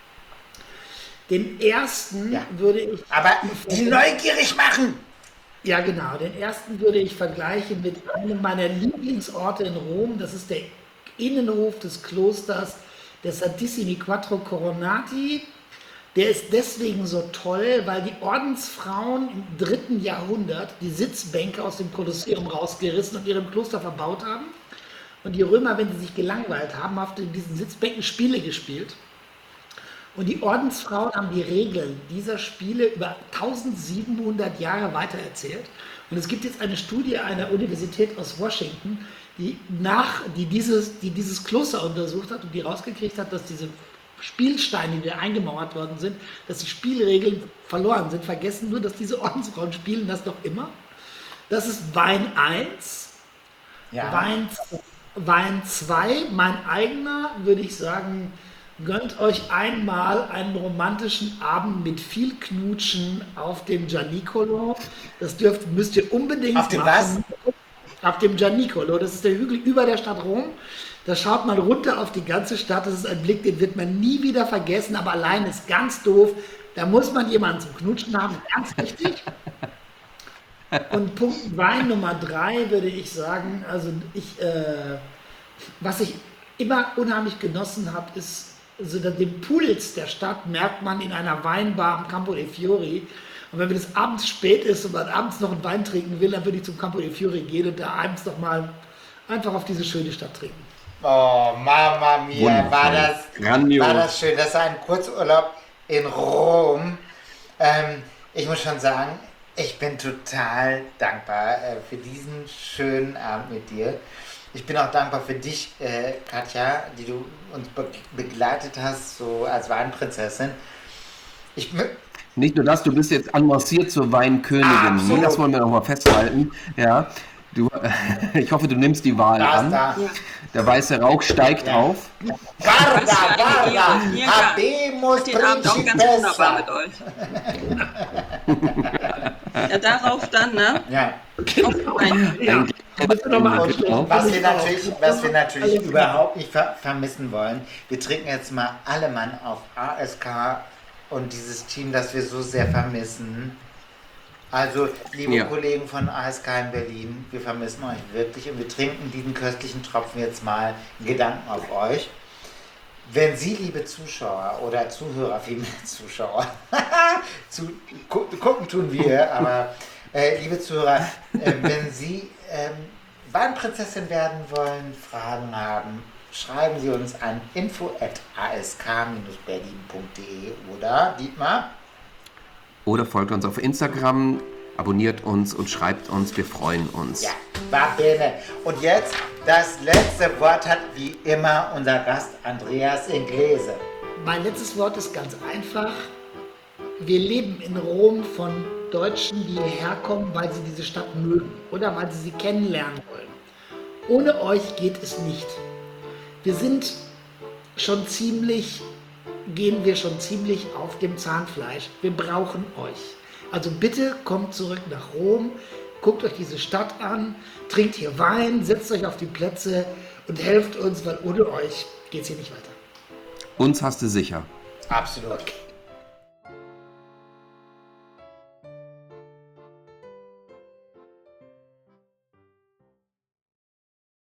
Den ersten Ja. würde ich... Aber die neugierig machen! Ja, genau. Den ersten würde ich vergleichen mit einem meiner Lieblingsorte in Rom. Das ist der Innenhof des Klosters der Santissimi Quattro Coronati. Der ist deswegen so toll, weil die Ordensfrauen im dritten Jahrhundert die Sitzbänke aus dem Kolosseum rausgerissen und ihrem Kloster verbaut haben. Und die Römer, wenn sie sich gelangweilt haben, haben in diesen Sitzbänken Spiele gespielt. Und die Ordensfrauen haben die Regeln dieser Spiele über tausendsiebenhundert Jahre weitererzählt. Und es gibt jetzt eine Studie einer Universität aus Washington, die, nach, die, dieses, die dieses Kloster untersucht hat und die rausgekriegt hat, dass diese Spielsteine, die da eingemauert worden sind, dass die Spielregeln verloren sind, vergessen nur, dass diese Ordensfrauen spielen das noch immer. Das ist Wein eins. Ja. Wein, Wein zwei, mein eigener, würde ich sagen, gönnt euch einmal einen romantischen Abend mit viel Knutschen auf dem Gianicolo. Das dürft, müsst ihr unbedingt Auf dem machen. Auf dem Gianicolo, das ist der Hügel über der Stadt Rom. Da schaut man runter auf die ganze Stadt. Das ist ein Blick, den wird man nie wieder vergessen, aber allein ist ganz doof. Da muss man jemanden zum Knutschen haben, ganz wichtig. Und Punkt Wein Nummer drei würde ich sagen, also ich, äh, was ich immer unheimlich genossen habe, ist, also den Puls der Stadt merkt man in einer Weinbar am Campo dei Fiori. Und wenn es abends spät ist und man abends noch einen Wein trinken will, dann würde ich zum Campo dei Fiori gehen und da abends noch mal einfach auf diese schöne Stadt trinken. Oh, Mama mia, Wundervoll. war das, Grandios. war das schön. Das war ein Kurzurlaub in Rom. Ähm, ich muss schon sagen, ich bin total dankbar äh, für diesen schönen Abend mit dir. Ich bin auch dankbar für dich, äh, Katja, die du uns be begleitet hast, so als Weinprinzessin. Ich, mö- Nicht nur das, du bist jetzt avanciert zur Weinkönigin. Absolut. Das wollen wir noch mal festhalten. Ja, du, ich hoffe, du nimmst die Wahl da an. ist da. Der weiße Rauch steigt Ja. auf. Guarda, Was für eine guarda, Ehre. Vielen Dank. habemus Den Abend auch ganz wunderbar mit principessa. euch. Ja, darauf dann, ne? Ja. Auf ein Ja, das wir nochmal aussprechen. Was wir Finde ich auch. natürlich, was wir natürlich Alles klar. überhaupt nicht ver vermissen wollen, wir trinken jetzt mal alle Mann auf A S K und dieses Team, das wir so sehr vermissen. Also, liebe Ja. Kollegen von A S K in Berlin, wir vermissen euch wirklich und wir trinken diesen köstlichen Tropfen jetzt mal in Gedanken auf euch. Wenn Sie, liebe Zuschauer oder Zuhörer, vielmehr Zuschauer, zu, gu gucken tun wir, aber äh, liebe Zuhörer, äh, wenn Sie ähm, Weinprinzessin werden wollen, Fragen haben, schreiben Sie uns an info at a s k berlin punkt de oder, Dietmar? Oder folgt uns auf Instagram, abonniert uns und schreibt uns, wir freuen uns. Ja, va bene. Und jetzt, das letzte Wort hat wie immer unser Gast Andreas Inglese. Mein letztes Wort ist ganz einfach. Wir leben in Rom von Deutschen, die hierher kommen, weil sie diese Stadt mögen oder weil sie sie kennenlernen wollen. Ohne euch geht es nicht. Wir sind schon ziemlich, gehen wir schon ziemlich auf dem Zahnfleisch. Wir brauchen euch. Also bitte kommt zurück nach Rom, guckt euch diese Stadt an, trinkt hier Wein, setzt euch auf die Plätze und helft uns, weil ohne euch geht es hier nicht weiter. Uns hast du sicher. Absolut.